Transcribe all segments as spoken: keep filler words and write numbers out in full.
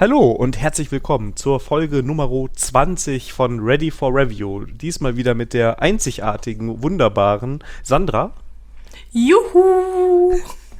Hallo und herzlich willkommen zur Folge Nummer zwanzig von Ready for Review. Diesmal wieder mit der einzigartigen, wunderbaren Sandra. Juhu!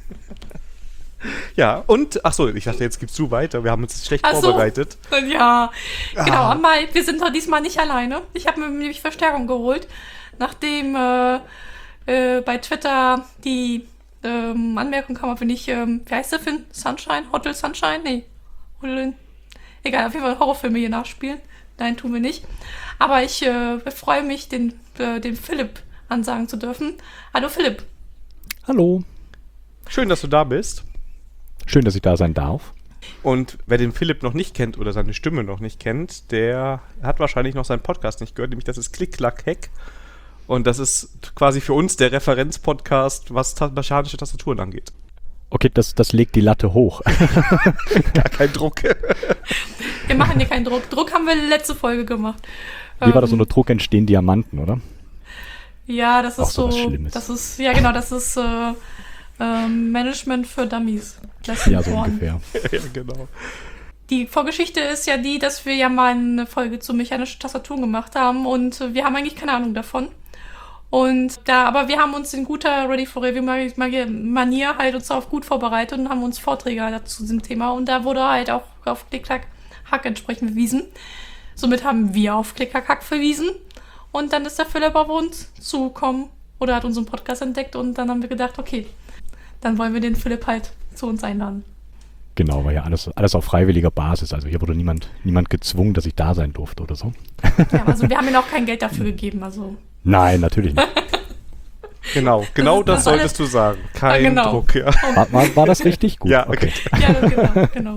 Ja, und, achso, ich dachte, jetzt gibst du weiter. Wir haben uns schlecht Ach so. vorbereitet. Ja, Ah. genau. Aber wir sind doch diesmal nicht alleine. Ich habe mir nämlich Verstärkung geholt, nachdem äh, äh, bei Twitter die ähm, Anmerkung kam, ob wir nicht, ähm, wie heißt der Film? Sunshine? Hotel Sunshine? Nee. Hotel. Egal, auf jeden Fall Horrorfilme hier nachspielen. Nein, tun wir nicht. Aber ich äh, freue mich, den, äh, den Philipp ansagen zu dürfen. Hallo Philipp. Hallo. Schön, dass du da bist. Schön, dass ich da sein darf. Und wer den Philipp noch nicht kennt oder seine Stimme noch nicht kennt, der hat wahrscheinlich noch seinen Podcast nicht gehört, nämlich das ist Klick-Klack-Hack. Und das ist quasi für uns der Referenzpodcast, was ta- mechanische Tastaturen angeht. Okay, das, das legt die Latte hoch. Gar kein Druck. Wir machen hier keinen Druck. Druck haben wir letzte Folge gemacht. Wie war das unter Druck entstehen Diamanten, oder? Ja, das ist Auch so was so, Schlimmes. das ist, ja genau, das ist äh, ähm, Management für Dummies. Lesson Ja, so one. ungefähr. Ja, genau. Die Vorgeschichte ist ja die, dass wir ja mal eine Folge zu mechanischen Tastaturen gemacht haben und äh, wir haben eigentlich keine Ahnung davon. Und da, aber wir haben uns in guter Ready for Review Manier halt uns darauf gut vorbereitet und haben uns Vorträge halt zu diesem Thema und da wurde halt auch auf Klick-Klack-Hack entsprechend verwiesen. Somit haben wir auf Klick-Klack-Hack verwiesen und dann ist der Philipp auf uns zugekommen oder hat unseren Podcast entdeckt und dann haben wir gedacht, okay, dann wollen wir den Philipp halt zu uns einladen. Genau, war ja alles, alles auf freiwilliger Basis. Also hier wurde niemand, niemand gezwungen, dass ich da sein durfte oder so. Ja, also wir haben ihm auch kein Geld dafür gegeben, also... Nein, natürlich nicht. Genau, genau das, das solltest du sagen. Kein Ah, genau. Druck, ja. War, war, war das richtig? Gut, Ja, okay. Ja, genau, genau, genau.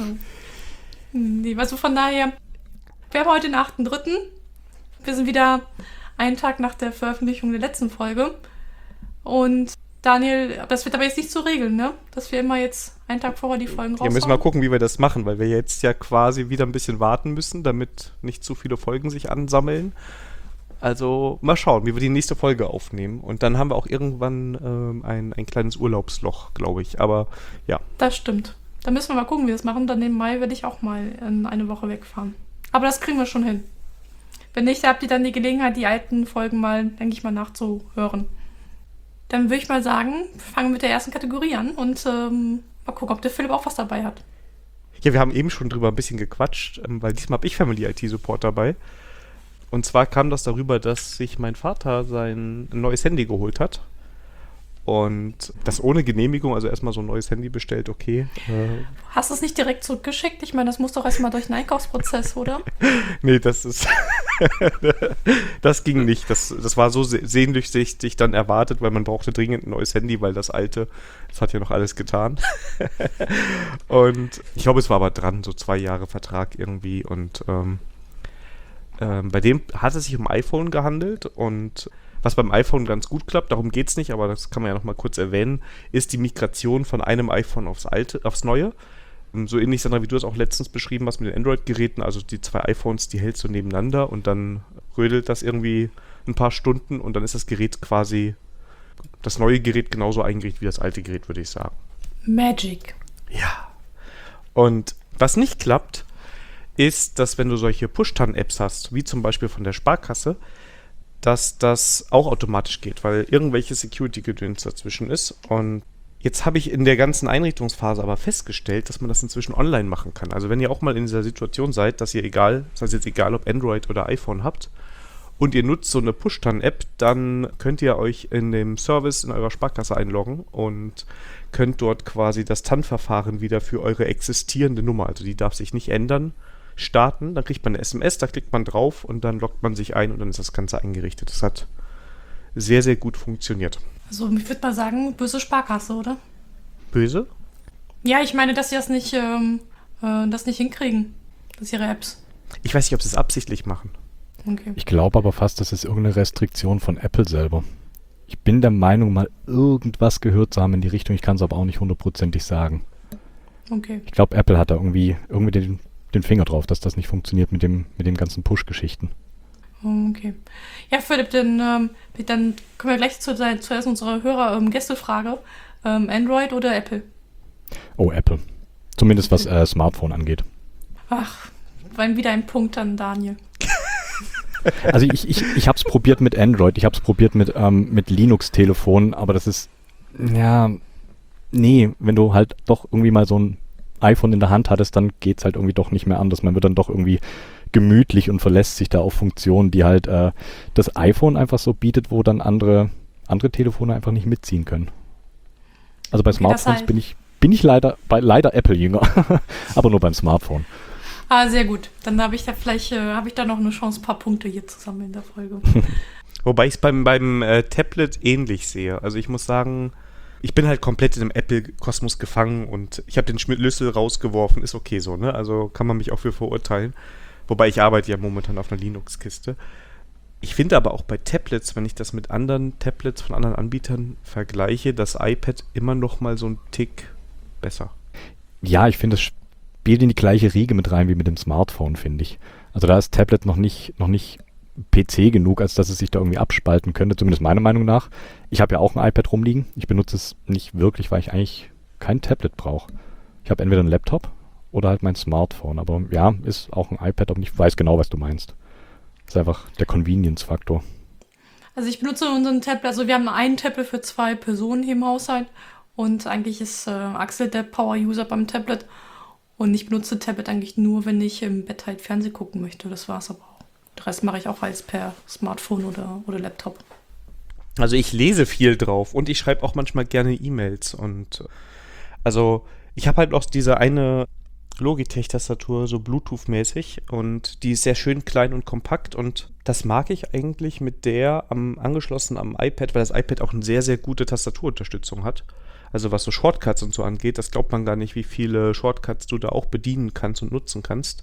Nee, also von daher, wir haben heute den achten dritten Wir sind wieder einen Tag nach der Veröffentlichung der letzten Folge. Und Daniel, das wird aber jetzt nicht so regeln, ne? Dass wir immer jetzt einen Tag vorher die Folgen Ja, raushauen. müssen wir mal gucken, wie wir das machen, weil wir jetzt ja quasi wieder ein bisschen warten müssen, damit nicht zu viele Folgen sich ansammeln. Also mal schauen, wie wir die nächste Folge aufnehmen. Und dann haben wir auch irgendwann ähm, ein, ein kleines Urlaubsloch, glaube ich. Aber ja. Das stimmt. Da müssen wir mal gucken, wie wir das machen. Dann im Mai werde ich auch mal in eine Woche wegfahren. Aber das kriegen wir schon hin. Wenn nicht, habt ihr dann die Gelegenheit, die alten Folgen mal, denke ich mal, nachzuhören. Dann würde ich mal sagen, fangen wir mit der ersten Kategorie an und ähm, mal gucken, ob der Philipp auch was dabei hat. Ja, wir haben eben schon drüber ein bisschen gequatscht, ähm, weil diesmal habe ich Family I T Support dabei. Und zwar kam das darüber, dass sich mein Vater sein neues Handy geholt hat. Und das ohne Genehmigung, also erstmal so ein neues Handy bestellt, okay. Äh, Hast du es nicht direkt zurückgeschickt? Ich meine, das muss doch erstmal durch einen Einkaufsprozess, oder? nee, das ist. das ging nicht. Das, das war so se- sehnsüchtig dann erwartet, weil man brauchte dringend ein neues Handy, weil das alte, das hat ja noch alles getan. Und ich glaube, es war aber dran, so zwei Jahre Vertrag irgendwie. Und ähm, ähm, bei dem hat es sich um iPhone gehandelt und was beim iPhone ganz gut klappt, darum geht es nicht, aber das kann man ja noch mal kurz erwähnen, ist die Migration von einem iPhone aufs alte, aufs neue. So ähnlich, Sandra, wie du es auch letztens beschrieben hast mit den Android-Geräten, also die zwei iPhones, die hältst du nebeneinander und dann rödelt das irgendwie ein paar Stunden und dann ist das Gerät quasi, das neue Gerät genauso eingerichtet wie das alte Gerät, würde ich sagen. Magic. Ja. Und was nicht klappt, ist, dass wenn du solche Push-Tan-Apps hast, wie zum Beispiel von der Sparkasse, dass das auch automatisch geht, weil irgendwelche Security-Gedöns dazwischen ist. Und jetzt habe ich in der ganzen Einrichtungsphase aber festgestellt, dass man das inzwischen online machen kann. Also wenn ihr auch mal in dieser Situation seid, dass ihr egal, das heißt jetzt egal, ob Android oder iPhone habt, und ihr nutzt so eine Push-Tan-App, dann könnt ihr euch in dem Service in eurer Sparkasse einloggen und könnt dort quasi das T A N-Verfahren wieder für eure existierende Nummer, also die darf sich nicht ändern, starten, dann kriegt man eine S M S, da klickt man drauf und dann loggt man sich ein und dann ist das Ganze eingerichtet. Das hat sehr, sehr gut funktioniert. Also ich würde mal sagen, böse Sparkasse, oder? Böse? Ja, ich meine, dass sie das nicht, ähm, äh, das nicht hinkriegen. Das ihre Apps. Ich weiß nicht, ob sie es absichtlich machen. Okay. Ich glaube aber fast, das ist irgendeine Restriktion von Apple selber. Ich bin der Meinung, mal irgendwas gehört zu haben in die Richtung. Ich kann es aber auch nicht hundertprozentig sagen. Okay. Ich glaube, Apple hat da irgendwie, irgendwie den, den Finger drauf, dass das nicht funktioniert mit dem, mit dem ganzen Push-Geschichten. Okay. Ja, Philipp, dann, ähm, dann kommen wir gleich zu, zuerst unserer Hörer-Gästefrage. Ähm, Android oder Apple? Oh, Apple. Zumindest was äh, Smartphone angeht. Ach, war wieder ein Punkt an Daniel. Also ich, ich, ich habe es probiert mit Android, ich habe es probiert mit, ähm, mit Linux-Telefonen, aber das ist, ja, nee, wenn du halt doch irgendwie mal so ein iPhone in der Hand hattest, dann geht's halt irgendwie doch nicht mehr anders. Man wird dann doch irgendwie gemütlich und verlässt sich da auf Funktionen, die halt äh, das iPhone einfach so bietet, wo dann andere, andere Telefone einfach nicht mitziehen können. Also bei Okay, Smartphones heißt- bin ich, bin ich leider, bei leider Apple-Jünger, aber nur beim Smartphone. Ah, sehr gut. Dann habe ich da vielleicht äh, habe ich da noch eine Chance, ein paar Punkte hier zu sammeln in der Folge. Wobei ich es beim, beim äh, Tablet ähnlich sehe. Also ich muss sagen, ich bin halt komplett in dem Apple-Kosmos gefangen und ich habe den Schlüssel rausgeworfen. Ist okay so, ne? Also kann man mich auch für verurteilen. Wobei ich arbeite ja momentan auf einer Linux-Kiste. Ich finde aber auch bei Tablets, wenn ich das mit anderen Tablets von anderen Anbietern vergleiche, das iPad immer noch mal so einen Tick besser. Ja, ich finde, es spielt in die gleiche Riege mit rein wie mit dem Smartphone, finde ich. Also da ist Tablet noch nicht, noch nicht P C genug, als dass es sich da irgendwie abspalten könnte, zumindest meiner Meinung nach. Ich habe ja auch ein iPad rumliegen. Ich benutze es nicht wirklich, weil ich eigentlich kein Tablet brauche. Ich habe entweder einen Laptop oder halt mein Smartphone. Aber ja, ist auch ein iPad, aber ich weiß genau, was du meinst. Das ist einfach der Convenience-Faktor. Also ich benutze unseren Tablet, also wir haben einen Tablet für zwei Personen hier im Haushalt und eigentlich ist äh, Axel der Power-User beim Tablet und ich benutze Tablet eigentlich nur, wenn ich im Bett halt Fernsehen gucken möchte. Das war's aber auch. Den Rest mache ich auch alles per Smartphone oder, oder Laptop. Also ich lese viel drauf und ich schreibe auch manchmal gerne E-Mails und also ich habe halt auch diese eine Logitech-Tastatur, so Bluetooth-mäßig und die ist sehr schön klein und kompakt und das mag ich eigentlich mit der am angeschlossen am iPad, weil das iPad auch eine sehr, sehr gute Tastaturunterstützung hat. Also was so Shortcuts und so angeht, das glaubt man gar nicht, wie viele Shortcuts du da auch bedienen kannst und nutzen kannst.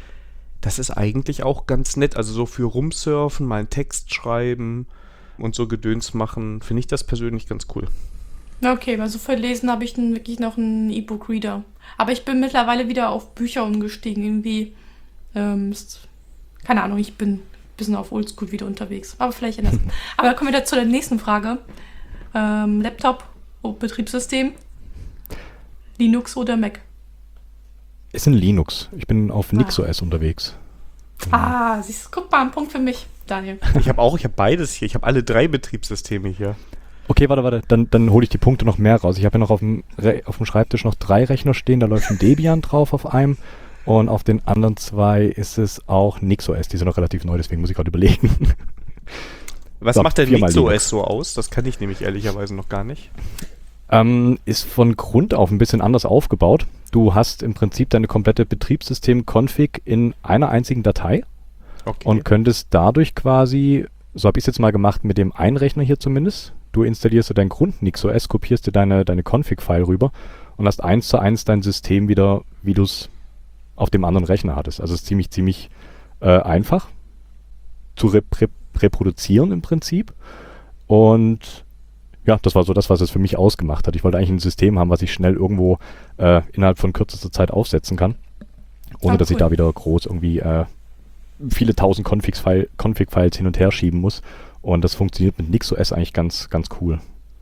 Das ist eigentlich auch ganz nett, also so für Rumsurfen, mal einen Text schreiben und so Gedöns machen, finde ich das persönlich ganz cool. Okay, also für Lesen habe ich dann wirklich noch einen E-Book-Reader. Aber ich bin mittlerweile wieder auf Bücher umgestiegen. Irgendwie, ähm, ist, keine Ahnung, ich bin ein bisschen auf Oldschool wieder unterwegs. Aber vielleicht anders. Aber kommen wir da zu der nächsten Frage. Ähm, Laptop, oh, Betriebssystem, Linux oder Mac? Ist in Linux. Ich bin auf NixOS unterwegs. Ah, siehst du, guck mal, ein Punkt für mich, Daniel. Ich habe auch, ich habe beides hier, ich habe alle drei Betriebssysteme hier. Okay, warte, warte, dann, dann hole ich die Punkte noch mehr raus. Ich habe ja noch auf dem, Re- auf dem Schreibtisch noch drei Rechner stehen, da läuft ein Debian drauf auf einem und auf den anderen zwei ist es auch NixOS, die sind noch relativ neu, deswegen muss ich gerade überlegen. Was So, macht denn viermal NixOS Linux. so aus? Das kann ich nämlich ehrlicherweise noch gar nicht. Ähm, ist von Grund auf ein bisschen anders aufgebaut. Du hast im Prinzip deine komplette Betriebssystem-Config in einer einzigen Datei Okay. und könntest dadurch quasi, so habe ich es jetzt mal gemacht mit dem einen Rechner hier zumindest, du installierst dir dein Grund NixOS, kopierst dir deine, deine Config-File rüber und hast eins zu eins dein System wieder, wie du es auf dem anderen Rechner hattest. Also es ist ziemlich, ziemlich äh, einfach zu rep- rep- reproduzieren im Prinzip. Und ja, das war so das, was es für mich ausgemacht hat. Ich wollte eigentlich ein System haben, was ich schnell irgendwo äh, innerhalb von kürzester Zeit aufsetzen kann, ohne Ah, dass ich cool. da wieder groß irgendwie äh, viele tausend Config-File- Config-Files hin und her schieben muss. Und das funktioniert mit NixOS eigentlich ganz, ganz cool.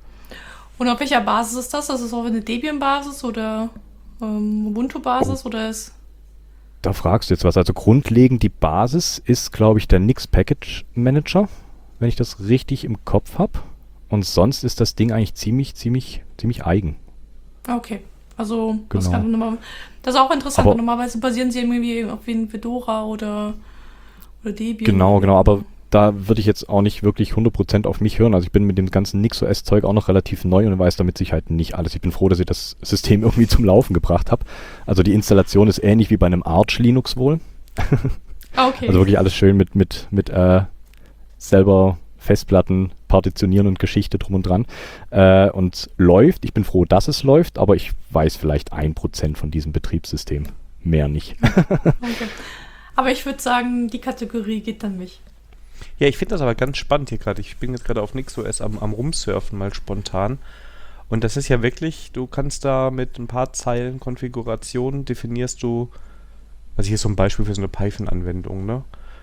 Und auf welcher Basis ist das? Das ist auf eine Debian-Basis oder ähm, Ubuntu-Basis oder ist... Da fragst du jetzt was. Also grundlegend die Basis ist, glaube ich, der Nix Package Manager, wenn ich das richtig im Kopf habe. Und sonst ist das Ding eigentlich ziemlich, ziemlich, ziemlich eigen. Okay, also das, Genau. kann normal, das ist auch interessant. Aber- Normalerweise basieren sie irgendwie auf wie ein Fedora oder, oder Debian. Genau, genau. Aber da würde ich jetzt auch nicht wirklich hundert Prozent auf mich hören. Also ich bin mit dem ganzen NixOS-Zeug auch noch relativ neu und weiß damit Sicherheit nicht alles. Ich bin froh, dass ich das System irgendwie zum Laufen gebracht habe. Also die Installation ist ähnlich wie bei einem Arch Linux wohl. Ah, okay. Also wirklich alles schön mit, mit, mit äh, selber Festplatten partitionieren und Geschichte drum und dran. Äh, und läuft. Ich bin froh, dass es läuft, aber ich weiß vielleicht ein Prozent von diesem Betriebssystem. Mehr nicht. okay. Aber ich würde sagen, die Kategorie geht an mich. Ja, ich finde das aber ganz spannend hier gerade. Ich bin jetzt gerade auf NixOS am, am Rumsurfen mal spontan. Und das ist ja wirklich, du kannst da mit ein paar Zeilen Konfiguration definierst du, also hier ist so ein Beispiel für so eine Python-Anwendung, ne?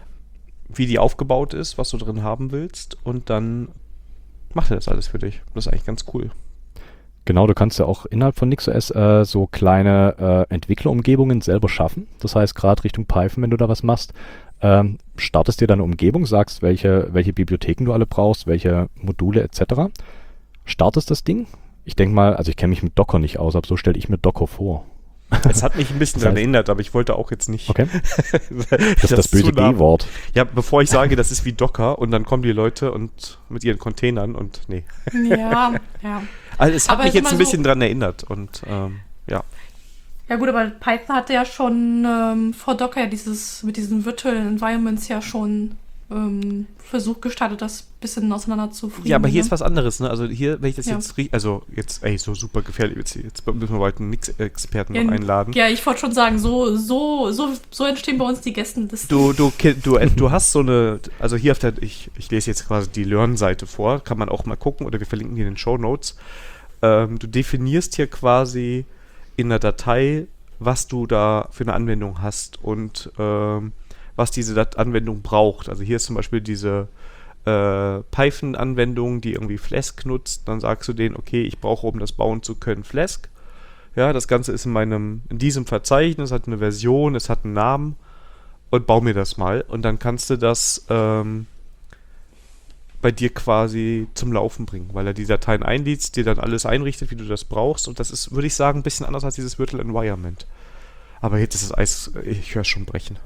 Wie die aufgebaut ist, was du drin haben willst und dann macht er das alles für dich. Das ist eigentlich ganz cool. Genau, du kannst ja auch innerhalb von NixOS äh, so kleine äh, Entwicklerumgebungen selber schaffen. Das heißt, gerade Richtung Python, wenn du da was machst, ähm, startest dir deine Umgebung, sagst, welche, welche Bibliotheken du alle brauchst, welche Module et cetera. Startest das Ding. Ich denke mal, also ich kenne mich mit Docker nicht aus, aber so stelle ich mir Docker vor. Es hat mich ein bisschen Das daran heißt- erinnert, aber ich wollte auch jetzt nicht. Okay, das ist das zu böse nah- D-Wort. Ja, bevor ich sage, das ist wie Docker und dann kommen die Leute und mit ihren Containern und nee. Ja, ja. Also es hat Aber mich ist jetzt immer ein so- bisschen dran erinnert und ähm, ja. Ja gut, aber Python hatte ja schon ähm, vor Docker ja dieses, mit diesen Virtual Environments ja schon ähm, Versuch gestartet, das ein bisschen auseinander zu frieden. Ja, aber hier ne? ist was anderes, ne? Also hier, wenn ich das Ja. jetzt richtig, also jetzt, ey, so super gefährlich, jetzt, jetzt müssen wir bald einen Nix-Experten Ja, noch einladen. Ja, ich wollte schon sagen, so, so, so, so entstehen bei uns die Gästenlisten. Du, du, ki- du, äh, du hast so eine, also hier auf der, ich, ich lese jetzt quasi die Learn-Seite vor, kann man auch mal gucken oder wir verlinken die in den Shownotes. Ähm, du definierst hier quasi in der Datei, was du da für eine Anwendung hast und ähm, was diese Dat- Anwendung braucht. Also hier ist zum Beispiel diese äh, Python-Anwendung, die irgendwie Flask nutzt. Dann sagst du denen, okay, ich brauche, um das bauen zu können, Flask. Ja, das Ganze ist in meinem, in diesem Verzeichnis, hat eine Version, es hat einen Namen und bau mir das mal. Und dann kannst du das ähm, bei dir quasi zum Laufen bringen, weil er die Dateien einliest, dir dann alles einrichtet, wie du das brauchst. Und das ist, würde ich sagen, ein bisschen anders als dieses Virtual Environment. Aber jetzt ist das Eis, ich höre es schon brechen.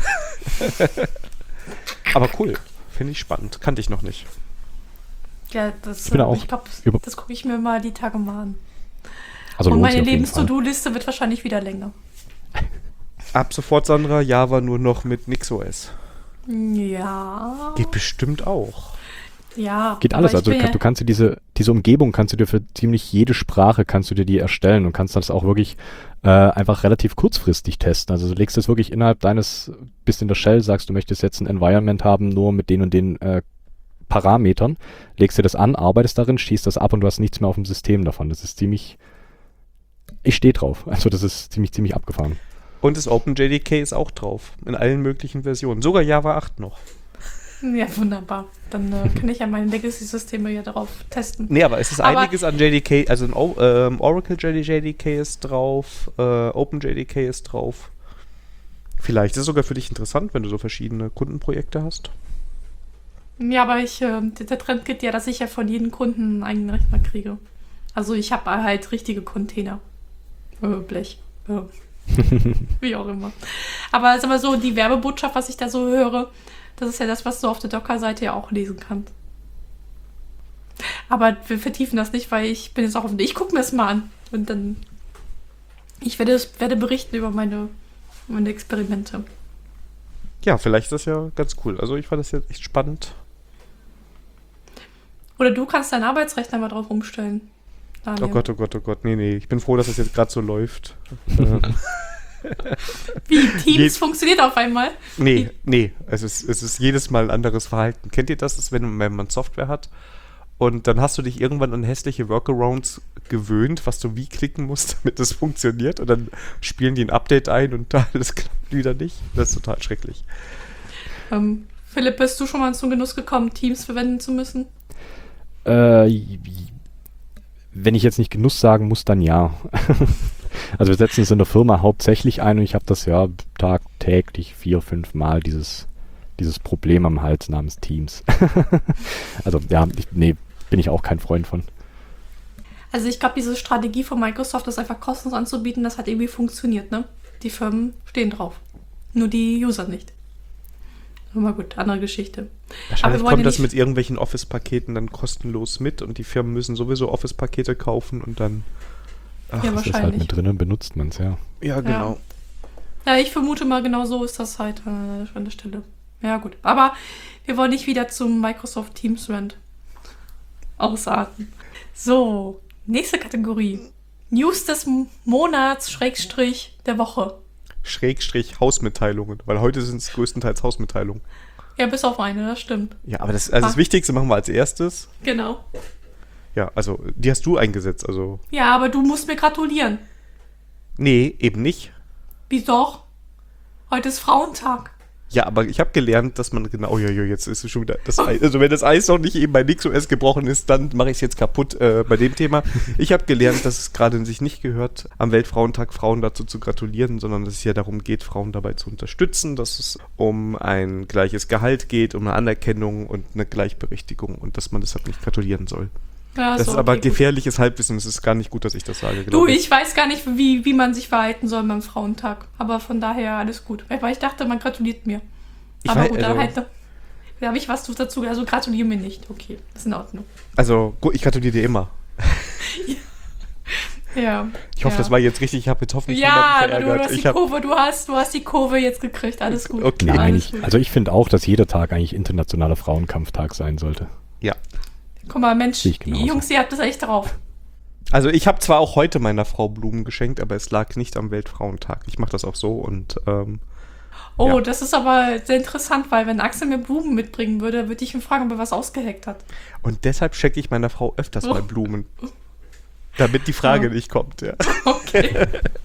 Aber cool, finde ich spannend. Kannte ich noch nicht. Ja, das, Ich bin äh, auch ich glaube, über- das gucke ich mir mal die Tage mal an. Also Und lohnt sich meine auf jeden Fall. Lebens-To-Do-Liste wird wahrscheinlich wieder länger. Ab sofort, Sandra, Java nur noch mit NixOS. Ja. Geht bestimmt auch. Ja. Geht alles, aber ich also du, bin kann- du kannst dir diese, diese Umgebung kannst du dir für ziemlich jede Sprache kannst du dir die erstellen und kannst das auch wirklich äh, einfach relativ kurzfristig testen. Also du legst das wirklich innerhalb deines, bist in der Shell, sagst du möchtest jetzt ein Environment haben, nur mit den und den äh, Parametern, legst dir das an, arbeitest darin, schießt das ab und du hast nichts mehr auf dem System davon. Das ist ziemlich, ich stehe drauf. Also das ist ziemlich, ziemlich abgefahren. Und das OpenJDK ist auch drauf. In allen möglichen Versionen. Sogar Java acht noch. Ja, wunderbar. Dann äh, kann ich ja meine Legacy-Systeme ja darauf testen. Nee, aber es ist Aber- einiges an J D K. Also ein o ähm, Oracle J D K ist drauf. Äh, OpenJDK ist drauf. Vielleicht ist es sogar für dich interessant, wenn du so verschiedene Kundenprojekte hast. Ja, aber ich, äh, der Trend geht ja, dass ich ja von jedem Kunden einen eigenen Rechner kriege. Also ich habe halt richtige Container. Äh, Blech. Äh, wie auch immer. Aber es ist aber so, die Werbebotschaft, was ich da so höre, das ist ja das, was du auf der Docker-Seite ja auch lesen kannst. Aber wir vertiefen das nicht, weil ich bin jetzt auch auf dem... Ich gucke mir das mal an. Und dann... Ich werde, werde berichten über meine, meine Experimente. Ja, vielleicht ist das ja ganz cool. Also ich fand das jetzt echt spannend. Oder du kannst deinen Arbeitsrechner mal drauf umstellen. Daniel. Oh Gott, oh Gott, oh Gott. Nee, nee. Ich bin froh, dass das jetzt gerade so läuft. ähm, Wie Teams Je- funktioniert auf einmal. nee, nee. Es ist, es ist jedes Mal ein anderes Verhalten. Kennt ihr das? Das ist, wenn, wenn man Software hat und dann hast du dich irgendwann an hässliche Workarounds gewöhnt, was du wie klicken musst, damit das funktioniert und dann spielen die ein Update ein und alles klappt wieder nicht. Das ist total schrecklich. Ähm, Philipp, bist du schon mal zum Genuss gekommen, Teams verwenden zu müssen? Äh, wenn ich jetzt nicht Genuss sagen muss, dann ja. Also wir setzen es in der Firma hauptsächlich ein und ich habe das ja tagtäglich vier, fünf Mal dieses, dieses Problem am Hals namens Teams. Also ja, ich, nee, bin ich auch kein Freund von. Also ich glaube, diese Strategie von Microsoft, das einfach kostenlos anzubieten, das hat irgendwie funktioniert, ne? Die Firmen stehen drauf. Nur die User nicht. Aber gut, andere Geschichte. Wahrscheinlich wir wollen kommt ja das nicht- mit irgendwelchen Office-Paketen dann kostenlos mit und die Firmen müssen sowieso Office-Pakete kaufen und dann. Ach, Ja, Das ist halt wahrscheinlich. mit drin und benutzt man es, ja. ja, genau. Ja, ich vermute mal, genau so ist das halt äh, an der Stelle. Ja, gut. Aber wir wollen nicht wieder zum Microsoft Teams Rant ausarten. So, nächste Kategorie. News des M- Monats, Schrägstrich der Woche. Schrägstrich Hausmitteilungen, weil heute sind es größtenteils Hausmitteilungen. Ja, bis auf eine, das stimmt. Ja, aber das, also das Ah. Wichtigste machen wir als erstes. Genau. Ja, also die hast du eingesetzt, also. Ja, aber du musst mir gratulieren. Nee, eben nicht. Wie doch? Heute ist Frauentag. Ja, aber ich habe gelernt, dass man genau, oh, ja, ja, jetzt ist es schon wieder das Eis. Also wenn das Eis noch nicht eben bei NixOS gebrochen ist, dann mache ich es jetzt kaputt äh, bei dem Thema. Ich habe gelernt, dass es gerade sich nicht gehört, am Weltfrauentag Frauen dazu zu gratulieren, sondern dass es ja darum geht, Frauen dabei zu unterstützen, dass es um ein gleiches Gehalt geht, um eine Anerkennung und eine Gleichberechtigung und dass man deshalb nicht gratulieren soll. Ja, das so, ist aber okay, gut. gefährliches Halbwissen. Es ist gar nicht gut, dass ich das sage. Du, glaube ich weiß gar nicht, wie, wie man sich verhalten soll beim Frauentag. Aber von daher alles gut. Weil ich dachte, man gratuliert mir. Ich aber weiß, gut, dann also, halt, da habe ich was dazu. Also gratuliere mir nicht. Okay, ist in Ordnung. Also, gut, ich gratuliere dir immer. Ja. Ich hoffe, ja. das war jetzt richtig. Ich habe jetzt hoffentlich Ja, niemanden du, verärgert. du, hast die ich hab, Kurve, du, hast, du hast die Kurve jetzt gekriegt. Alles gut. Okay. Nein, alles ich, gut. also ich finde auch, dass jeder Tag eigentlich internationaler Frauenkampftag sein sollte. Ja. Guck mal, Mensch, Sehe ich genauso. die Jungs, ihr habt das echt drauf. Also ich habe zwar auch heute meiner Frau Blumen geschenkt, aber es lag nicht am Weltfrauentag. Ich mache das auch so und ähm, Oh, ja. das ist aber sehr interessant, weil wenn Axel mir Blumen mitbringen würde, würde ich ihn fragen, ob er was ausgeheckt hat. Und deshalb schenke ich meiner Frau öfters Oh. mal Blumen. Damit die Frage Ja. nicht kommt, ja. Okay.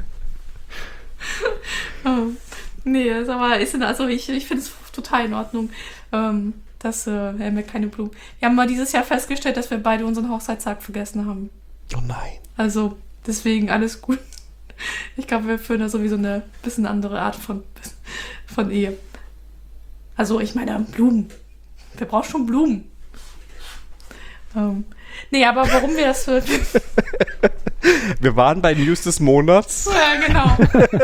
oh. Nee, ist aber ist in, also ich, ich finde es total in Ordnung, ähm, dass äh, er mir keine Blumen. Wir haben mal dieses Jahr festgestellt, dass wir beide unseren Hochzeitstag vergessen haben. Oh nein. Also deswegen alles gut. Ich glaube, wir führen da sowieso eine bisschen andere Art von, von Ehe. Also ich meine Blumen. Wir brauchen schon Blumen. Ähm, nee, aber warum wir das... Für, Wir waren bei News des Monats. ja, genau.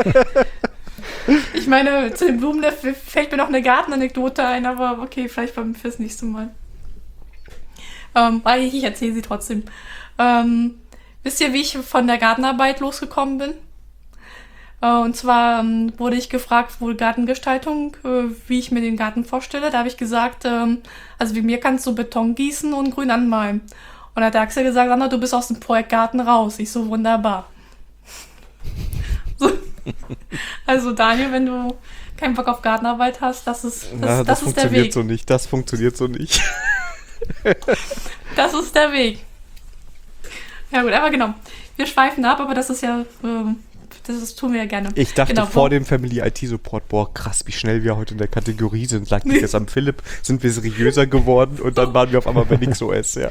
Ich meine, zu den Blumen da fällt mir noch eine Gartenanekdote ein, aber okay, vielleicht beim fürs nächste Mal. Ähm, aber ich erzähle sie trotzdem. Ähm, wisst ihr, wie ich von der Gartenarbeit losgekommen bin? Äh, und zwar ähm, wurde ich gefragt, wohl Gartengestaltung, äh, wie ich mir den Garten vorstelle. Da habe ich gesagt, ähm, also wie mir kannst du Beton gießen und grün anmalen. Und da hat der Axel gesagt, Anna, du bist aus dem Projekt Garten raus. Ich so, wunderbar. So. Also Daniel, wenn du keinen Bock auf Gartenarbeit hast, das ist, das, Na, das das ist der funktioniert Weg. so nicht. Das funktioniert so nicht. Das ist der Weg. Ja gut, aber genau. Wir schweifen ab, aber das ist ja, ähm, das ist, tun wir ja gerne. Ich dachte genau, vor wo- dem Family I T Support, boah, krass, wie schnell wir heute in der Kategorie sind. Lag nicht jetzt am Philipp, sind wir seriöser geworden und dann waren wir auf einmal bei NixOS, ja.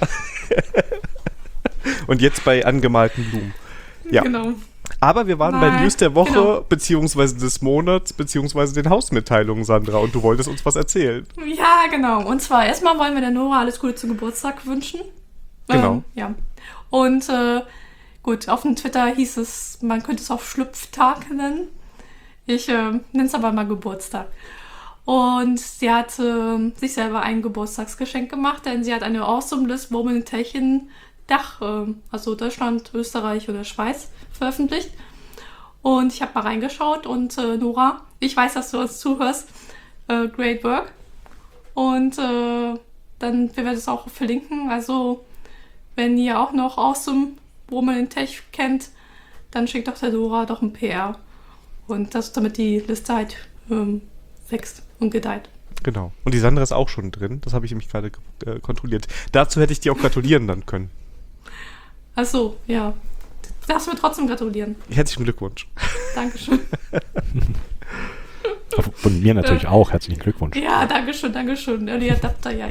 Und jetzt bei angemalten Blumen. Ja. Genau. Aber wir waren bei Nein, News der Woche, genau. beziehungsweise des Monats, beziehungsweise den Hausmitteilungen, Sandra. Und du wolltest uns was erzählen. Ja, genau. Und zwar erstmal wollen wir der Nora alles Gute zum Geburtstag wünschen. Genau. Ähm, ja. Und äh, gut, auf dem Twitter hieß es, man könnte es auch Schlüpftag nennen. Ich äh, nenne es aber mal Geburtstag. Und sie hat äh, sich selber ein Geburtstagsgeschenk gemacht, denn sie hat eine Awesome List Woman Techen Dach, äh, also Deutschland, Österreich oder Schweiz, veröffentlicht. Und ich habe mal reingeschaut und äh, Nora, ich weiß, dass du uns zuhörst, äh, great work. Und äh, dann wir werden es auch verlinken. Also wenn ihr auch noch Awesome Woman in Tech kennt, dann schickt doch der Nora doch ein P R. Und das, damit die Liste halt ähm, wächst und gedeiht. Genau. Und die Sandra ist auch schon drin. Das habe ich nämlich gerade äh, kontrolliert. Dazu hätte ich dir auch gratulieren dann können. Ach so, ja. Darfst du mir trotzdem gratulieren. Herzlichen Glückwunsch. Dankeschön. Von mir natürlich auch. Herzlichen Glückwunsch. Ja, Dankeschön, Dankeschön. Early Adapter, ja.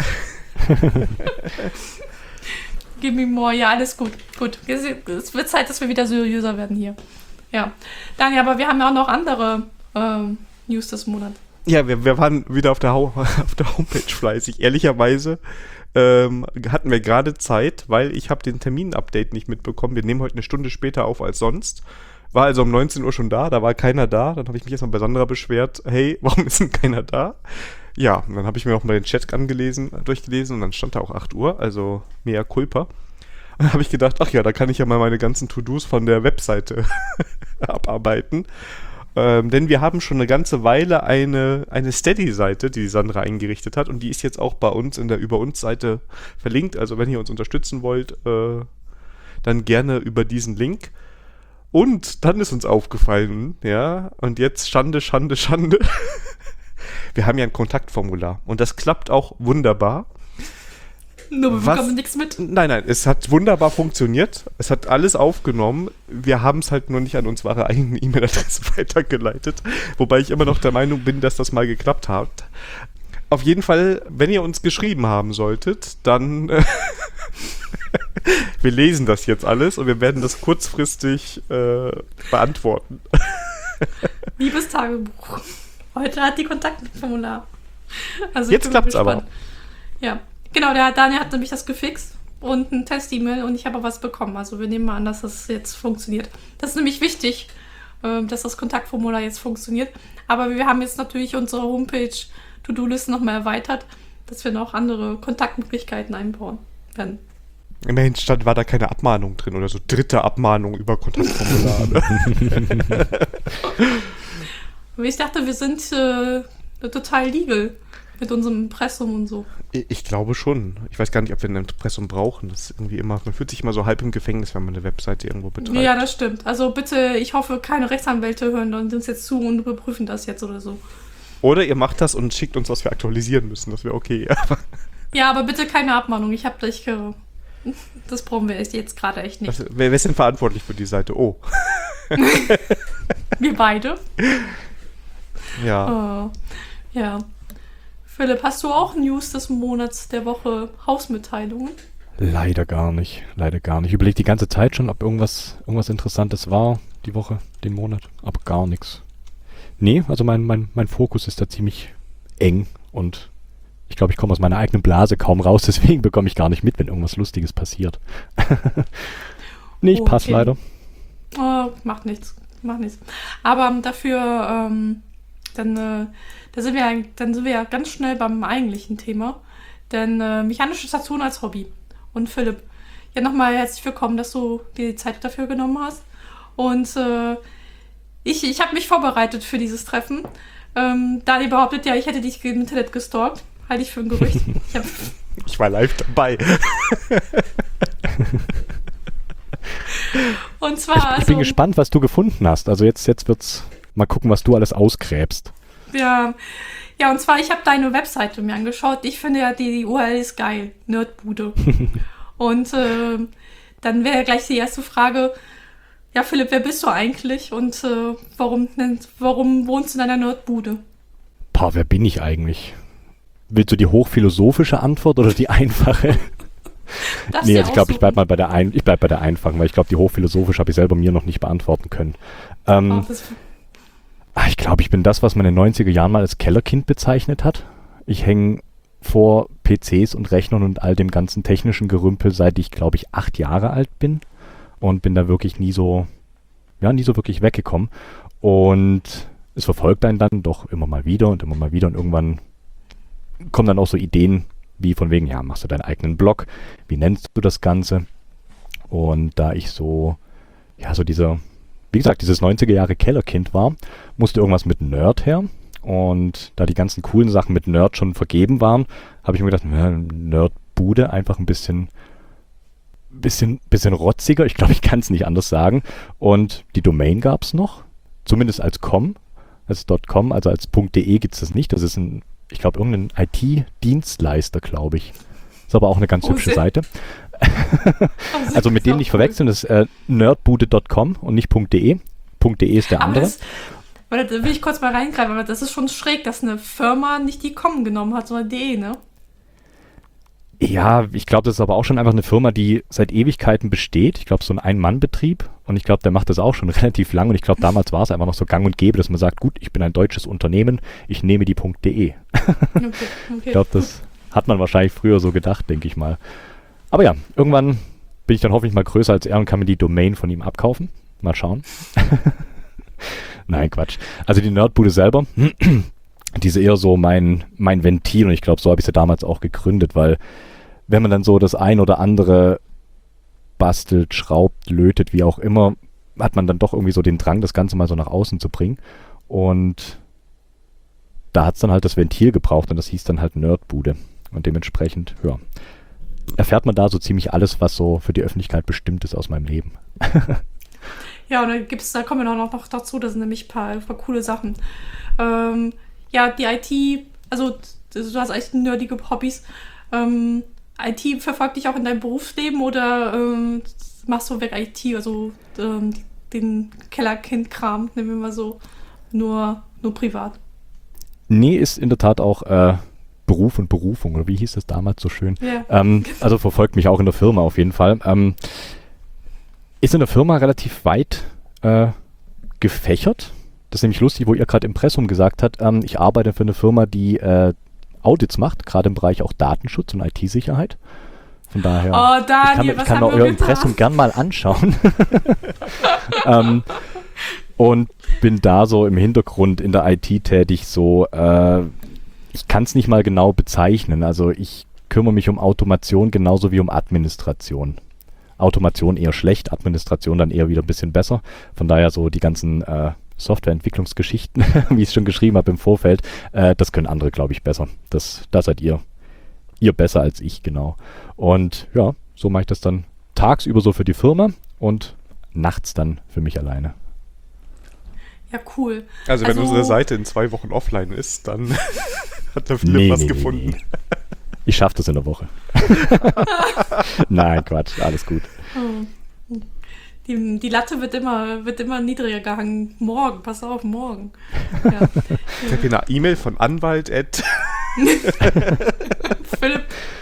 Give me more. Ja, alles gut. Gut. Es wird Zeit, dass wir wieder seriöser werden hier. Ja. Daniel, aber wir haben ja auch noch andere ähm, News des Monats. Ja, wir, wir waren wieder auf der, Hau- auf der Homepage fleißig. Ehrlicherweise ähm, hatten wir gerade Zeit, weil ich habe den Termin-Update nicht mitbekommen. Wir nehmen heute eine Stunde später auf als sonst. War also um neunzehn Uhr schon da, da war keiner da. Dann habe ich mich erstmal bei Sandra beschwert, hey, warum ist denn keiner da? Ja, und dann habe ich mir auch mal den Chat angelesen, durchgelesen und dann stand da auch acht Uhr, also mea culpa. Und dann habe ich gedacht, ach ja, da kann ich ja mal meine ganzen To-Dos von der Webseite abarbeiten. Ähm, denn wir haben schon eine ganze Weile eine, eine Steady-Seite, die, die Sandra eingerichtet hat und die ist jetzt auch bei uns in der Über-uns-Seite verlinkt. Also wenn ihr uns unterstützen wollt, äh, dann gerne über diesen Link. Und dann ist uns aufgefallen, ja, und jetzt Schande, Schande, Schande. Wir haben ja ein Kontaktformular und das klappt auch wunderbar. Nur wir Was? bekommen nichts mit. Nein, nein, es hat wunderbar funktioniert. Es hat alles aufgenommen. Wir haben es halt nur nicht an unsere eigene E-Mail-Adresse weitergeleitet. Wobei ich immer noch der Meinung bin, dass das mal geklappt hat. Auf jeden Fall, wenn ihr uns geschrieben haben solltet, dann äh, wir lesen das jetzt alles und wir werden das kurzfristig äh, beantworten. Liebes Tagebuch. Heute hat die Kontaktformular. Also Jetzt klappt's aber. Ja, genau, der Daniel hat nämlich das gefixt und ein Test-E-Mail und ich habe auch was bekommen. Also wir nehmen mal an, dass das jetzt funktioniert. Das ist nämlich wichtig, dass das Kontaktformular jetzt funktioniert. Aber wir haben jetzt natürlich unsere Homepage To-Do-Liste nochmal erweitert, dass wir noch andere Kontaktmöglichkeiten einbauen werden. Immerhin stand, war da keine Abmahnung drin oder so dritte Abmahnung über Kontaktformulare. Aber ich dachte, wir sind äh, total legal mit unserem Impressum und so. Ich glaube schon. Ich weiß gar nicht, ob wir ein Impressum brauchen. Das ist irgendwie immer, man fühlt sich immer so halb im Gefängnis, wenn man eine Webseite irgendwo betreibt. Ja, das stimmt. Also bitte, ich hoffe, keine Rechtsanwälte hören uns jetzt zu und überprüfen das jetzt oder so. Oder ihr macht das und schickt uns, was wir aktualisieren müssen. Das wäre okay. Ja, aber bitte keine Abmahnung. Ich habe dich... Äh, das brauchen wir jetzt gerade echt nicht. Das, wer, wer ist denn verantwortlich für die Seite? Oh. Wir beide. Ja. Oh, ja. Philipp, hast du auch News des Monats, der Woche, Hausmitteilungen? Leider gar nicht. Leider gar nicht. Ich überlege die ganze Zeit schon, ob irgendwas, irgendwas Interessantes war, die Woche, den Monat. Aber gar nichts. Nee, also mein, mein, mein Fokus ist da ziemlich eng und ich glaube, ich komme aus meiner eigenen Blase kaum raus, deswegen bekomme ich gar nicht mit, wenn irgendwas Lustiges passiert. Nee, ich Oh, passe okay. leider. Oh, macht nichts. Macht nichts. Aber ähm, dafür, ähm, dann, äh, da sind wir, ja- dann sind wir ja ganz schnell beim eigentlichen Thema. Denn äh, mechanische Station als Hobby. Und Philipp, ja nochmal herzlich willkommen, dass du dir die Zeit dafür genommen hast. Und äh, ich, ich habe mich vorbereitet für dieses Treffen. Ähm, Dani behauptet ja, ich hätte dich im Internet gestalkt. Halte ich für ein Gerücht. Ich hab, Ich war live dabei. und zwar, Ich, ich also, bin gespannt, was du gefunden hast. Also jetzt, jetzt wird's mal gucken, was du alles ausgräbst. ja, ja, und zwar, ich habe deine Webseite mir angeschaut. Ich finde ja, die, die U R L ist geil. Nerdbude. Und äh, dann wäre gleich die erste Frage, ja, Philipp, wer bist du eigentlich? Und äh, warum, nennt- warum wohnst du in einer Nerdbude? Pah, wer bin ich eigentlich? Willst du die hochphilosophische Antwort oder die einfache? Darfst Nee, dir also ich glaube, ich aussuchen. bleib mal bei der ein, ich bleib bei der einfachen, weil ich glaube, die hochphilosophische habe ich selber mir noch nicht beantworten können. Ähm, Oh, das, ah, ich glaube, ich bin das, was man in den neunziger Jahren mal als Kellerkind bezeichnet hat. Ich hänge vor P Cs und Rechnern und all dem ganzen technischen Gerümpel, seit ich, glaube ich, acht Jahre alt bin und bin da wirklich nie so, ja, nie so wirklich weggekommen. Und es verfolgt einen dann doch immer mal wieder und immer mal wieder und irgendwann kommen dann auch so Ideen wie von wegen, ja, machst du deinen eigenen Blog, wie nennst du das Ganze? Und da ich so, ja, so dieser, wie gesagt, dieses neunziger Jahre Kellerkind war, musste irgendwas mit Nerd her. Und da die ganzen coolen Sachen mit Nerd schon vergeben waren, habe ich mir gedacht, ja, Nerdbude einfach ein bisschen, bisschen, bisschen rotziger. Ich glaube, ich kann es nicht anders sagen. Und die Domain gab es noch, zumindest als .com, als .com, also als .de gibt es das nicht. Das ist ein, ich glaube, irgendein I T-Dienstleister, glaube ich. Ist aber auch eine ganz Oh, hübsche sehr- Seite. oh, Also mit dem nicht verwechseln, das ist äh, nerdbude Punkt com und nicht .de. .de ist der Aber andere. das, weil da will ich kurz mal reingreifen, aber das ist schon schräg, dass eine Firma nicht die .com genommen hat, sondern .de, ne? Ja, ich glaube, das ist aber auch schon einfach eine Firma, die seit Ewigkeiten besteht. Ich glaube, so ein Ein-Mann-Betrieb. Und ich glaube, der macht das auch schon relativ lang. Und ich glaube, damals war es einfach noch so gang und gäbe, dass man sagt, gut, ich bin ein deutsches Unternehmen, ich nehme die .de. Okay, okay. Ich glaube, das hat man wahrscheinlich früher so gedacht, denke ich mal. Aber ja, irgendwann bin ich dann hoffentlich mal größer als er und kann mir die Domain von ihm abkaufen. Mal schauen. Nein, Quatsch. Also die Nerdbude selber, die ist eher so mein, mein Ventil und ich glaube, so habe ich sie damals auch gegründet, weil wenn man dann so das ein oder andere bastelt, schraubt, lötet, wie auch immer, hat man dann doch irgendwie so den Drang, das Ganze mal so nach außen zu bringen. Und da hat es dann halt das Ventil gebraucht und das hieß dann halt Nerdbude. Und dementsprechend, ja, erfährt man da so ziemlich alles, was so für die Öffentlichkeit bestimmt ist aus meinem Leben. Ja, und dann gibt's, da kommen wir noch, noch dazu, das sind nämlich ein paar, ein paar coole Sachen. Ähm, ja, die I T, also du hast echt nerdige Hobbys. Ähm, I T verfolgt dich auch in deinem Berufsleben oder ähm, machst du weg I T, also ähm, den Kellerkind-Kram, nehmen wir mal so, nur, nur privat? Nee, ist in der Tat auch äh, Beruf und Berufung, oder wie hieß das damals so schön? Ja. Ähm, also verfolgt mich auch in der Firma auf jeden Fall. Ähm, ist in der Firma relativ weit äh, gefächert. Das ist nämlich lustig, wo ihr gerade Impressum gesagt habt, ähm, ich arbeite für eine Firma, die äh, Audits macht, gerade im Bereich auch Datenschutz und I T-Sicherheit. Von daher, oh, Daniel, ich kann, ich was kann haben mir wir euer getan? Impressum gern mal anschauen. ähm, und bin da so im Hintergrund in der I T tätig, so, äh, ich kann es nicht mal genau bezeichnen. Also ich kümmere mich um Automation genauso wie um Administration. Automation eher schlecht, Administration dann eher wieder ein bisschen besser. Von daher so die ganzen äh, Softwareentwicklungsgeschichten, wie ich es schon geschrieben habe im Vorfeld, äh, das können andere, glaube ich, besser. Das, da seid ihr, ihr besser als ich, genau. Und ja, so mache ich das dann tagsüber so für die Firma und nachts dann für mich alleine. Ja, cool. Also wenn Also- unsere Seite in zwei Wochen offline ist, dann hat der Philipp Nee, was nee, nee, gefunden. nee. Ich schaffe das in der Woche. Nein, Quatsch, alles gut. Oh. Die, die Latte wird immer, wird immer niedriger gehangen. Morgen, pass auf, morgen. Ja. Ich habe hier eine E-Mail von Anwalt at Philipp.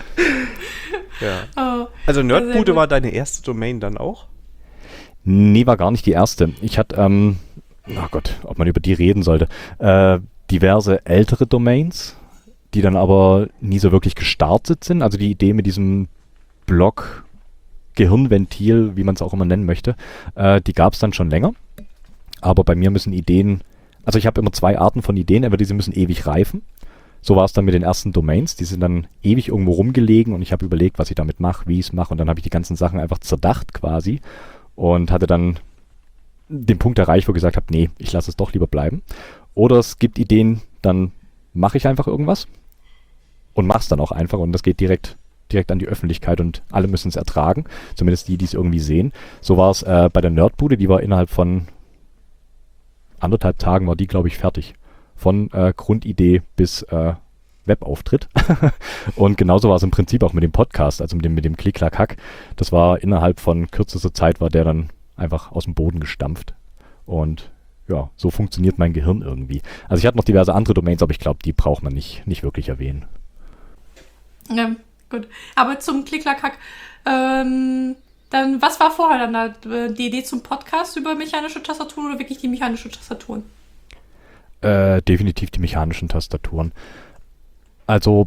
ja. Oh. Also Sehr Nerdbude gut. war deine erste Domain dann auch? Nee, war gar nicht die erste. Ich hatte, ähm, oh Gott, ob man über die reden sollte, äh, diverse ältere Domains, die dann aber nie so wirklich gestartet sind. Also die Idee mit diesem Blog, Gehirnventil, wie man es auch immer nennen möchte, äh, die gab es dann schon länger. Aber bei mir müssen Ideen, also ich habe immer zwei Arten von Ideen, entweder diese müssen ewig reifen. So war es dann mit den ersten Domains, die sind dann ewig irgendwo rumgelegen und ich habe überlegt, was ich damit mache, wie ich es mache und dann habe ich die ganzen Sachen einfach zerdacht quasi und hatte dann den Punkt erreicht, wo ich gesagt habe, nee, ich lasse es doch lieber bleiben. Oder es gibt Ideen, dann mache ich einfach irgendwas und mache es dann auch einfach und das geht direkt direkt an die Öffentlichkeit und alle müssen es ertragen, zumindest die, die es irgendwie sehen. So war es äh, bei der Nerdbude, die war innerhalb von anderthalb Tagen war die, glaube ich, fertig. Von äh, Grundidee bis äh, Webauftritt. Und genauso war es im Prinzip auch mit dem Podcast, also mit dem, mit dem Klick-Klack-Hack. Das war innerhalb von kürzester Zeit, war der dann einfach aus dem Boden gestampft. Und ja, so funktioniert mein Gehirn irgendwie. Also ich hatte noch diverse andere Domains, aber ich glaube, die braucht man nicht, nicht wirklich erwähnen. Ja, gut. Aber zum Klick-Klack-Hack, ähm, dann, was war vorher dann da? Die Idee zum Podcast über mechanische Tastaturen oder wirklich die mechanische Tastaturen? Äh, definitiv die mechanischen Tastaturen. Also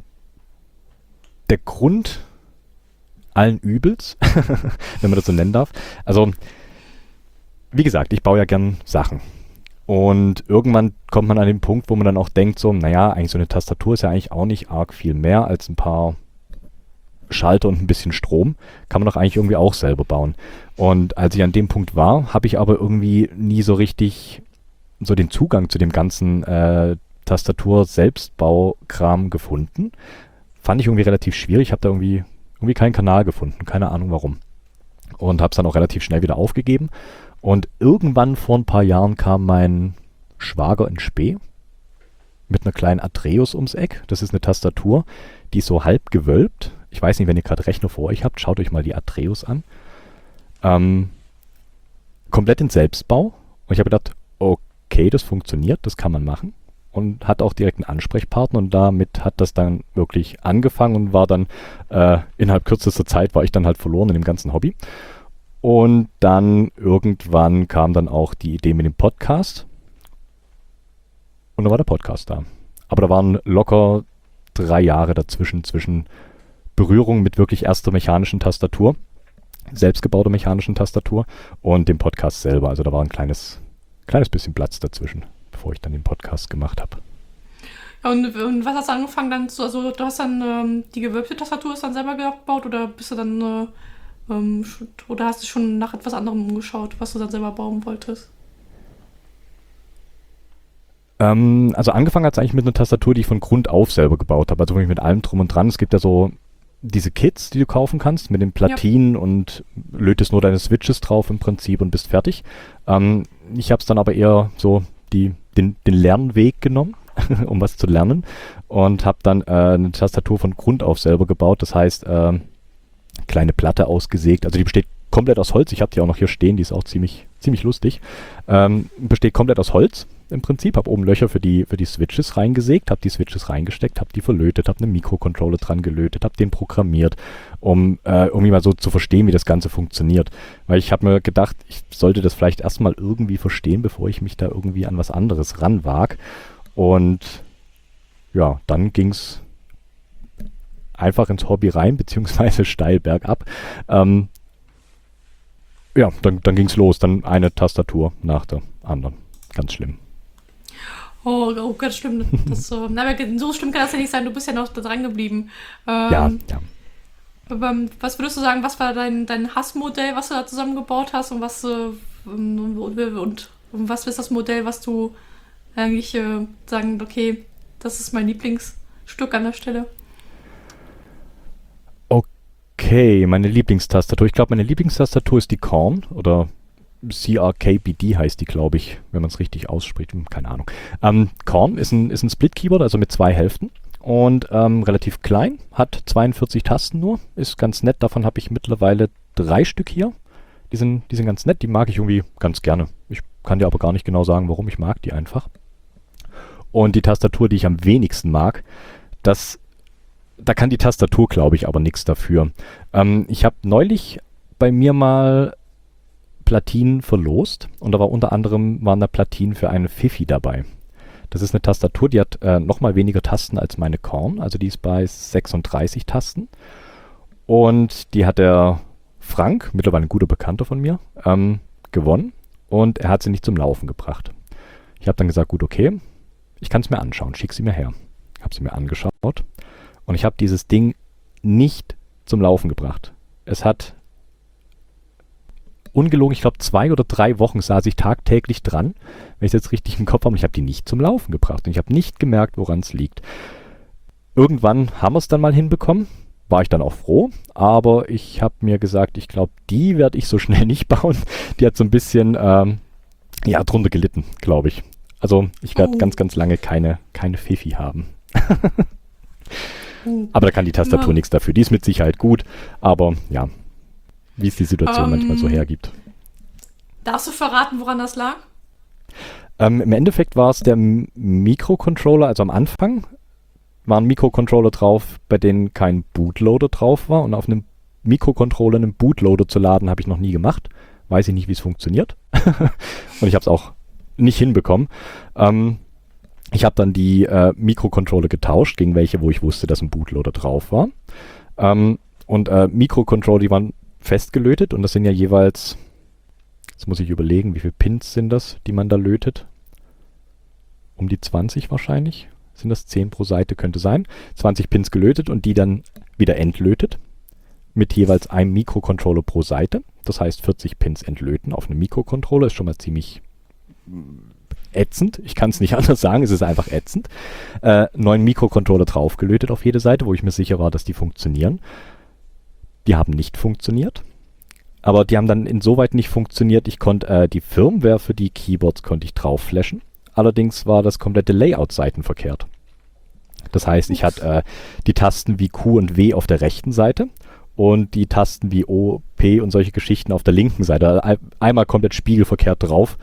der Grund allen Übels, wenn man das so nennen darf. Also wie gesagt, ich baue ja gern Sachen. Und irgendwann kommt man an den Punkt, wo man dann auch denkt so, naja, eigentlich so eine Tastatur ist ja eigentlich auch nicht arg viel mehr als ein paar Schalter und ein bisschen Strom. Kann man doch eigentlich irgendwie auch selber bauen. Und als ich an dem Punkt war, habe ich aber irgendwie nie so richtig so den Zugang zu dem ganzen äh, Tastatur-Selbstbaukram gefunden. Fand ich irgendwie relativ schwierig. Ich habe da irgendwie, irgendwie keinen Kanal gefunden. Keine Ahnung warum. Und habe es dann auch relativ schnell wieder aufgegeben. Und irgendwann vor ein paar Jahren kam mein Schwager in Spee mit einer kleinen Atreus ums Eck. Das ist eine Tastatur, die ist so halb gewölbt. Ich weiß nicht, wenn ihr gerade Rechner vor euch habt, schaut euch mal die Atreus an. Ähm, komplett in Selbstbau. Und ich habe gedacht, okay, das funktioniert, das kann man machen. Und hat auch direkt einen Ansprechpartner und damit hat das dann wirklich angefangen und war dann äh, innerhalb kürzester Zeit war ich dann halt verloren in dem ganzen Hobby. Und dann irgendwann kam dann auch die Idee mit dem Podcast. Und dann war der Podcast da. Aber da waren locker drei Jahre dazwischen, zwischen Berührung mit wirklich erster mechanischen Tastatur, selbstgebauter mechanischen Tastatur und dem Podcast selber. Also da war ein kleines, kleines bisschen Platz dazwischen, bevor ich dann den Podcast gemacht habe. Und, und was hast du angefangen dann zu, also du hast dann ähm, die gewölbte Tastatur ist dann selber gebaut oder bist du dann, äh, ähm, oder hast du schon nach etwas anderem umgeschaut, was du dann selber bauen wolltest? Ähm, also angefangen hat es eigentlich mit einer Tastatur, die ich von Grund auf selber gebaut habe, also wirklich mit allem drum und dran. Es gibt ja so diese Kits, die du kaufen kannst, mit den Platinen ja. Und lötest nur deine Switches drauf im Prinzip und bist fertig. Ähm, ich habe es dann aber eher so die, den, den Lernweg genommen um was zu lernen und habe dann äh, eine Tastatur von Grund auf selber gebaut. Das heißt, äh, kleine Platte ausgesägt. Also die besteht komplett aus Holz. Ich habe die auch noch hier stehen. Die ist auch ziemlich, ziemlich lustig. Ähm, besteht komplett aus Holz im Prinzip. Habe oben Löcher für die, für die Switches reingesägt, habe die Switches reingesteckt, habe die verlötet, habe einen Mikrocontroller dran gelötet, habe den programmiert, um äh, irgendwie mal so zu verstehen, wie das Ganze funktioniert. Weil ich habe mir gedacht, ich sollte das vielleicht erstmal irgendwie verstehen, bevor ich mich da irgendwie an was anderes ranwag. Und ja, dann ging es einfach ins Hobby rein, beziehungsweise steil bergab. Ähm, ja, dann, dann ging es los. Dann eine Tastatur nach der anderen. Ganz schlimm. Oh, oh ganz schlimm. Das, äh, na, aber so schlimm kann das ja nicht sein. Du bist ja noch da dran geblieben. Ähm, ja, ja. Aber was würdest du sagen, was war dein, dein Hassmodell, was du da zusammengebaut hast und was, äh, und, und, und was ist das Modell, was du eigentlich äh, sagen, okay, das ist mein Lieblingsstück an der Stelle? Okay, meine Lieblingstastatur. Ich glaube, meine Lieblingstastatur ist die Korn oder C R K B D heißt die, glaube ich, wenn man es richtig ausspricht. Keine Ahnung. Ähm, Korn ist ein, ist ein Split-Keyboard, also mit zwei Hälften und ähm, relativ klein, hat zweiundvierzig Tasten nur, ist ganz nett. Davon habe ich mittlerweile drei Stück hier. Die sind, die sind ganz nett, die mag ich irgendwie ganz gerne. Ich kann dir aber gar nicht genau sagen, warum. Ich mag die einfach. Und die Tastatur, die ich am wenigsten mag, das Da kann die Tastatur, glaube ich, aber nichts dafür. Ähm, ich habe neulich bei mir mal Platinen verlost und da war unter anderem waren da Platinen für eine Fifi dabei. Das ist eine Tastatur, die hat äh, nochmal weniger Tasten als meine Korn, also die ist bei sechsunddreißig Tasten. Und die hat der Frank, mittlerweile ein guter Bekannter von mir, ähm, gewonnen und er hat sie nicht zum Laufen gebracht. Ich habe dann gesagt, gut, okay, ich kann es mir anschauen, schick sie mir her. Ich habe sie mir angeschaut. Und ich habe dieses Ding nicht zum Laufen gebracht. Es hat ungelogen, ich glaube zwei oder drei Wochen saß ich tagtäglich dran, wenn ich es jetzt richtig im Kopf habe. Und ich habe die nicht zum Laufen gebracht. Und ich habe nicht gemerkt, woran es liegt. Irgendwann haben wir es dann mal hinbekommen. War ich dann auch froh. Aber ich habe mir gesagt, ich glaube, die werde ich so schnell nicht bauen. Die hat so ein bisschen ähm, ja, drunter gelitten, glaube ich. Also ich werde oh. ganz, ganz lange keine, keine Fifi haben. Aber da kann die Tastatur ja. nichts dafür. Die ist mit Sicherheit gut, aber ja, wie es die Situation um, manchmal so hergibt. Darfst du verraten, woran das lag? Ähm, Im Endeffekt war es der M- Mikrocontroller, also am Anfang waren Mikrocontroller drauf, bei denen kein Bootloader drauf war. Und auf einem Mikrocontroller einen Bootloader zu laden, habe ich noch nie gemacht. Weiß ich nicht, wie es funktioniert. Und ich habe es auch nicht hinbekommen. Ähm, Ich habe dann die äh, Mikrocontroller getauscht gegen welche, wo ich wusste, dass ein Bootloader drauf war. Ähm, und äh, Mikrocontroller, die waren festgelötet und das sind ja jeweils, jetzt muss ich überlegen, wie viele Pins sind das, die man da lötet? Um die zwanzig wahrscheinlich. Sind das zehn pro Seite, könnte sein. zwanzig Pins gelötet und die dann wieder entlötet. Mit jeweils einem Mikrocontroller pro Seite. Das heißt vierzig Pins entlöten auf einem Mikrocontroller ist schon mal ziemlich ätzend. Ich kann es nicht anders sagen, es ist einfach ätzend. Äh, neun Mikrocontroller draufgelötet auf jede Seite, wo ich mir sicher war, dass die funktionieren. Die haben nicht funktioniert. Aber die haben dann insoweit nicht funktioniert, ich konnte äh, die Firmware für die Keyboards konnte ich drauf flashen. Allerdings war das komplette Layout seitenverkehrt. Das heißt, ich hatte äh, die Tasten wie Q und W auf der rechten Seite und die Tasten wie O, P und solche Geschichten auf der linken Seite. Also einmal komplett spiegelverkehrt drauf.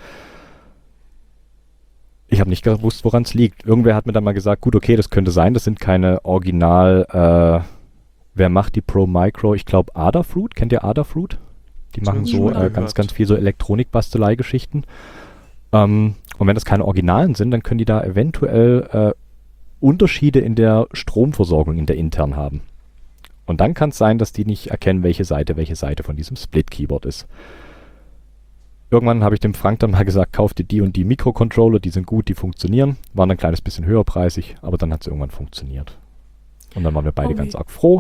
Ich habe nicht gewusst, woran es liegt. Irgendwer hat mir dann mal gesagt, gut, okay, das könnte sein, das sind keine Original, äh, wer macht die Pro Micro? Ich glaube Adafruit, kennt ihr Adafruit? Die machen so äh, ganz, ganz viel so Elektronik-Bastelei-Geschichten. Ähm, und wenn das keine Originalen sind, dann können die da eventuell äh, Unterschiede in der Stromversorgung in der intern haben. Und dann kann es sein, dass die nicht erkennen, welche Seite welche Seite von diesem Split-Keyboard ist. Irgendwann habe ich dem Frank dann mal gesagt, kauf dir die und die Mikrocontroller, die sind gut, die funktionieren. Waren ein kleines bisschen höherpreisig, aber dann hat es irgendwann funktioniert. Und dann waren wir beide okay. ganz arg froh.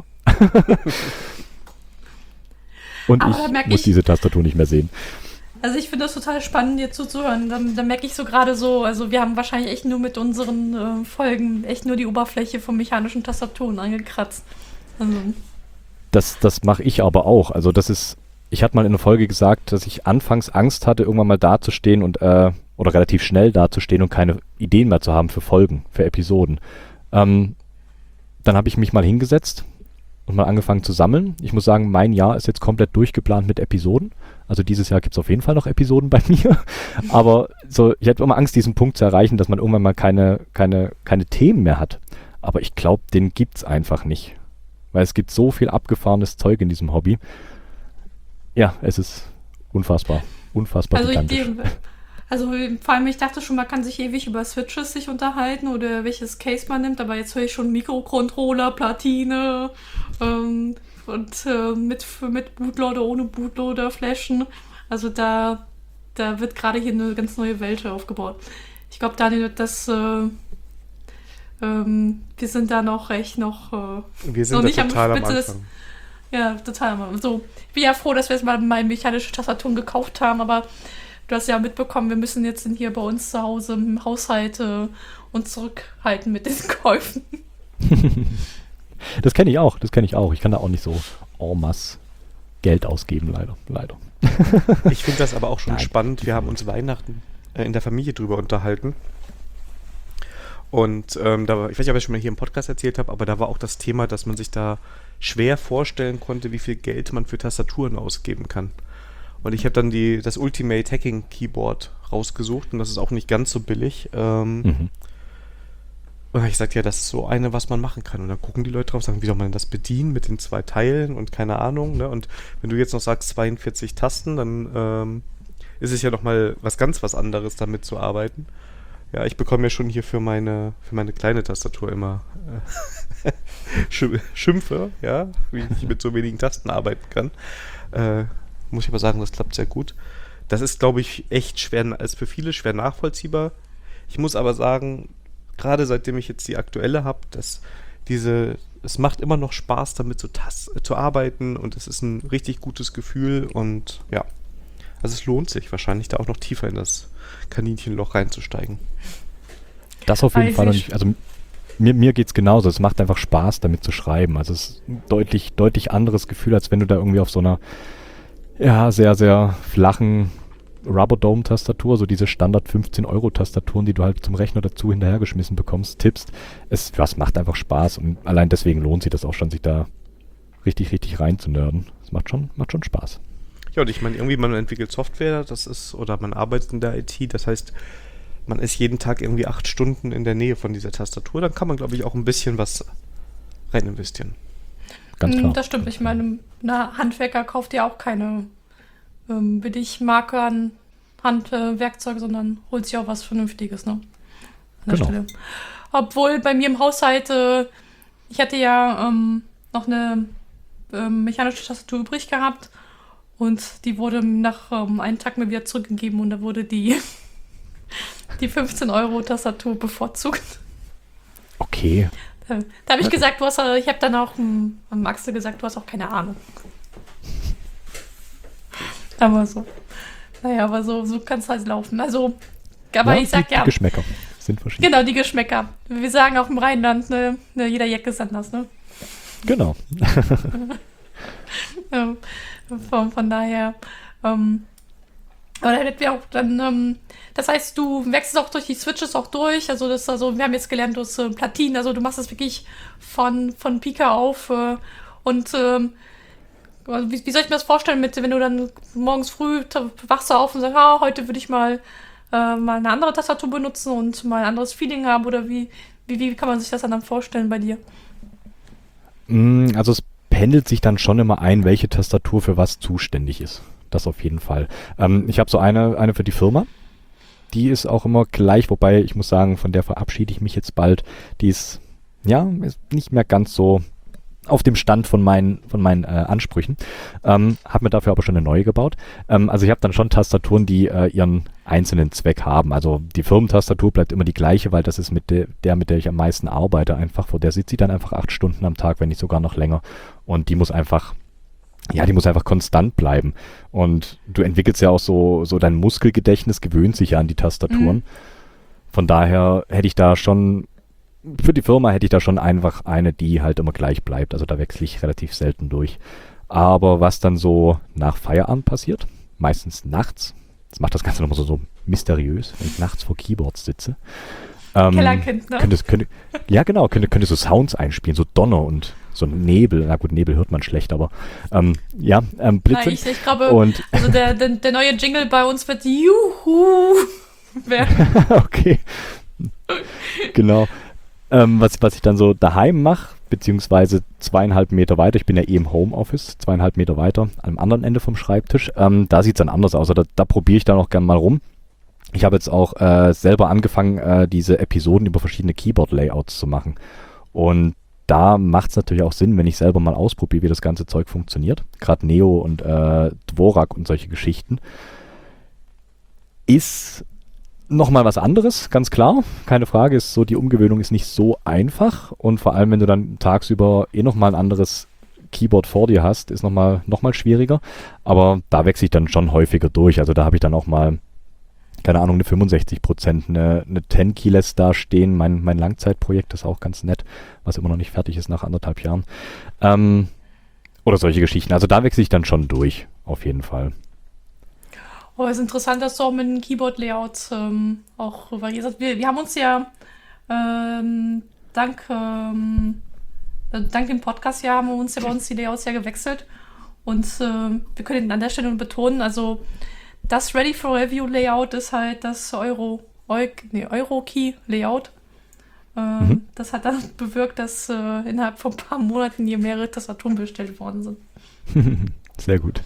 Und aber ich muss ich, diese Tastatur nicht mehr sehen. Also ich finde das total spannend, dir zuzuhören. Da, da merke ich so gerade so, also wir haben wahrscheinlich echt nur mit unseren äh, Folgen echt nur die Oberfläche von mechanischen Tastaturen angekratzt. Also. Das, das mache ich aber auch. Also das ist, ich hatte mal in einer Folge gesagt, dass ich anfangs Angst hatte, irgendwann mal dazustehen und, äh, oder relativ schnell dazustehen und keine Ideen mehr zu haben für Folgen, für Episoden. Ähm, dann habe ich mich mal hingesetzt und mal angefangen zu sammeln. Ich muss sagen, mein Jahr ist jetzt komplett durchgeplant mit Episoden. Also dieses Jahr gibt es auf jeden Fall noch Episoden bei mir. Aber so, ich hatte immer Angst, diesen Punkt zu erreichen, dass man irgendwann mal keine, keine, keine Themen mehr hat. Aber ich glaube, den gibt's einfach nicht. Weil es gibt so viel abgefahrenes Zeug in diesem Hobby. Ja, es ist unfassbar. Unfassbar Also, ich, gigantisch. die, also vor allem, ich dachte schon, man kann sich ewig über Switches sich unterhalten oder welches Case man nimmt, aber jetzt höre ich schon Mikrocontroller, Platine ähm, und äh, mit, mit Bootloader, ohne Bootloader, Flashen. Also da, da wird gerade hier eine ganz neue Welt aufgebaut. Ich glaube, Daniel, das äh, ähm, wir sind da noch recht noch äh, Wir sind noch da nicht total am am Spitze des, Anfang. ja, total. So, ich bin ja froh, dass wir jetzt mal meine mechanische Tastaturen gekauft haben, aber du hast ja mitbekommen, wir müssen jetzt hier bei uns zu Hause im Haushalt äh, uns zurückhalten mit diesen Käufen. Das kenne ich auch, das kenne ich auch. Ich kann da auch nicht so en masse Geld ausgeben, leider. leider. Ich finde das aber auch schon Nein, spannend. Wir haben uns Weihnachten äh, in der Familie drüber unterhalten. Und ähm, da war, ich weiß nicht, ob ich schon mal hier im Podcast erzählt habe, aber da war auch das Thema, dass man sich da schwer vorstellen konnte, wie viel Geld man für Tastaturen ausgeben kann. Und ich habe dann die, das Ultimate Hacking Keyboard rausgesucht und das ist auch nicht ganz so billig. Ähm, Mhm. Und ich sagte, ja, das ist so eine, was man machen kann. Und dann gucken die Leute drauf und sagen, wie soll man das bedienen mit den zwei Teilen und keine Ahnung. Ne? Und wenn du jetzt noch sagst zweiundvierzig Tasten, dann ähm, ist es ja nochmal was ganz was anderes, damit zu arbeiten. Ja, ich bekomme ja schon hier für meine, für meine kleine Tastatur immer äh, Schimpfe, ja, wie ich mit so wenigen Tasten arbeiten kann. Äh, muss ich aber sagen, das klappt sehr gut. Das ist, glaube ich, echt schwer, ist für viele schwer nachvollziehbar. Ich muss aber sagen, gerade seitdem ich jetzt die aktuelle habe, dass diese, es macht immer noch Spaß, damit so tas- zu arbeiten und es ist ein richtig gutes Gefühl und ja, also es lohnt sich wahrscheinlich da auch noch tiefer in das Kaninchenloch reinzusteigen. Das auf jeden Weiß Fall. Und ich. ich, also mir, mir geht es genauso. Es macht einfach Spaß, damit zu schreiben. Also es ist ein deutlich, deutlich anderes Gefühl, als wenn du da irgendwie auf so einer ja, sehr, sehr flachen Rubber-Dome-Tastatur, so diese Standard fünfzehn Euro Tastaturen, die du halt zum Rechner dazu hinterhergeschmissen bekommst, tippst. Es das macht einfach Spaß und allein deswegen lohnt sich das auch schon, sich da richtig, richtig rein zu nerden. Es macht schon, macht schon Spaß. Ja, und ich meine, irgendwie man entwickelt Software, das ist, oder man arbeitet in der I T, das heißt, man ist jeden Tag irgendwie acht Stunden in der Nähe von dieser Tastatur, dann kann man, glaube ich, auch ein bisschen was rein investieren. Ganz Mm, klar. Das stimmt. Ich meine, ein Handwerker kauft ja auch keine ähm, billig Marke an Handwerkzeug, sondern holt sich auch was Vernünftiges, ne? An der Genau. Stelle. Obwohl bei mir im Haushalt, äh, ich hatte ja ähm, noch eine ähm, mechanische Tastatur übrig gehabt und die wurde nach ähm, einem Tag mir wieder zurückgegeben und da wurde die, die fünfzehn Euro Tastatur bevorzugt. Okay. Da, da habe ich gesagt, du hast, äh, ich habe dann auch ähm, am Axel gesagt, du hast auch keine Ahnung. Aber so. Naja, aber so, so kann es halt laufen. Also, aber ja, ich sag die, ja, die Geschmäcker sind verschieden. genau, die Geschmäcker. Wir sagen auch im Rheinland, ne, ne, jeder Jack ist anders, ne? Genau. Ähm, von, von daher, ähm, aber dann hätten wir auch dann, ähm, das heißt, du wechselst auch durch die Switches auch durch, also das, also wir haben jetzt gelernt, du hast äh, Platinen, also du machst das wirklich von, von Pika auf äh, und ähm, also wie, wie soll ich mir das vorstellen, mit, wenn du dann morgens früh t- wachst du auf und sagst, ah, heute würde ich mal, äh, mal eine andere Tastatur benutzen und mal ein anderes Feeling haben oder wie, wie, wie kann man sich das dann, dann vorstellen bei dir? Mm, Also es pendelt sich dann schon immer ein, welche Tastatur für was zuständig ist. Das auf jeden Fall. Ähm, ich habe so eine, eine für die Firma. Die ist auch immer gleich, wobei ich muss sagen, von der verabschiede ich mich jetzt bald. Die ist, ja, ist nicht mehr ganz so auf dem Stand von meinen, von meinen äh, Ansprüchen. Ähm, habe mir dafür aber schon eine neue gebaut. Ähm, also ich habe dann schon Tastaturen, die äh, ihren einzelnen Zweck haben. Also die Firmentastatur bleibt immer die gleiche, weil das ist mit de- der, mit der ich am meisten arbeite einfach. Vor der sitze ich dann einfach acht Stunden am Tag, wenn nicht sogar noch länger. Und die muss einfach, ja, die muss einfach konstant bleiben. Und du entwickelst ja auch so, so dein Muskelgedächtnis, gewöhnt sich ja an die Tastaturen. Mhm. Von daher hätte ich da schon, für die Firma hätte ich da schon einfach eine, die halt immer gleich bleibt. Also da wechsle ich relativ selten durch. Aber was dann so nach Feierabend passiert, meistens nachts, das macht das Ganze nochmal so, so mysteriös, wenn ich nachts vor Keyboards sitze. Ähm, Kellerkind, ne? Könnte, könnte, ja, genau, könnte, könnte so Sounds einspielen, so Donner und so Nebel. Na gut, Nebel hört man schlecht, aber ähm, ja, ähm, Blitze. Na, ich, ich glaube, und also der, der, der neue Jingle bei uns wird Juhu werden. okay. Genau. Ähm, was, was ich dann so daheim mache, beziehungsweise zweieinhalb Meter weiter, ich bin ja eh im Homeoffice, zweieinhalb Meter weiter, am anderen Ende vom Schreibtisch, ähm, da sieht es dann anders aus. Also da, da probiere ich dann auch gerne mal rum. Ich habe jetzt auch äh, selber angefangen, äh, diese Episoden über verschiedene Keyboard-Layouts zu machen. Und da macht es natürlich auch Sinn, wenn ich selber mal ausprobiere, wie das ganze Zeug funktioniert. Gerade Neo und äh, Dvorak und solche Geschichten. Ist nochmal was anderes, ganz klar. Keine Frage, ist so, die Umgewöhnung ist nicht so einfach. Und vor allem, wenn du dann tagsüber eh nochmal ein anderes Keyboard vor dir hast, ist nochmal noch mal schwieriger. Aber da wechsle ich dann schon häufiger durch. Also da habe ich dann auch mal, keine Ahnung, eine fünfundsechzig Prozent, eine, eine zehn Keyless da stehen. Mein, mein Langzeitprojekt ist auch ganz nett, was immer noch nicht fertig ist nach anderthalb Jahren. Ähm, oder solche Geschichten. Also da wechsle ich dann schon durch, auf jeden Fall. Oh, es ist interessant, dass du auch mit den Keyboard-Layouts ähm, auch variiert hast. Wir, wir haben uns ja ähm, dank, ähm, äh, dank dem Podcast ja haben wir uns ja bei uns die Layouts ja gewechselt. Und äh, wir können an der Stelle nur betonen, also das Ready for Review Layout ist halt das Euro, Eu, nee, Euro-Key Layout. Äh, mhm. Das hat dann bewirkt, dass äh, innerhalb von ein paar Monaten hier mehrere Tastaturen bestellt worden sind. Sehr gut.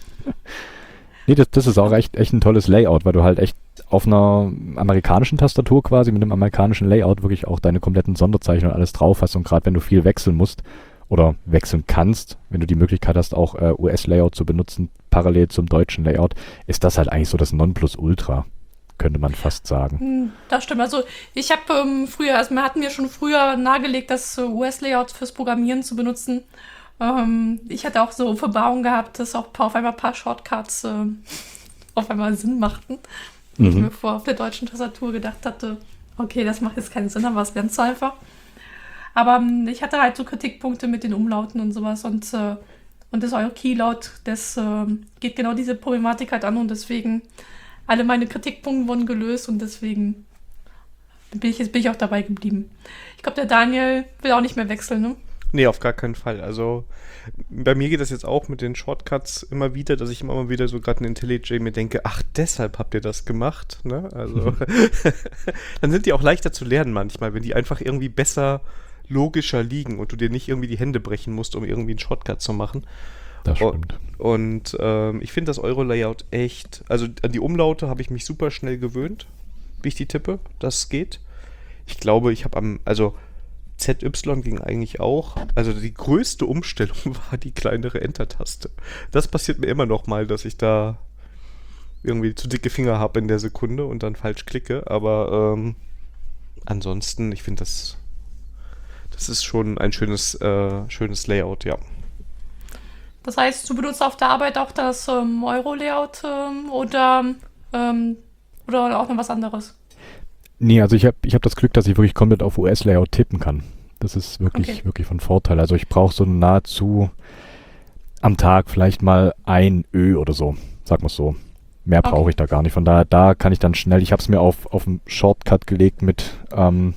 Nee, das, das ist auch echt, echt ein tolles Layout, weil du halt echt auf einer amerikanischen Tastatur quasi mit einem amerikanischen Layout wirklich auch deine kompletten Sonderzeichen und alles drauf hast. Und gerade wenn du viel wechseln musst oder wechseln kannst, wenn du die Möglichkeit hast, auch äh, U S-Layout zu benutzen, parallel zum deutschen Layout, ist das halt eigentlich so das Nonplusultra, könnte man fast sagen. Das stimmt. Also ich habe ähm, früher, also wir hatten mir schon früher nahegelegt, das äh, U S-Layout fürs Programmieren zu benutzen. Ähm, ich hatte auch so Verbauung gehabt, dass auch auf einmal ein paar Shortcuts äh, auf einmal Sinn machten. Mhm. Ich mir vor auf der deutschen Tastatur gedacht hatte, okay, das macht jetzt keinen Sinn, aber es ganz so einfach. Aber ähm, ich hatte halt so Kritikpunkte mit den Umlauten und sowas und, äh, und das Euro-Keylaut, das äh, geht genau diese Problematik halt an und deswegen alle meine Kritikpunkte wurden gelöst und deswegen bin ich, jetzt bin ich auch dabei geblieben. Ich glaube, der Daniel will auch nicht mehr wechseln, ne? Nee, auf gar keinen Fall. Also bei mir geht das jetzt auch mit den Shortcuts immer wieder, dass ich immer mal wieder so gerade in IntelliJ mir denke, ach, deshalb habt ihr das gemacht, ne? Also dann sind die auch leichter zu lernen manchmal, wenn die einfach irgendwie besser, logischer liegen und du dir nicht irgendwie die Hände brechen musst, um irgendwie einen Shortcut zu machen. Das stimmt. Und, und ähm, ich finde das Euro-Layout echt, also an die Umlaute habe ich mich super schnell gewöhnt, wie ich die tippe, das geht. Ich glaube, ich habe am, also Z Y ging eigentlich auch. Also die größte Umstellung war die kleinere Enter-Taste. Das passiert mir immer noch mal, dass ich da irgendwie zu dicke Finger habe in der Sekunde und dann falsch klicke. Aber ähm, ansonsten, ich finde das, das ist schon ein schönes, äh, schönes Layout, ja. Das heißt, du benutzt auf der Arbeit auch das ähm, Euro-Layout ähm, oder, ähm, oder auch noch was anderes? Nee, also ich habe ich hab das Glück, dass ich wirklich komplett auf U S-Layout tippen kann. Das ist wirklich, okay. wirklich von Vorteil. Also ich brauche so nahezu am Tag vielleicht mal ein Ö oder so, sag mal so. Mehr brauche okay. ich da gar nicht. Von daher, da kann ich dann schnell, ich habe es mir auf, auf einen Shortcut gelegt mit, ähm,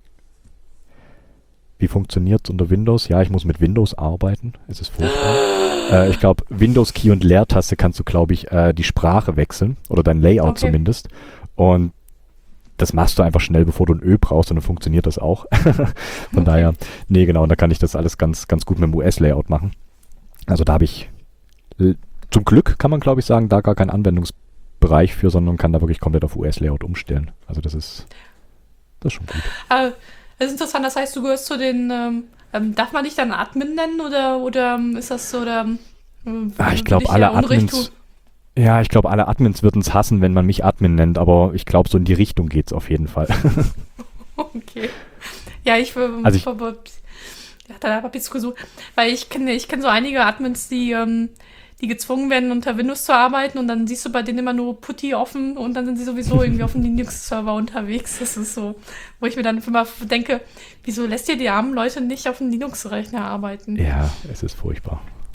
wie funktioniert es unter Windows? Ja, ich muss mit Windows arbeiten. Es ist furchtbar. äh, ich glaube, Windows-Key und Leertaste kannst du, glaube ich, äh, die Sprache wechseln oder dein Layout okay. zumindest. Und das machst du einfach schnell, bevor du ein Ö brauchst und dann funktioniert das auch. Von okay. daher, nee, genau, und da kann ich das alles ganz, ganz gut mit dem U S-Layout machen. Also da habe ich l- zum Glück, kann man glaube ich sagen, da gar keinen Anwendungsbereich für, sondern kann da wirklich komplett auf U S-Layout umstellen. Also das ist, das ist schon gut. Äh, das ist interessant, das heißt, du gehörst zu den, ähm, darf man dich dann Admin nennen oder, oder ist das so, oder ähm, ah, ich glaube, alle Admins... Tun? Ja, ich glaube, alle Admins würden es hassen, wenn man mich Admin nennt, aber ich glaube, so in die Richtung geht es auf jeden Fall. Okay. Ja, ich will... Also ich, ja, da habe ich jetzt gesucht, weil ich kenne ich kenn so einige Admins, die, ähm, die gezwungen werden, unter Windows zu arbeiten und dann siehst du bei denen immer nur Putty offen und dann sind sie sowieso irgendwie auf dem Linux-Server unterwegs. Das ist so, wo ich mir dann immer denke, wieso lässt ihr die armen Leute nicht auf dem Linux-Rechner arbeiten? Ja, es ist furchtbar.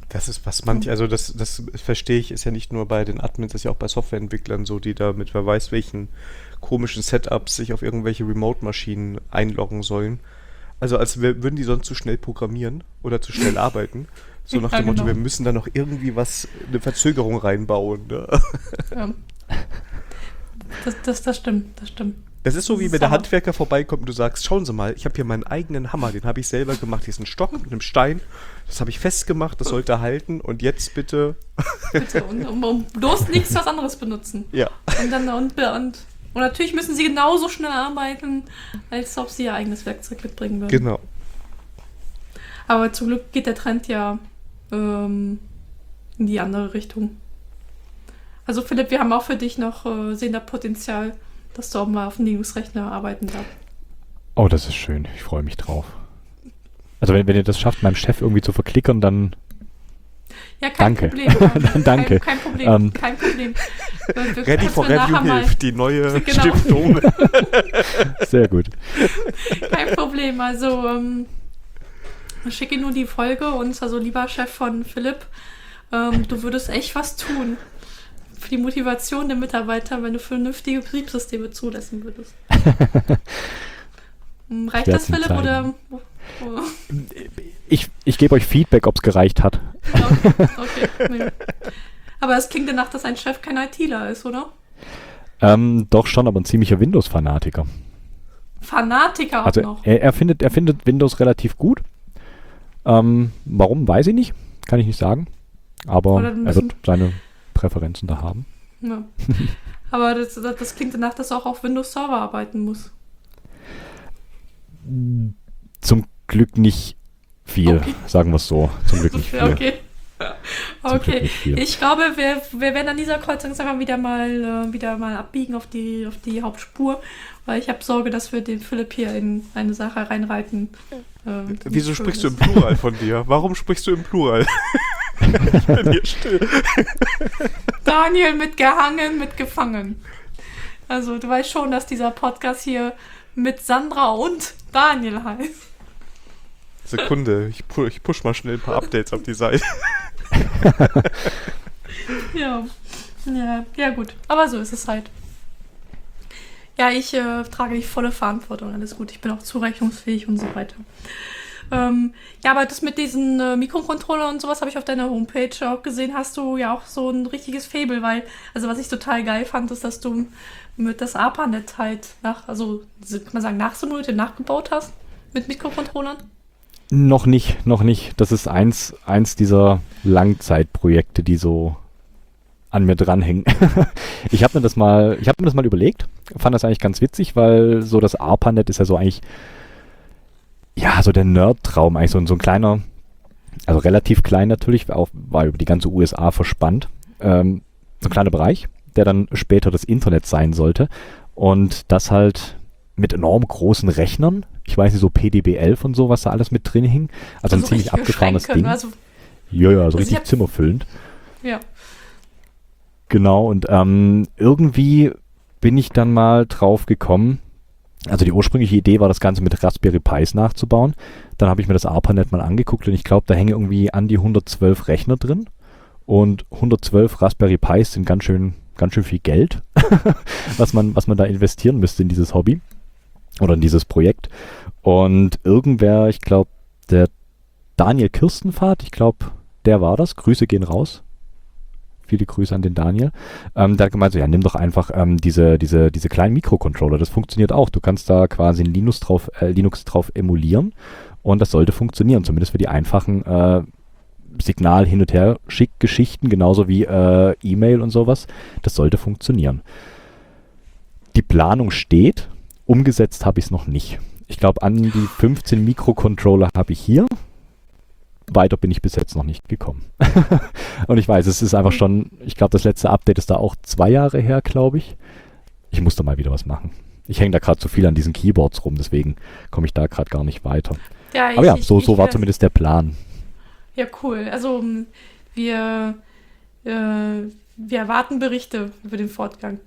Das ist was manch, also das, das verstehe ich, ist ja nicht nur bei den Admins, das ist ja auch bei Softwareentwicklern so, die da mit wer weiß welchen komischen Setups sich auf irgendwelche Remote-Maschinen einloggen sollen. Also als wär- würden die sonst zu schnell programmieren oder zu schnell arbeiten. So nach Ja, dem Motto, genau. wir müssen da noch irgendwie was, eine Verzögerung reinbauen. Ne? Ja. Das, das, das stimmt, das stimmt. Das ist so, Das wie ist wenn der aber- Handwerker vorbeikommt und du sagst, schauen Sie mal, ich habe hier meinen eigenen Hammer, den habe ich selber gemacht. Hier ist ein Stock mit einem Stein, das habe ich festgemacht, das sollte halten und jetzt bitte... Bitte. Und, und, und bloß nichts was anderes benutzen. Ja. Und dann und, und, und natürlich müssen sie genauso schnell arbeiten, als ob sie ihr eigenes Werkzeug mitbringen würden. Genau. Aber zum Glück geht der Trend ja ähm, in die andere Richtung. Also Philipp, wir haben auch für dich noch äh, sehen da Potenzial, dass du auch mal auf einem Linux-Rechner arbeiten darfst. Oh, das ist schön. Ich freue mich drauf. Also wenn, wenn ihr das schafft, meinem Chef irgendwie zu verklickern, dann Ja, kein Danke. Problem. Ähm, Dann danke. Kein, kein Problem, Ähm, kein Problem. Wir- wir Ready können for nachher Review mal- hilft, die neue Genau. Stiftung. sehr gut. Kein Problem. Also ähm, schicke Ihnen nur die Folge und also lieber Chef von Philipp, ähm, du würdest echt was tun für die Motivation der Mitarbeiter, wenn du vernünftige Betriebssysteme zulassen würdest. Hm, Reicht das, werd's ihm Philipp, zeigen. oder? Oh, oh. Ich, ich gebe euch Feedback, ob es gereicht hat. Okay, okay. Nee. Aber es klingt danach, dass ein Chef kein ITler ist, oder? Ähm, doch schon, aber ein ziemlicher Windows-Fanatiker. Fanatiker auch Also noch. er, er, findet, er findet Windows relativ gut. Ähm, warum, weiß ich nicht. Kann ich nicht sagen. Aber Oder er müssen- wird seine Präferenzen da haben. Ja. Aber das, das, das klingt danach, dass er auch auf Windows Server arbeiten muss. Zum Glück nicht viel, Okay. sagen wir es so. Zum Glück nicht viel. Okay. Zum Glück Okay. nicht viel. Ich glaube, wir, wir werden an dieser Kreuzung jetzt einfach wieder mal, äh, wieder mal abbiegen auf die, auf die Hauptspur, weil ich habe Sorge, dass wir den Philipp hier in eine Sache reinreiten. ähm, die Wieso nicht schön sprichst du im ist. Plural von dir? Warum sprichst du im Plural? Ich bin hier still. Daniel mit gehangen, mit gefangen. Also du weißt schon, dass dieser Podcast hier mit Sandra und Daniel heißt. Sekunde, ich, pu ich push mal schnell ein paar Updates auf die Seite. Ja. Ja, ja gut. Aber so ist es halt. Ja, ich äh, trage die volle Verantwortung, alles gut. Ich bin auch zurechnungsfähig und so weiter. Ähm, ja, aber das mit diesen äh, Mikrocontroller und sowas habe ich auf deiner Homepage auch gesehen. Hast du ja auch so ein richtiges Faible, weil, also was ich total geil fand, ist, dass du mit das ARPANET halt nach, also kann man sagen, nachsimuliert, nachgebaut hast mit Mikrocontrollern. Noch nicht, noch nicht. Das ist eins, eins dieser Langzeitprojekte, die so an mir dranhängen. Ich habe mir das mal, ich habe mir das mal überlegt, fand das eigentlich ganz witzig, weil so das ARPANET ist ja so eigentlich, ja, so der Nerd-Traum, eigentlich so, ein- so ein kleiner, also relativ klein natürlich, auch, war über die ganze U S A verspannt, ähm, so ein kleiner Bereich, der dann später das Internet sein sollte und das halt mit enorm großen Rechnern, ich weiß nicht, so P D B elf und so, was da alles mit drin hing, also, ein ziemlich richtige abgefahrenes Schränke, Ding. Also, Ja, ja, so Also ich richtig hab- zimmerfüllend. ja. Genau, und ähm, irgendwie bin ich dann mal drauf gekommen, also die ursprüngliche Idee war, das Ganze mit Raspberry Pis nachzubauen. Dann habe ich mir das ARPANET mal angeguckt und ich glaube, da hängen irgendwie an die hundertzwölf Rechner drin. Und hundertzwölf Raspberry Pis sind ganz schön, ganz schön viel Geld, was man, was man da investieren müsste in dieses Hobby oder in dieses Projekt. Und irgendwer, ich glaube, der Daniel Kirstenfahrt, ich glaube, der war das. Grüße gehen raus. Viele Grüße an den Daniel. Ähm, der hat gemeint, so, ja, nimm doch einfach ähm, diese, diese, diese kleinen Mikrocontroller. Das funktioniert auch. Du kannst da quasi ein Linux drauf, äh, Linux drauf emulieren und das sollte funktionieren. Zumindest für die einfachen äh, Signal hin und her Schick-Geschichten, genauso wie äh, E-Mail und sowas. Das sollte funktionieren. Die Planung steht. Umgesetzt habe ich es noch nicht. Ich glaube, an die fünfzehn Mikrocontroller habe ich hier. Weiter bin ich bis jetzt noch nicht gekommen. Und ich weiß, es ist einfach schon, ich glaube, das letzte Update ist da auch zwei Jahre her, glaube ich. Ich muss da mal wieder was machen. Ich hänge da gerade zu viel an diesen Keyboards rum, deswegen komme ich da gerade gar nicht weiter. Ja, ich, Aber ja, ich, so, ich, so war äh, zumindest der Plan. Ja, cool. Also m, wir, äh, wir erwarten Berichte über den Fortgang.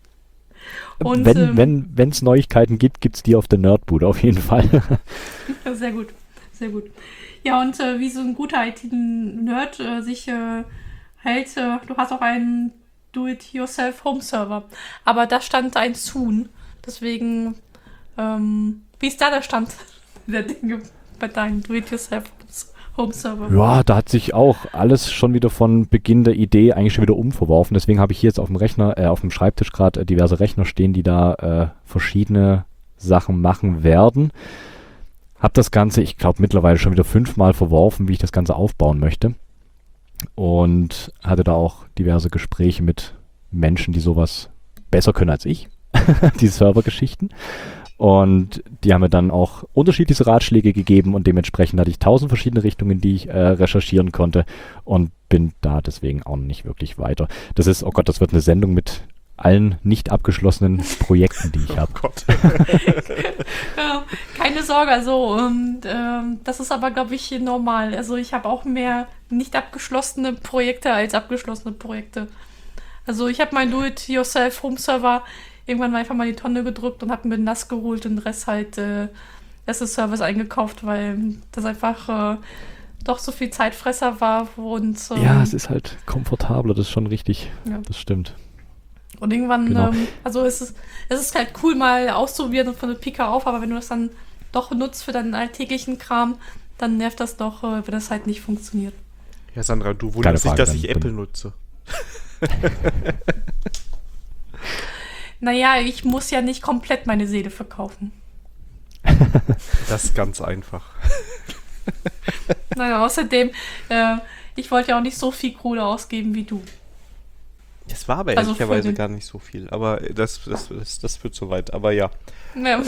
Und, wenn ähm, wenn es Neuigkeiten gibt, gibt es die auf der Nerdbude auf jeden Fall. Sehr gut, sehr gut. Ja, und äh, wie so ein guter I T-Nerd äh, sich äh, hält, äh, du hast auch einen Do-it-yourself-Home-Server. Aber da stand ein Soon. Deswegen, ähm, wie ist da der Stand der Dinge bei deinem Do-it-yourself-Home-Server? Ja, da hat sich auch alles schon wieder von Beginn der Idee eigentlich schon wieder umverworfen. Deswegen habe ich hier jetzt auf dem Rechner, äh, auf dem Schreibtisch gerade äh, diverse Rechner stehen, die da äh, verschiedene Sachen machen werden. Hab das Ganze, ich glaube, mittlerweile schon wieder fünfmal verworfen, wie ich das Ganze aufbauen möchte. Und hatte da auch diverse Gespräche mit Menschen, die sowas besser können als ich, die Servergeschichten. Und die haben mir dann auch unterschiedliche Ratschläge gegeben und dementsprechend hatte ich tausend verschiedene Richtungen, die ich äh, recherchieren konnte und bin da deswegen auch nicht wirklich weiter. Das ist, oh Gott, das wird eine Sendung mit allen nicht abgeschlossenen Projekten, die ich habe. Oh Gott. Ja, keine Sorge, also und, ähm, das ist aber, glaube ich, normal. Also ich habe auch mehr nicht abgeschlossene Projekte als abgeschlossene Projekte. Also ich habe meinen Do-it-yourself-Home-Server irgendwann mal einfach mal in die Tonne gedrückt und habe mir nass geholt und den Rest halt äh, as a Service eingekauft, weil das einfach äh, doch so viel Zeitfresser war. Und, ähm, Ja, es ist halt komfortabler, das ist schon richtig. Ja. Das stimmt. Und irgendwann, Genau. ähm, also es ist, es ist halt cool, mal auszuprobieren und von der Pika auf, aber wenn du das dann doch nutzt für deinen alltäglichen Kram, dann nervt das doch, äh, wenn das halt nicht funktioniert. Ja, Sandra, du Keine wunderst dich, Frage, dass dann- ich dann- Apple nutze. Naja, ich muss ja nicht komplett meine Seele verkaufen. Das ist ganz einfach. Naja, außerdem, äh, ich wollte ja auch nicht so viel Kohle ausgeben wie du. Das war aber Also ehrlicherweise für den- gar nicht so viel. Aber das, das, das, das führt so weit. Aber ja. Ja,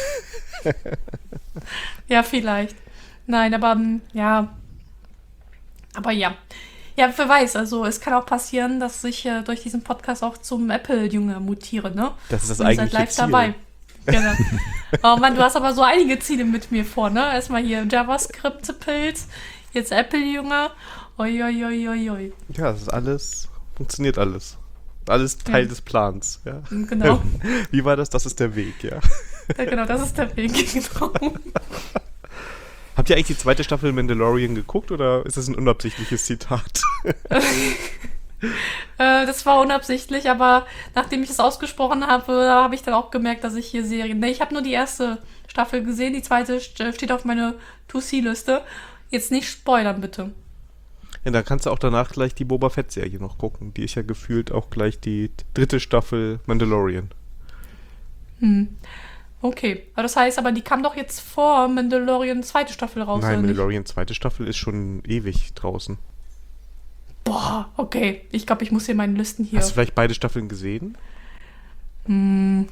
ja vielleicht. Nein, aber ähm, ja. Aber ja. Ja, wer weiß, also es kann auch passieren, dass ich äh, durch diesen Podcast auch zum Apple-Junge mutiere, ne? Das ist das Und ihr seid eigentliche live Ziel. dabei. Genau. Oh Mann, du hast aber so einige Ziele mit mir vor, ne? Erstmal hier JavaScript-Pilz, jetzt Apple-Junge. Oi, oi, oi, oi, oi. Ja, das ist alles, funktioniert alles. Alles Teil Ja. des Plans, ja. Genau. Wie war das? Das ist der Weg, ja. Ja, genau, das ist der Weg. Genau. Habt ihr eigentlich die zweite Staffel Mandalorian geguckt oder ist das ein unabsichtliches Zitat? äh, das war unabsichtlich, aber nachdem ich es ausgesprochen habe, habe ich dann auch gemerkt, dass ich hier Serien... Ne, ich habe nur die erste Staffel gesehen, die zweite st- steht auf meiner To-See-Liste. Jetzt nicht spoilern, bitte. Ja, dann kannst du auch danach gleich die Boba Fett-Serie noch gucken. Die ist ja gefühlt auch gleich die dritte Staffel Mandalorian. Hm. Okay, aber das heißt, aber die kam doch jetzt vor Mandalorian zweite Staffel raus, Nein, oder nicht? Mandalorian zweite Staffel ist schon ewig draußen. Boah, okay. Ich glaube, ich muss hier meine Listen hier... Hast du vielleicht beide Staffeln gesehen? Hm.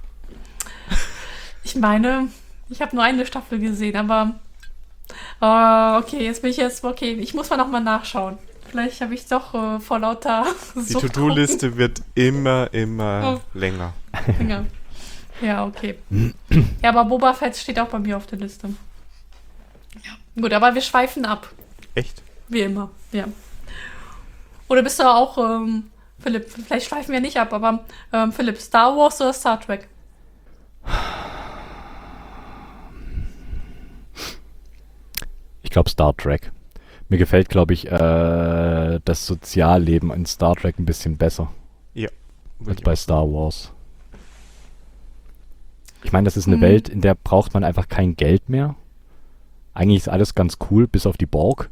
Ich meine, ich habe nur eine Staffel gesehen, aber... Oh, okay, jetzt bin ich jetzt... Okay, ich muss mal nochmal nachschauen. Vielleicht habe ich doch äh, vor lauter Die Sucht To-Do-Liste wird immer, immer Oh. länger. gucken. Ja. Ja, okay. Ja, aber Boba Fett steht auch bei mir auf der Liste. Ja. Gut, aber wir schweifen ab. Echt? Wie immer, ja. Oder bist du auch, ähm, Philipp, vielleicht schweifen wir nicht ab, aber ähm, Philipp, Star Wars oder Star Trek? Ich glaube Star Trek. Mir gefällt, glaube ich, äh, das Sozialleben in Star Trek ein bisschen besser Ja. als bei Star Wars. Ich meine, das ist eine Hm. Welt, in der braucht man einfach kein Geld mehr. Eigentlich ist alles ganz cool, bis auf die Borg.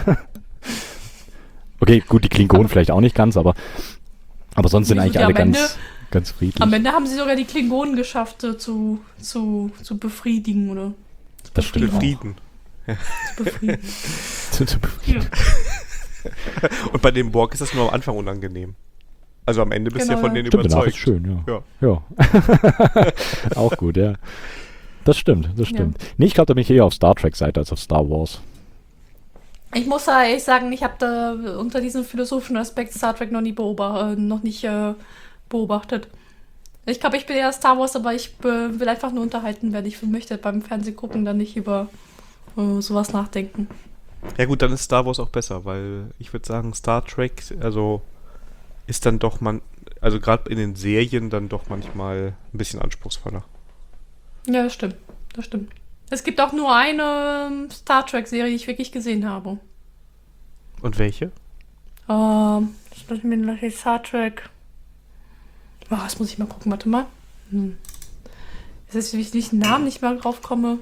Okay, gut, die Klingonen vielleicht auch nicht ganz, aber, aber sonst sind Wieso, eigentlich die alle am Ende- ganz, ganz friedlich. Am Ende haben sie sogar die Klingonen geschafft, äh, zu, zu, zu befriedigen, oder? Zu Das stimmt auch. Frieden. Zu befriedigen. ja. Und bei dem Borg ist das nur am Anfang unangenehm. Also am Ende bist du Genau, ja von ja. denen Stimmt, danach überzeugt. ist schön, ja. Ja. Ja. Auch gut, ja. Das stimmt, das stimmt. Nee, ich glaube, da bin ich eher auf Star Trek-Seite als auf Star Wars. Ich muss da ehrlich sagen, ich habe da unter diesem philosophischen Aspekt Star Trek noch nie beobacht, äh, noch nicht äh, beobachtet. Ich glaube, ich bin eher Star Wars, aber ich äh, will einfach nur unterhalten werden. Ich möchte beim Fernsehen gucken, dann nicht über äh, sowas nachdenken. Ja gut, dann ist Star Wars auch besser, weil ich würde sagen, Star Trek, also ist dann doch man, also gerade in den Serien dann doch manchmal ein bisschen anspruchsvoller. Ja, das stimmt. Das stimmt. Es gibt auch nur eine Star Trek-Serie, die ich wirklich gesehen habe. Und welche? Ähm, das lass mir noch Star Trek. Oh, das muss ich mal gucken, warte mal. Hm. Es ist, wie ich nicht den Namen nicht mal drauf komme.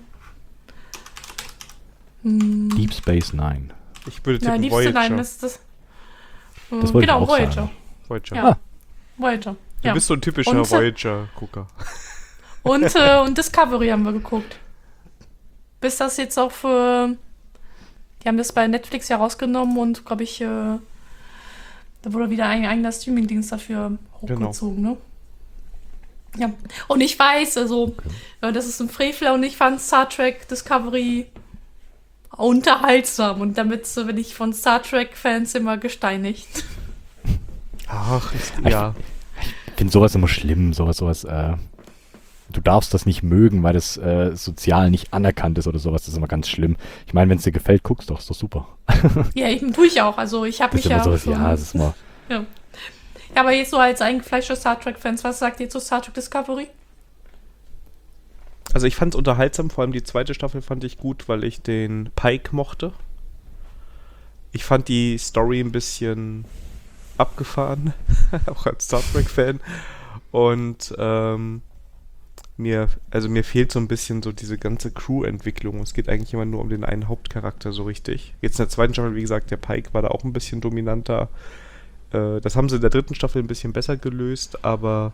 Hm. Deep Space Nine. Ich würde Nein, tippen Deep Voyager. Space Nine, das ist das. Hm, Das wollte ich genau, auch Voyager. sagen. Voyager. Ja. Ah. Voyager. Du Ja. bist so ein typischer Und, äh, Voyager-Gucker. Und, äh, und Discovery haben wir geguckt. Bis das jetzt auch für. Die haben das bei Netflix ja rausgenommen und, glaube ich, äh, da wurde wieder ein eigener Streaming-Dienst dafür hochgezogen, ne? Ja. Und ich weiß, also, äh, das ist ein Frevler und ich fand Star Trek Discovery unterhaltsam und damit äh, bin ich von Star Trek-Fans immer gesteinigt. Ach, ist, ja. Ich finde sowas immer schlimm, sowas, sowas, äh, du darfst das nicht mögen, weil das äh, sozial nicht anerkannt ist oder sowas, das ist immer ganz schlimm. Ich meine, wenn es dir gefällt, guckst doch, ist doch super. Ja, ich, tue ich auch, also ich habe Das mich ist immer ja sowas, schon, ja, das ist mal, ja. Ja, aber jetzt so als eingefleischte Star Trek-Fans, was sagt ihr zu Star Trek Discovery? Also ich fand es unterhaltsam, vor allem die zweite Staffel fand ich gut, weil ich den Pike mochte. Ich fand die Story ein bisschen abgefahren, auch als Star Trek-Fan. Und ähm, mir, also mir fehlt so ein bisschen so diese ganze Crew-Entwicklung. Es geht eigentlich immer nur um den einen Hauptcharakter so richtig. Jetzt in der zweiten Staffel, wie gesagt, der Pike war da auch ein bisschen dominanter. Äh, das haben sie in der dritten Staffel ein bisschen besser gelöst, aber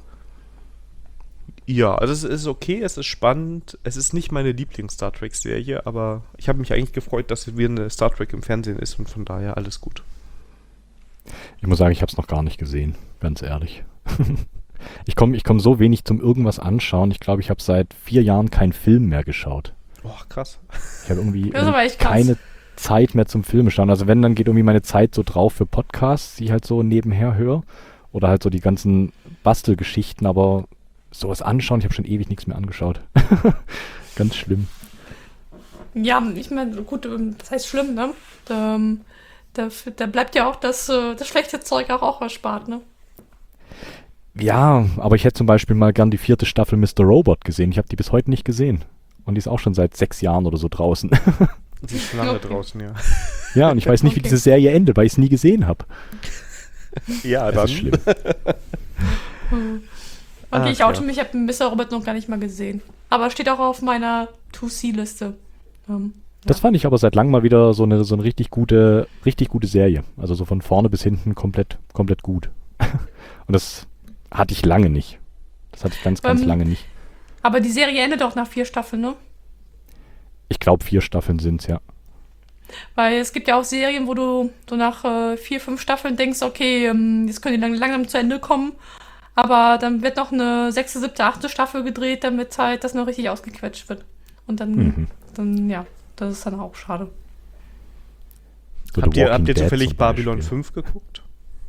ja, also es ist okay, es ist spannend. Es ist nicht meine Lieblings-Star Trek-Serie, aber ich habe mich eigentlich gefreut, dass wieder eine Star Trek im Fernsehen ist und von daher alles gut. ich muss sagen, ich habe es noch gar nicht gesehen, ganz ehrlich. Ich komme ich komm so wenig zum irgendwas anschauen. Ich glaube, ich habe seit vier Jahren keinen Film mehr geschaut. Boah, krass. Ich habe irgendwie, Das ist aber echt krass. keine Zeit mehr zum Filme schauen. Also wenn, dann geht irgendwie meine Zeit so drauf für Podcasts, die ich halt so nebenher höre. Oder halt so die ganzen Bastelgeschichten, aber sowas anschauen, ich habe schon ewig nichts mehr angeschaut. Ganz schlimm. Ja, ich meine, gut, ähm, das heißt schlimm, ne? Da, ähm, da, da bleibt ja auch das, äh, das schlechte Zeug auch, auch erspart, ne? Ja, aber ich hätte zum Beispiel mal gern die vierte Staffel Mister Robot gesehen. Ich habe die bis heute nicht gesehen. Und die ist auch schon seit sechs Jahren oder so draußen. Die ist schon lange Okay. draußen, ja. Ja, und ich weiß nicht, wie Okay. diese Serie endet, weil ich es nie gesehen habe. Ja, Das ist schlimm. Okay, Ach, ich oute ja. mich, ich habe Mister Robot noch gar nicht mal gesehen. Aber steht auch auf meiner To-See-Liste. Ähm, Das fand ich aber seit langem mal wieder so eine, so eine richtig gute, richtig gute Serie. Also so von vorne bis hinten komplett, komplett gut. Und das hatte ich lange nicht. Das hatte ich ganz, ganz Ähm, lange nicht. aber die Serie endet auch nach vier Staffeln, ne? Ich glaube, vier Staffeln sind's, ja. Weil es gibt ja auch Serien, wo du so nach äh, vier, fünf Staffeln denkst, okay, ähm, jetzt können die lang, langsam zu Ende kommen. Aber dann wird noch eine sechste, siebte, achte Staffel gedreht, damit halt das noch richtig ausgequetscht wird. Und dann, Mhm. dann ja, das ist dann auch schade. So Habt The ihr, Walking habt ihr Dead zufällig zum Babylon Beispiel. fünf geguckt?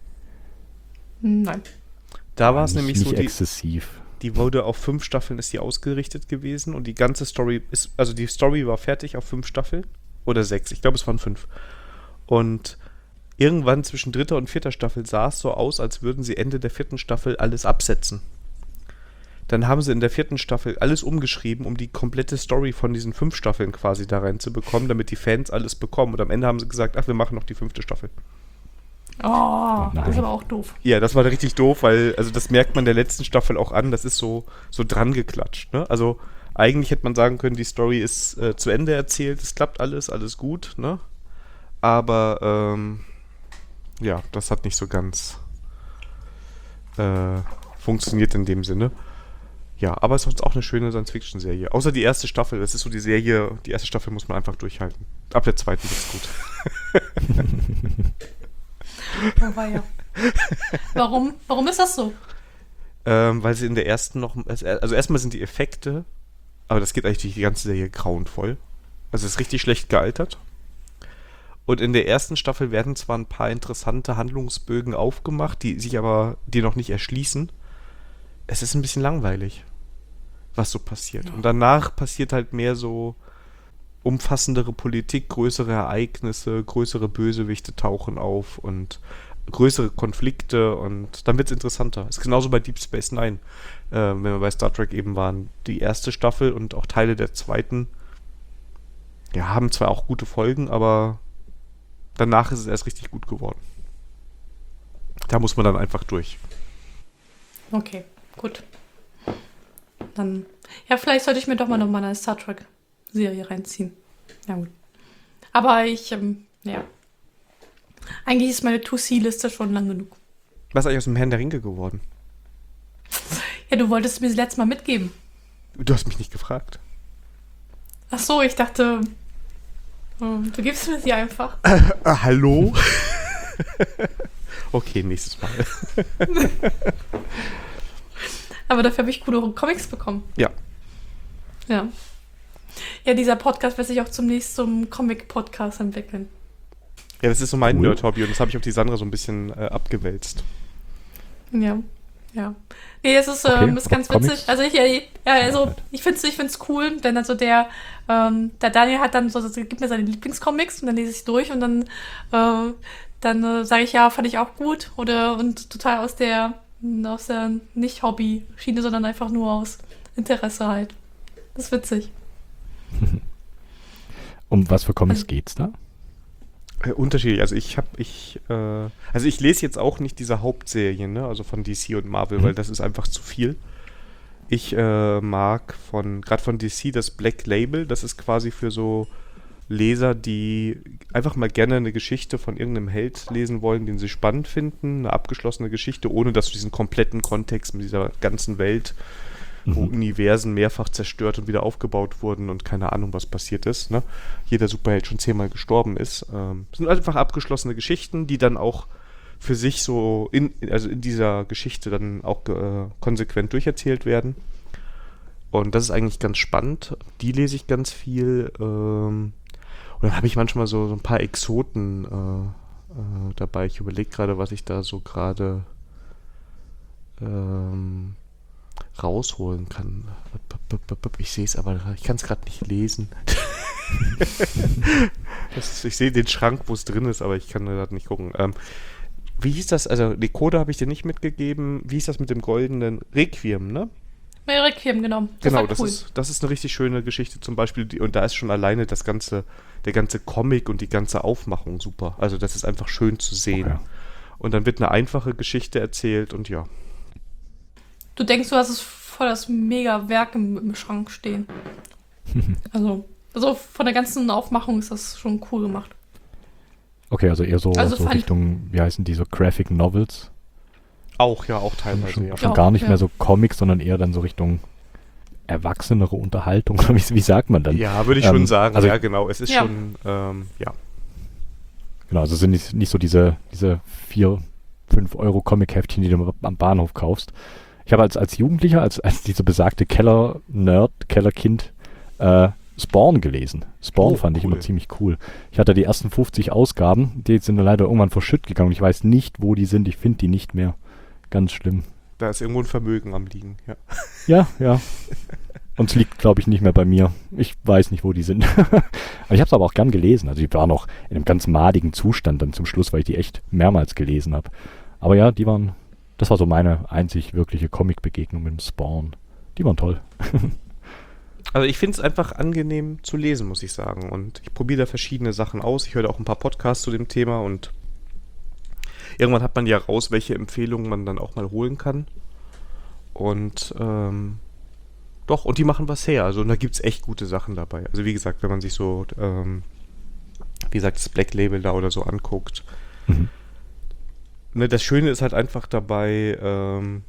Nein. Da war es Nicht- nämlich so, nicht die, exzessiv. die wurde auf fünf Staffeln ist die ausgerichtet gewesen und die ganze Story ist, also die Story war fertig auf fünf Staffeln oder sechs, ich glaube es waren fünf. Und irgendwann zwischen dritter und vierter Staffel sah es so aus, als würden sie Ende der vierten Staffel alles absetzen. Dann haben sie in der vierten Staffel alles umgeschrieben, um die komplette Story von diesen fünf Staffeln quasi da reinzubekommen, damit die Fans alles bekommen. Und am Ende haben sie gesagt, ach, wir machen noch die fünfte Staffel. Oh, nein. das ist aber auch doof. Ja, das war richtig doof, weil, also das merkt man der letzten Staffel auch an, das ist so, so dran geklatscht, ne? Also eigentlich hätte man sagen können, die Story ist äh, zu Ende erzählt, es klappt alles, alles gut, ne? Aber, ähm, ja, das hat nicht so ganz äh, funktioniert in dem Sinne. Ja, aber es ist sonst auch eine schöne Science-Fiction-Serie. Außer die erste Staffel, das ist so die Serie, die erste Staffel muss man einfach durchhalten. Ab der zweiten wird's gut. Oh, weia. Warum? Warum ist das so? Ähm, weil sie in der ersten noch, also erstmal sind die Effekte, aber das geht eigentlich durch die ganze Serie grauenvoll. Also es ist richtig schlecht gealtert. Und in der ersten Staffel werden zwar ein paar interessante Handlungsbögen aufgemacht, die sich aber dir noch nicht erschließen. Es ist ein bisschen langweilig, was so passiert. Und danach passiert halt mehr so umfassendere Politik, größere Ereignisse, größere Bösewichte tauchen auf und größere Konflikte und dann wird es interessanter. Ist genauso bei Deep Space Nine, äh, wenn wir bei Star Trek eben waren. Die erste Staffel und auch Teile der zweiten ja, haben zwar auch gute Folgen, aber danach ist es erst richtig gut geworden. Da muss man dann einfach durch. Okay, gut. Dann, ja, vielleicht sollte ich mir doch mal noch mal eine Star Trek-Serie reinziehen. Ja, gut. Aber ich, ähm, ja. Eigentlich ist meine To-See-Liste schon lang genug. Was ist eigentlich aus dem Herrn der Ringe geworden? Ja, du wolltest mir das letzte Mal mitgeben. Du hast mich nicht gefragt. Ach so, ich dachte, ähm, du gibst mir sie einfach. Äh, äh, hallo? Okay, nächstes Mal. Aber dafür habe ich coole Comics bekommen. Ja. Ja. Ja, dieser Podcast wird sich auch zum nächsten Comic-Podcast entwickeln. Ja, das ist so mein Cool. Nerd-Hobby und das habe ich auf die Sandra so ein bisschen äh, abgewälzt. Ja, ja. Nee, es ist, Okay, ähm, ist aber ganz Comics? witzig. Also ich, ja, ja, also ich finde es ich find's cool, denn also der, ähm, der Daniel hat dann so, so gibt mir seine Lieblingscomics und dann lese ich durch und dann, äh, dann äh, sage ich, ja, fand ich auch gut oder und total aus der, aus der nicht Hobby-Schiene, sondern einfach nur aus Interesse halt. Das ist witzig. Um was für Comics Also- geht's da? Äh, unterschiedlich. Also ich habe, ich, äh, also ich lese jetzt auch nicht diese Hauptserien, ne? Also von D C und Marvel, Mhm. weil das ist einfach zu viel. Ich äh, mag von, gerade von D C das Black Label, das ist quasi für so Leser, die einfach mal gerne eine Geschichte von irgendeinem Held lesen wollen, den sie spannend finden, eine abgeschlossene Geschichte, ohne dass du diesen kompletten Kontext mit dieser ganzen Welt, wo Mhm. Universen mehrfach zerstört und wieder aufgebaut wurden und keine Ahnung, was passiert ist. Ne? Jeder Superheld schon zehnmal gestorben ist. Ähm, es sind einfach abgeschlossene Geschichten, die dann auch für sich so in, also in dieser Geschichte dann auch äh, konsequent durcherzählt werden. Und das ist eigentlich ganz spannend. Die lese ich ganz viel. Ähm, und dann habe ich manchmal so, so ein paar Exoten äh, äh, dabei. Ich überlege gerade, was ich da so gerade ähm, rausholen kann. Ich sehe es aber, ich kann es gerade nicht lesen. Das ist, ich sehe den Schrank, wo es drin ist, aber ich kann gerade nicht gucken. Ähm, wie hieß das? Also, die Code habe ich dir nicht mitgegeben. Wie hieß das mit dem goldenen Requiem, ne? Ja, Requiem, genau. Das Genau, war das cool. ist, das ist eine richtig schöne Geschichte zum Beispiel. Die, und da ist schon alleine das ganze, der ganze Comic und die ganze Aufmachung super. Also, das ist einfach schön zu sehen. Okay. Und dann wird eine einfache Geschichte erzählt und ja. Du denkst, du hast es voll das Mega-Werk im, im Schrank stehen. Also, also von der ganzen Aufmachung ist das schon cool gemacht. Okay, also eher so, Also so fand- Richtung, wie heißen die, so Graphic Novels? Auch, ja, auch teilweise, schon ja. schon Ja, gar nicht ja. mehr so Comics, sondern eher dann so Richtung erwachsenere Unterhaltung. Oder wie, wie sagt man dann? Ja, würde ich Ähm, schon sagen. also- ja, genau. Es ist Ja. schon, ähm, ja. Genau, also sind nicht, nicht so diese, diese vier, fünf Euro Comic-Heftchen, die du am Bahnhof kaufst. Ich habe als, als Jugendlicher, als, als diese besagte Keller-Nerd, Kellerkind, äh, Spawn gelesen. Spawn Oh, fand ich cool. immer ziemlich cool. Ich hatte die ersten fünfzig Ausgaben, die sind leider irgendwann verschütt gegangen. Ich weiß nicht, wo die sind. Ich finde die nicht mehr. Ganz schlimm. Da ist irgendwo ein Vermögen am Liegen, ja. Ja, ja. Und es liegt, glaube ich, nicht mehr bei mir. Ich weiß nicht, wo die sind. Aber ich habe es aber auch gern gelesen. Also die waren noch in einem ganz madigen Zustand dann zum Schluss, weil ich die echt mehrmals gelesen habe. Aber ja, die waren, das war so meine einzig wirkliche Comic-Begegnung mit dem Spawn. Die waren toll. Also ich finde es einfach angenehm zu lesen, muss ich sagen. Und ich probiere da verschiedene Sachen aus. Ich höre da auch ein paar Podcasts zu dem Thema und irgendwann hat man ja raus, welche Empfehlungen man dann auch mal holen kann. Und ähm, doch, und die machen was her. Also und da gibt es echt gute Sachen dabei. Also wie gesagt, wenn man sich so, ähm, wie gesagt, das Black Label da oder so anguckt. Mhm. Ne, das Schöne ist halt einfach dabei, ähm,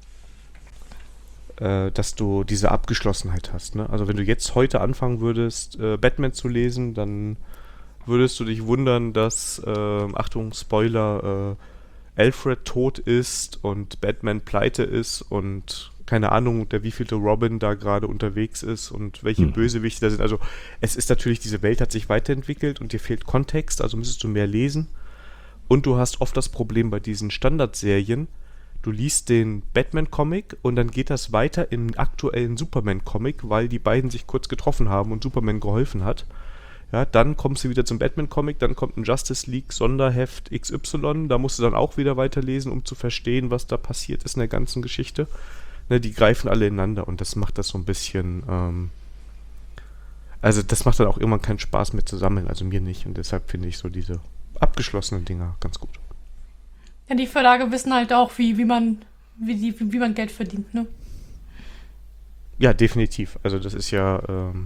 äh, dass du diese Abgeschlossenheit hast. Ne? Also wenn du jetzt heute anfangen würdest, äh, Batman zu lesen, dann würdest du dich wundern, dass, äh, Achtung, Spoiler, äh, Alfred tot ist und Batman pleite ist und keine Ahnung, der wievielte Robin da gerade unterwegs ist und welche Mhm. Bösewichte da sind. Also es ist natürlich, diese Welt hat sich weiterentwickelt und dir fehlt Kontext, also müsstest du mehr lesen. Und du hast oft das Problem bei diesen Standardserien, du liest den Batman-Comic und dann geht das weiter im aktuellen Superman-Comic, weil die beiden sich kurz getroffen haben und Superman geholfen hat. Ja, dann kommst du wieder zum Batman-Comic, dann kommt ein Justice League-Sonderheft X Y, da musst du dann auch wieder weiterlesen, um zu verstehen, was da passiert ist in der ganzen Geschichte. Ne, die greifen alle ineinander und das macht das so ein bisschen, ähm, Also das macht dann auch irgendwann keinen Spaß mehr zu sammeln, also mir nicht. Und deshalb finde ich so diese abgeschlossenen Dinger ganz gut. Ja, die Verlage wissen halt auch, wie, wie man, wie, die, wie man Geld verdient, ne? Ja, definitiv. Also das ist ja, ähm,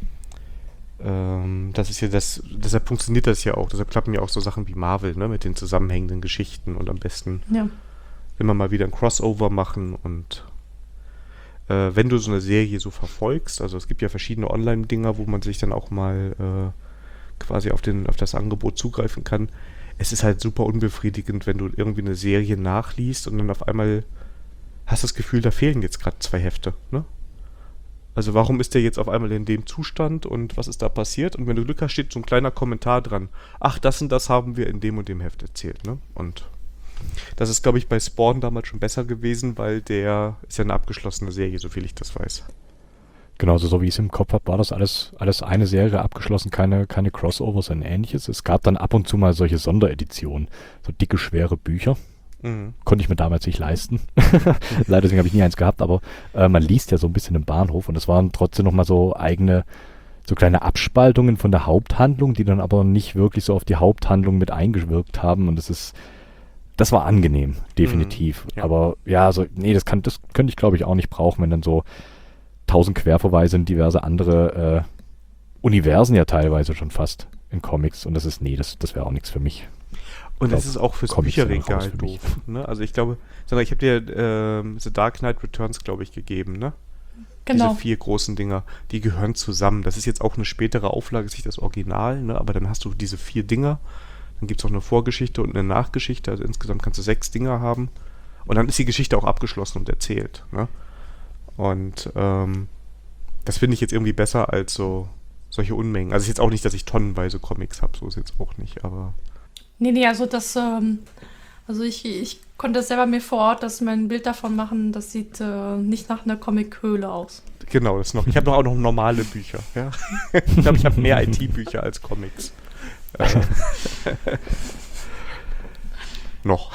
ähm, das ist ja das, deshalb funktioniert das ja auch. Deshalb klappen ja auch so Sachen wie Marvel, ne, mit den zusammenhängenden Geschichten und am besten Ja. will man mal wieder ein Crossover machen und äh, wenn du so eine Serie so verfolgst, also es gibt ja verschiedene Online-Dinger, wo man sich dann auch mal äh, quasi auf, den, auf das Angebot zugreifen kann. Es ist halt super unbefriedigend, wenn du irgendwie eine Serie nachliest und dann auf einmal hast du das Gefühl, da fehlen jetzt gerade zwei Hefte, ne? Also warum ist der jetzt auf einmal in dem Zustand und was ist da passiert? Und wenn du Glück hast, steht so ein kleiner Kommentar dran. Ach, das und das haben wir in dem und dem Heft erzählt, ne? Und das ist, glaube ich, bei Spawn damals schon besser gewesen, weil der ist ja eine abgeschlossene Serie, soviel ich das weiß. Genauso, so wie ich es im Kopf habe, war das alles, alles eine Serie abgeschlossen, keine, keine Crossovers und ähnliches. Es gab dann ab und zu mal solche Sondereditionen, so dicke, schwere Bücher. Mhm. Konnte ich mir damals nicht leisten. Leider deswegen habe ich nie eins gehabt, aber äh, man liest ja so ein bisschen im Bahnhof und es waren trotzdem nochmal so eigene, so kleine Abspaltungen von der Haupthandlung, die dann aber nicht wirklich so auf die Haupthandlung mit eingewirkt haben und das ist, das war angenehm, definitiv. Mhm, ja. Aber ja, so, nee, das kann, das könnte ich glaube ich auch nicht brauchen, wenn dann so tausend Querverweise in diverse andere äh, Universen ja teilweise schon fast in Comics und das ist, nee, das, das wäre auch nichts für mich. Und glaub, das ist auch fürs Comics sind auch Bücherregal raus für mich. doof. Ne? Also ich glaube, Sandra, ich habe dir ähm, The Dark Knight Returns, glaube ich, gegeben, ne? Genau. Diese vier großen Dinger, die gehören zusammen. Das ist jetzt auch eine spätere Auflage, ist nicht das Original, ne? Aber dann hast du diese vier Dinger, dann gibt es auch eine Vorgeschichte und eine Nachgeschichte, also insgesamt kannst du sechs Dinger haben. Und dann ist die Geschichte auch abgeschlossen und erzählt, ne? Und ähm, das finde ich jetzt irgendwie besser als so solche Unmengen. Also ist jetzt auch nicht, dass ich tonnenweise Comics habe, so ist jetzt auch nicht, aber Nee, nee, also das, ähm, also ich, ich konnte selber mir vor Ort das mein Bild davon machen, das sieht äh, nicht nach einer Comic-Höhle aus. genau, das noch. Ich habe doch auch noch normale Bücher, ja. Ich glaube, ich habe mehr I T-Bücher als Comics. Äh, noch.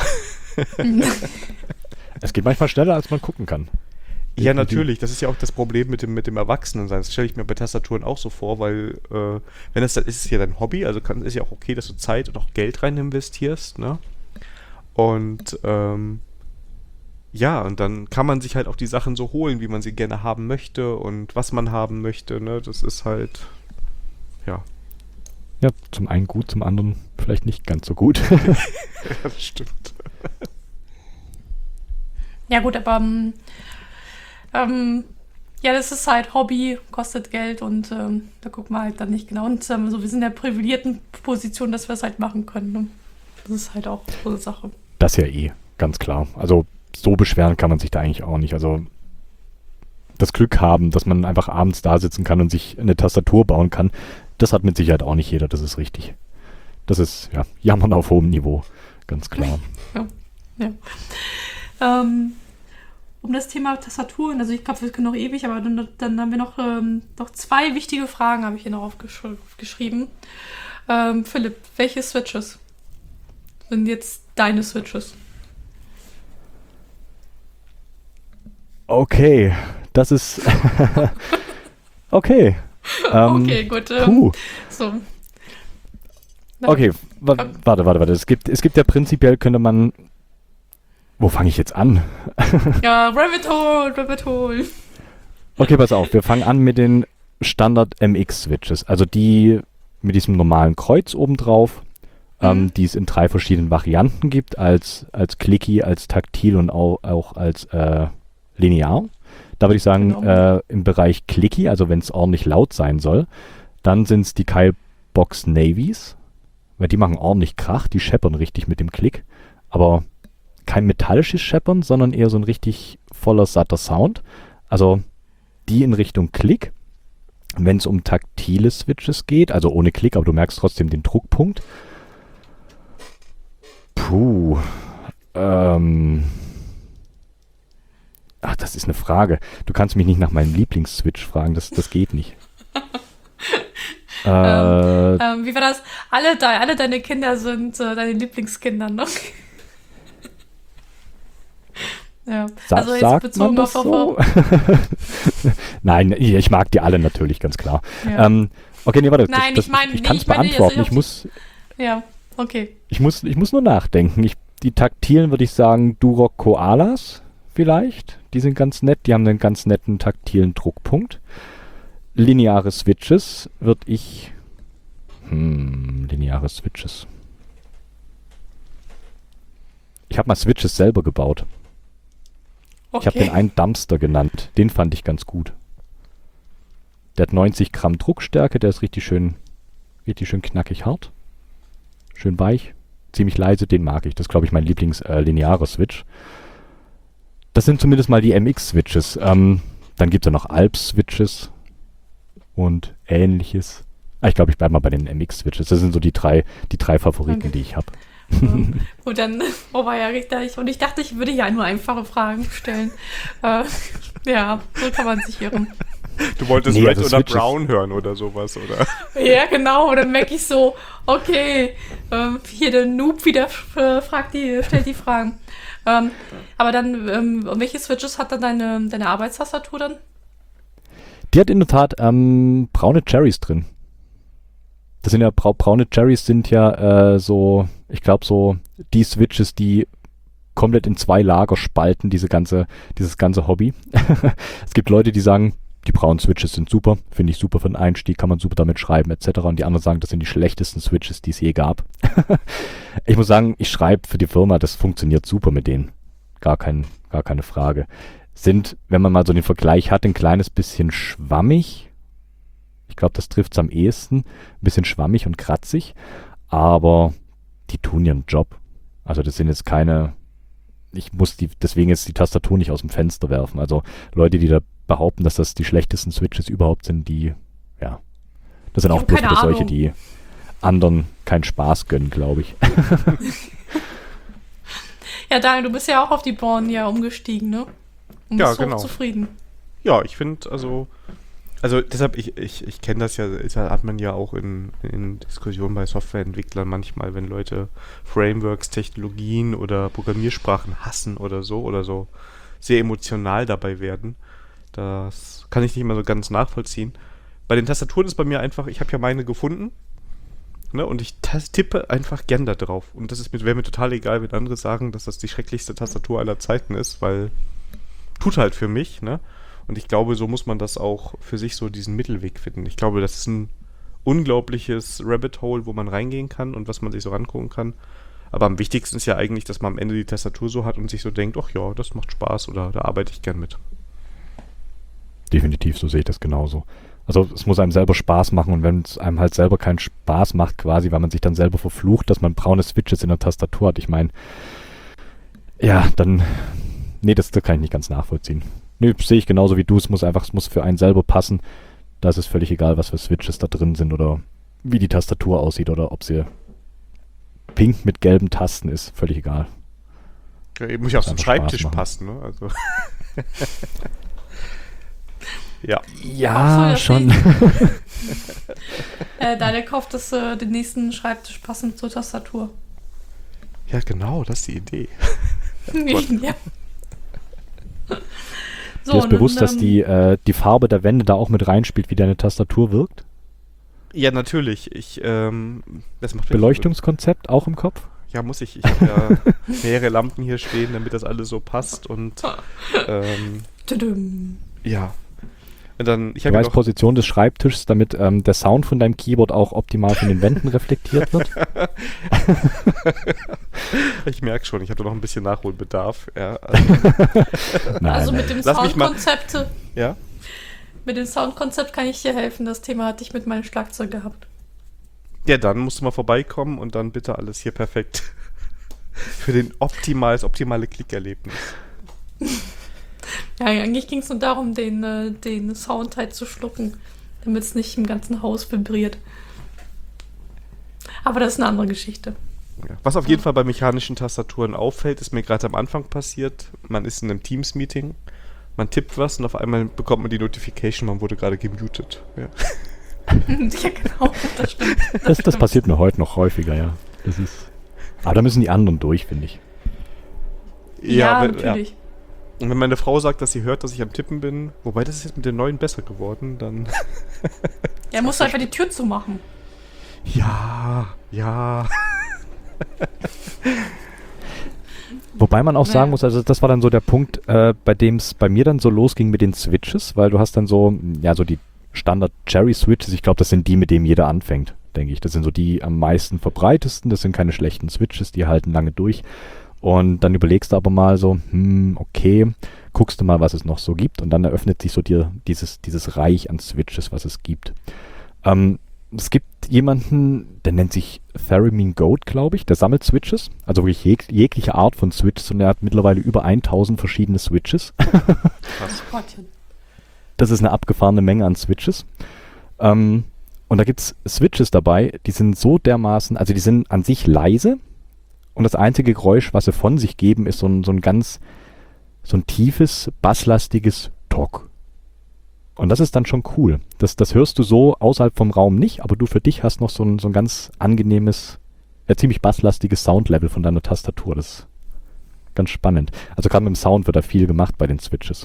Es geht manchmal schneller, als man gucken kann. Ja, natürlich. Das ist ja auch das Problem mit dem, mit dem Erwachsenensein. Das stelle ich mir bei Tastaturen auch so vor, weil äh, wenn das dann ist, ist es ja dein Hobby, also kann, ist ja auch okay, dass du Zeit und auch Geld rein investierst, ne? Und ähm, ja, und dann kann man sich halt auch die Sachen so holen, wie man sie gerne haben möchte und was man haben möchte, ne? Das ist halt, ja. Ja, zum einen gut, zum anderen vielleicht nicht ganz so gut. Ja, das stimmt. Ja gut, aber ähm, ähm, ja, das ist halt Hobby, kostet Geld und ähm, da guckt man halt dann nicht genau. Und ähm, so, wir sind in der privilegierten Position, dass wir es halt machen können. Ne? Das ist halt auch so eine Sache. Das ja eh, ganz klar. Also so beschweren kann man sich da eigentlich auch nicht. Also das Glück haben, dass man einfach abends da sitzen kann und sich eine Tastatur bauen kann, das hat mit Sicherheit auch nicht jeder, das ist richtig. Das ist, ja, Jammern auf hohem Niveau, ganz klar. Ja. ja. Ähm, um das Thema Tastaturen, also ich glaube, wir können noch ewig, aber dann, dann haben wir noch, ähm, noch zwei wichtige Fragen, habe ich hier noch aufgeschrieben. Ähm, Philipp, welche Switches sind jetzt deine Switches? Okay, das ist okay. Ähm, okay, gut. Ähm, puh. So. Okay, wa- warte, warte, warte. Es gibt, es gibt ja prinzipiell, könnte man. Wo fange ich jetzt an? Ja, Rabbit Hole, Rabbit Hole. Okay, pass auf. Wir fangen an mit den Standard M X-Switches. Also die mit diesem normalen Kreuz obendrauf, Mhm. ähm, die es in drei verschiedenen Varianten gibt, als, als Clicky, als Taktil und auch, auch als äh, linear. Da würde ich sagen, Genau. äh, im Bereich Clicky, also wenn es ordentlich laut sein soll, dann sind es die Kyle-Box Navies, weil die machen ordentlich Krach, die scheppern richtig mit dem Klick, aber kein metallisches Scheppern, sondern eher so ein richtig voller, satter Sound. Also die in Richtung Klick. Wenn es um taktile Switches geht, also ohne Klick, aber du merkst trotzdem den Druckpunkt. Puh. Ähm. Ach, das ist eine Frage. Du kannst mich nicht nach meinem Lieblings-Switch fragen, das, das geht nicht. äh, Ähm, wie war das? Alle, de alle deine Kinder sind äh, deine Lieblingskinder, ne? Ja. Sa Also jetzt sagt bezogen man das auf, so? Nein, ich mag die alle natürlich, ganz klar. Ja. Ähm, okay, nee, warte. Nein, das, das, ich meine- ich nee, kann es ich meine jetzt beantworten. auf Ich die- muss, Ja, okay. ich, muss, ich muss nur nachdenken. Ich, die taktilen würde ich sagen Durock Koalas vielleicht. Die sind ganz nett. Die haben einen ganz netten taktilen Druckpunkt. Lineare Switches würde ich... Hm, lineare Switches. Ich habe mal Switches selber gebaut. okay. Ich habe den einen Dumpster genannt. Den fand ich ganz gut. Der hat neunzig Gramm Druckstärke. Der ist richtig schön, richtig schön knackig hart. Schön weich. Ziemlich leise. Den mag ich. Das ist, glaube ich, mein Lieblings-linearer Switch. Das sind zumindest mal die M X-Switches. Ähm, dann gibt es ja noch Alps-Switches und ähnliches. Ah, ich glaube, ich bleibe mal bei den M X-Switches. Das sind so die drei, die drei Favoriten, Okay. die ich habe. Ähm, Gut, dann, oh war ja richtig. Und ich dachte, ich würde ja nur einfache Fragen stellen. Äh, ja, so kann man sich irren. Du wolltest Nee, Red also oder Switches- Brown hören oder sowas, oder? Ja, genau. Und dann merke ich so, okay, ähm, hier der Noob wieder äh, fragt die, stellt die Fragen. Ähm, aber dann, ähm, welche Switches hat dann deine, deine Arbeitstastatur dann? Die hat in der Tat ähm, braune Cherries drin. Das sind ja brau braune Cherries sind ja äh, so, ich glaube so die Switches, die komplett in zwei Lager spalten, diese ganze, dieses ganze Hobby. Es gibt Leute, die sagen, die braunen Switches sind super, finde ich super für den Einstieg, kann man super damit schreiben et cetera. Und die anderen sagen, das sind die schlechtesten Switches, die es je gab. Ich muss sagen, ich schreibe für die Firma, das funktioniert super mit denen. Gar, kein, gar keine Frage. Sind, wenn man mal so den Vergleich hat, ein kleines bisschen schwammig. Ich glaube, das trifft es am ehesten. Ein bisschen schwammig und kratzig. Aber die tun ihren Job. Also das sind jetzt keine... Ich muss die deswegen jetzt die Tastatur nicht aus dem Fenster werfen. Also Leute, die da behaupten, dass das die schlechtesten Switches überhaupt sind, die, ja, das sind Ich auch hab bloß keine wieder solche, Ahnung. die anderen keinen Spaß gönnen, glaube ich. Ja, Daniel, du bist ja auch auf die Born ja umgestiegen, ne? Und Ja, bist genau. zufrieden. Ja, ich finde, also, also deshalb, ich, ich, ich kenne das ja, das hat man ja auch in, in Diskussionen bei Softwareentwicklern manchmal, wenn Leute Frameworks, Technologien oder Programmiersprachen hassen oder so oder so sehr emotional dabei werden. Das kann ich nicht immer so ganz nachvollziehen. Bei den Tastaturen ist bei mir einfach, ich habe ja meine gefunden, ne, und ich tippe einfach gern da drauf. Und das ist mir, wäre mir total egal, wenn andere sagen, dass das die schrecklichste Tastatur aller Zeiten ist, weil tut halt für mich, ne? Und ich glaube, so muss man das auch für sich so diesen Mittelweg finden. Ich glaube, das ist ein unglaubliches Rabbit Hole, wo man reingehen kann und was man sich so rangucken kann. Aber am wichtigsten ist ja eigentlich, dass man am Ende die Tastatur so hat und sich so denkt, ach ja, das macht Spaß oder da arbeite ich gern mit. Definitiv, so sehe ich das genauso. Also es muss einem selber Spaß machen und wenn es einem halt selber keinen Spaß macht, quasi, weil man sich dann selber verflucht, dass man braune Switches in der Tastatur hat. Ich meine, ja, dann, nee, das, das kann ich nicht ganz nachvollziehen. Nee, sehe ich genauso wie du. Es muss einfach, es muss für einen selber passen. Da ist es völlig egal, was für Switches da drin sind oder wie die Tastatur aussieht oder ob sie pink mit gelben Tasten ist. Völlig egal. Ja, eben muss ja auch zum Einfach Schreibtisch Spaß machen. passen, ne? Also. Ja. Ja, Ach so, schon. Äh, Daniel kauft das, äh, den nächsten Schreibtisch passend zur Tastatur. Ja, genau, das ist die Idee. Ja. So, Dir ist und bewusst, dann, dass die, äh, die Farbe der Wände da auch mit reinspielt, wie deine Tastatur wirkt? Ja, natürlich. Ich, ähm, das macht Beleuchtungskonzept auch im Kopf? Ja, muss ich. Ich habe ja mehrere Lampen hier stehen, damit das alles so passt und ähm, Tudum. ja. Und dann, ich Du habe ja weißt noch, Position des Schreibtischs, damit ähm, der Sound von deinem Keyboard auch optimal von den Wänden reflektiert wird. ich merke schon, ich habe da noch ein bisschen Nachholbedarf. Ja, also, Nein, Also nein. mit dem Lass mich mal- Soundkonzept, ja. mit dem Soundkonzept kann ich dir helfen. Das Thema hatte ich mit meinem Schlagzeug gehabt. Ja, dann musst du mal vorbeikommen und dann bitte alles hier perfekt für den optimal, das optimale Klickerlebnis. Ja, eigentlich ging es nur darum, den, äh, den Sound halt zu schlucken, damit es nicht im ganzen Haus vibriert. Aber das ist eine andere Geschichte. Ja. Was auf jeden Fall bei mechanischen Tastaturen auffällt, ist mir gerade am Anfang passiert. Man ist in einem Teams-Meeting, man tippt was und auf einmal bekommt man die Notification, man wurde gerade gemutet. Ja. Ja, genau, das stimmt. Das, das passiert mir heute noch häufiger, ja. Das ist. Aber da müssen die anderen durch, finde ich. Ja, wenn- natürlich. Und wenn meine Frau sagt, dass sie hört, dass ich am Tippen bin, wobei das ist jetzt mit den neuen besser geworden, dann... Er muss einfach die Tür zumachen. Ja, ja. Wobei man auch Nee. sagen muss, also das war dann so der Punkt, äh, bei dem es bei mir dann so losging mit den Switches, weil du hast dann so, ja, so die Standard-Cherry-Switches, ich glaube, das sind die, mit denen jeder anfängt, denke ich. Das sind so die am meisten verbreitesten, das sind keine schlechten Switches, die halten lange durch. Und dann überlegst du aber mal so, hm, okay, guckst du mal, was es noch so gibt. Und dann eröffnet sich so dir dieses, dieses Reich an Switches, was es gibt. Ähm, es gibt jemanden, der nennt sich Theremin Goat, glaube ich, der sammelt Switches, also wirklich jeg jegliche Art von Switches, und er hat mittlerweile über tausend verschiedene Switches. Krass. Gottchen. Das ist eine abgefahrene Menge an Switches. Ähm, und da gibt es Switches dabei, die sind so dermaßen, also die sind an sich leise, und das einzige Geräusch, was sie von sich geben, ist so ein, so ein ganz, so ein tiefes, basslastiges Tok. Und das ist dann schon cool. Das, das hörst du so außerhalb vom Raum nicht, aber du für dich hast noch so ein, so ein ganz angenehmes, ja, ziemlich basslastiges Soundlevel von deiner Tastatur. Das ist ganz spannend. Also gerade mit dem Sound wird da viel gemacht bei den Switches.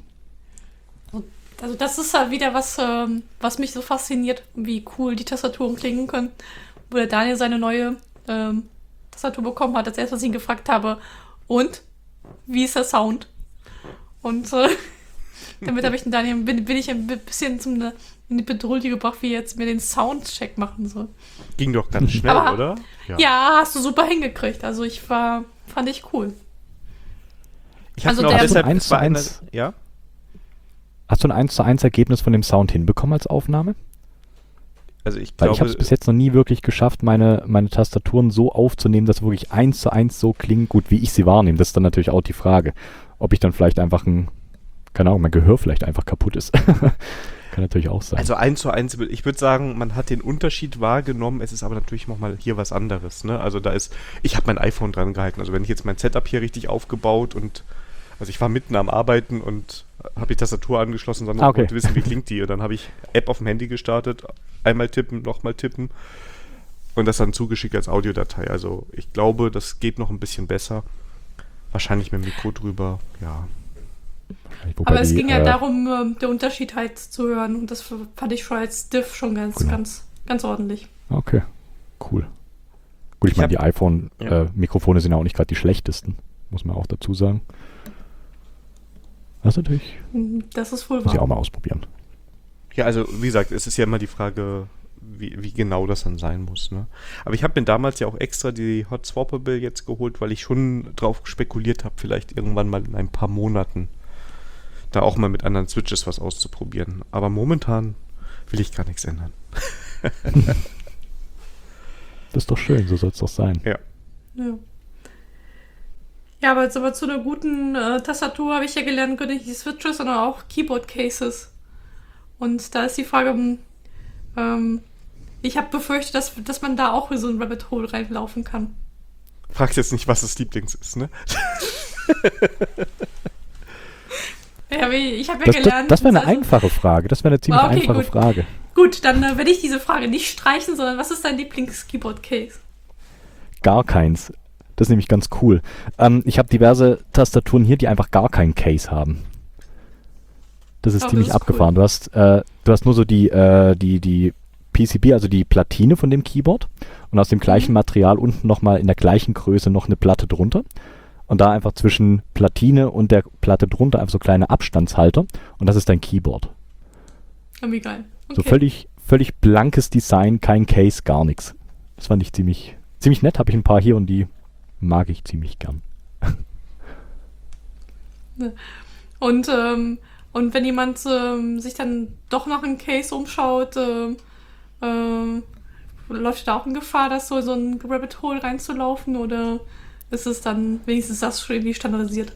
Also das ist halt wieder was, ähm, was mich so fasziniert, wie cool die Tastaturen klingen können. Wo der Daniel seine neue ähm, Tastatur bekommen hat, als erst, was ich ihn gefragt habe, und wie ist der Sound? Und äh, damit habe ich den Daniel, bin, bin ich ein bisschen zum, in die Bedrohung gebracht, wie jetzt mir den Soundcheck machen soll. Ging doch ganz schnell, Aber- oder? Ja. hast du super hingekriegt. Also ich war, fand ich cool. Ich habe Also mir auch der- deshalb eins zu bei einer- eins. Ja? Hast du ein eins zu eins Ergebnis von dem Sound hinbekommen als Aufnahme? Also ich Weil glaube, ich habe es bis jetzt noch nie wirklich geschafft, meine, meine Tastaturen so aufzunehmen, dass sie wirklich eins zu eins so klingen, gut wie ich sie wahrnehme. Das ist dann natürlich auch die Frage, ob ich dann vielleicht einfach ein, keine Ahnung, mein Gehör vielleicht einfach kaputt ist. Kann natürlich auch sein. also eins zu eins, ich würde sagen, man hat den Unterschied wahrgenommen, es ist aber natürlich nochmal hier was anderes, ne? Also da ist, ich habe mein iPhone dran gehalten, also wenn ich jetzt mein Setup hier richtig aufgebaut und, also ich war mitten am Arbeiten und habe die Tastatur angeschlossen, sondern Ah, okay. wollte wissen, wie klingt die, und dann habe ich App auf dem Handy gestartet, einmal tippen, nochmal tippen und das dann zugeschickt als Audiodatei, also ich glaube, das geht noch ein bisschen besser, wahrscheinlich mit dem Mikro drüber, ja. Wobei Aber es die, ging ja äh, darum, ähm, der Unterschied halt zu hören. Und das fand ich schon als Diff schon ganz, Genau. ganz, ganz ordentlich. Okay, cool. Gut, ich, Ich meine, die hab- iPhone-Mikrofone sind ja auch nicht gerade die schlechtesten, muss man auch dazu sagen. Das ist natürlich, Mhm, Das ist wohl muss ich auch wahr. mal ausprobieren. Ja, also wie gesagt, es ist ja immer die Frage, wie, wie genau das dann sein muss. Ne? Aber ich habe mir damals ja auch extra die Hot Swappable jetzt geholt, weil ich schon drauf spekuliert habe, vielleicht irgendwann mal in ein paar Monaten da auch mal mit anderen Switches was auszuprobieren. Aber momentan will ich gar nichts ändern. Das ist doch schön, so soll es doch sein. Ja. Ja. Ja, aber jetzt aber zu einer guten äh, Tastatur habe ich ja gelernt, können nicht die Switches, sondern auch Keyboard-Cases. Und da ist die Frage, ähm, ich habe befürchtet, dass, dass man da auch in so ein Rabbit Hole reinlaufen kann. Fragt jetzt nicht, was das Lieblings ist, ne? Ja, wie- ich habe ja Das, das, gelernt. das wäre eine also- einfache Frage. Das wäre eine ziemlich Okay, einfache gut. Frage. Gut, dann äh, werde ich diese Frage nicht streichen, sondern was ist dein Lieblings-Keyboard-Case? Gar keins. Das ist nämlich ganz cool. Ähm, ich habe diverse Tastaturen hier, die einfach gar keinen Case haben. Das ist Oh, das ziemlich ist abgefahren. Du hast, äh, du hast nur so die, äh, die, die P C B, also die Platine von dem Keyboard, und aus dem gleichen Mhm. Material unten nochmal in der gleichen Größe noch eine Platte drunter. Und da einfach zwischen Platine und der Platte drunter einfach so kleine Abstandshalter. Und das ist dein Keyboard. Oh, wie geil. Okay. So völlig, völlig blankes Design, kein Case, gar nichts. Das fand ich ziemlich, ziemlich nett. Habe ich ein paar hier und die mag ich ziemlich gern. Und, ähm, und wenn jemand ähm, sich dann doch nach einem Case umschaut, ähm, ähm, läuft da auch in Gefahr, dass so in so ein Rabbit Hole reinzulaufen, oder ist es dann wenigstens das schon irgendwie standardisiert?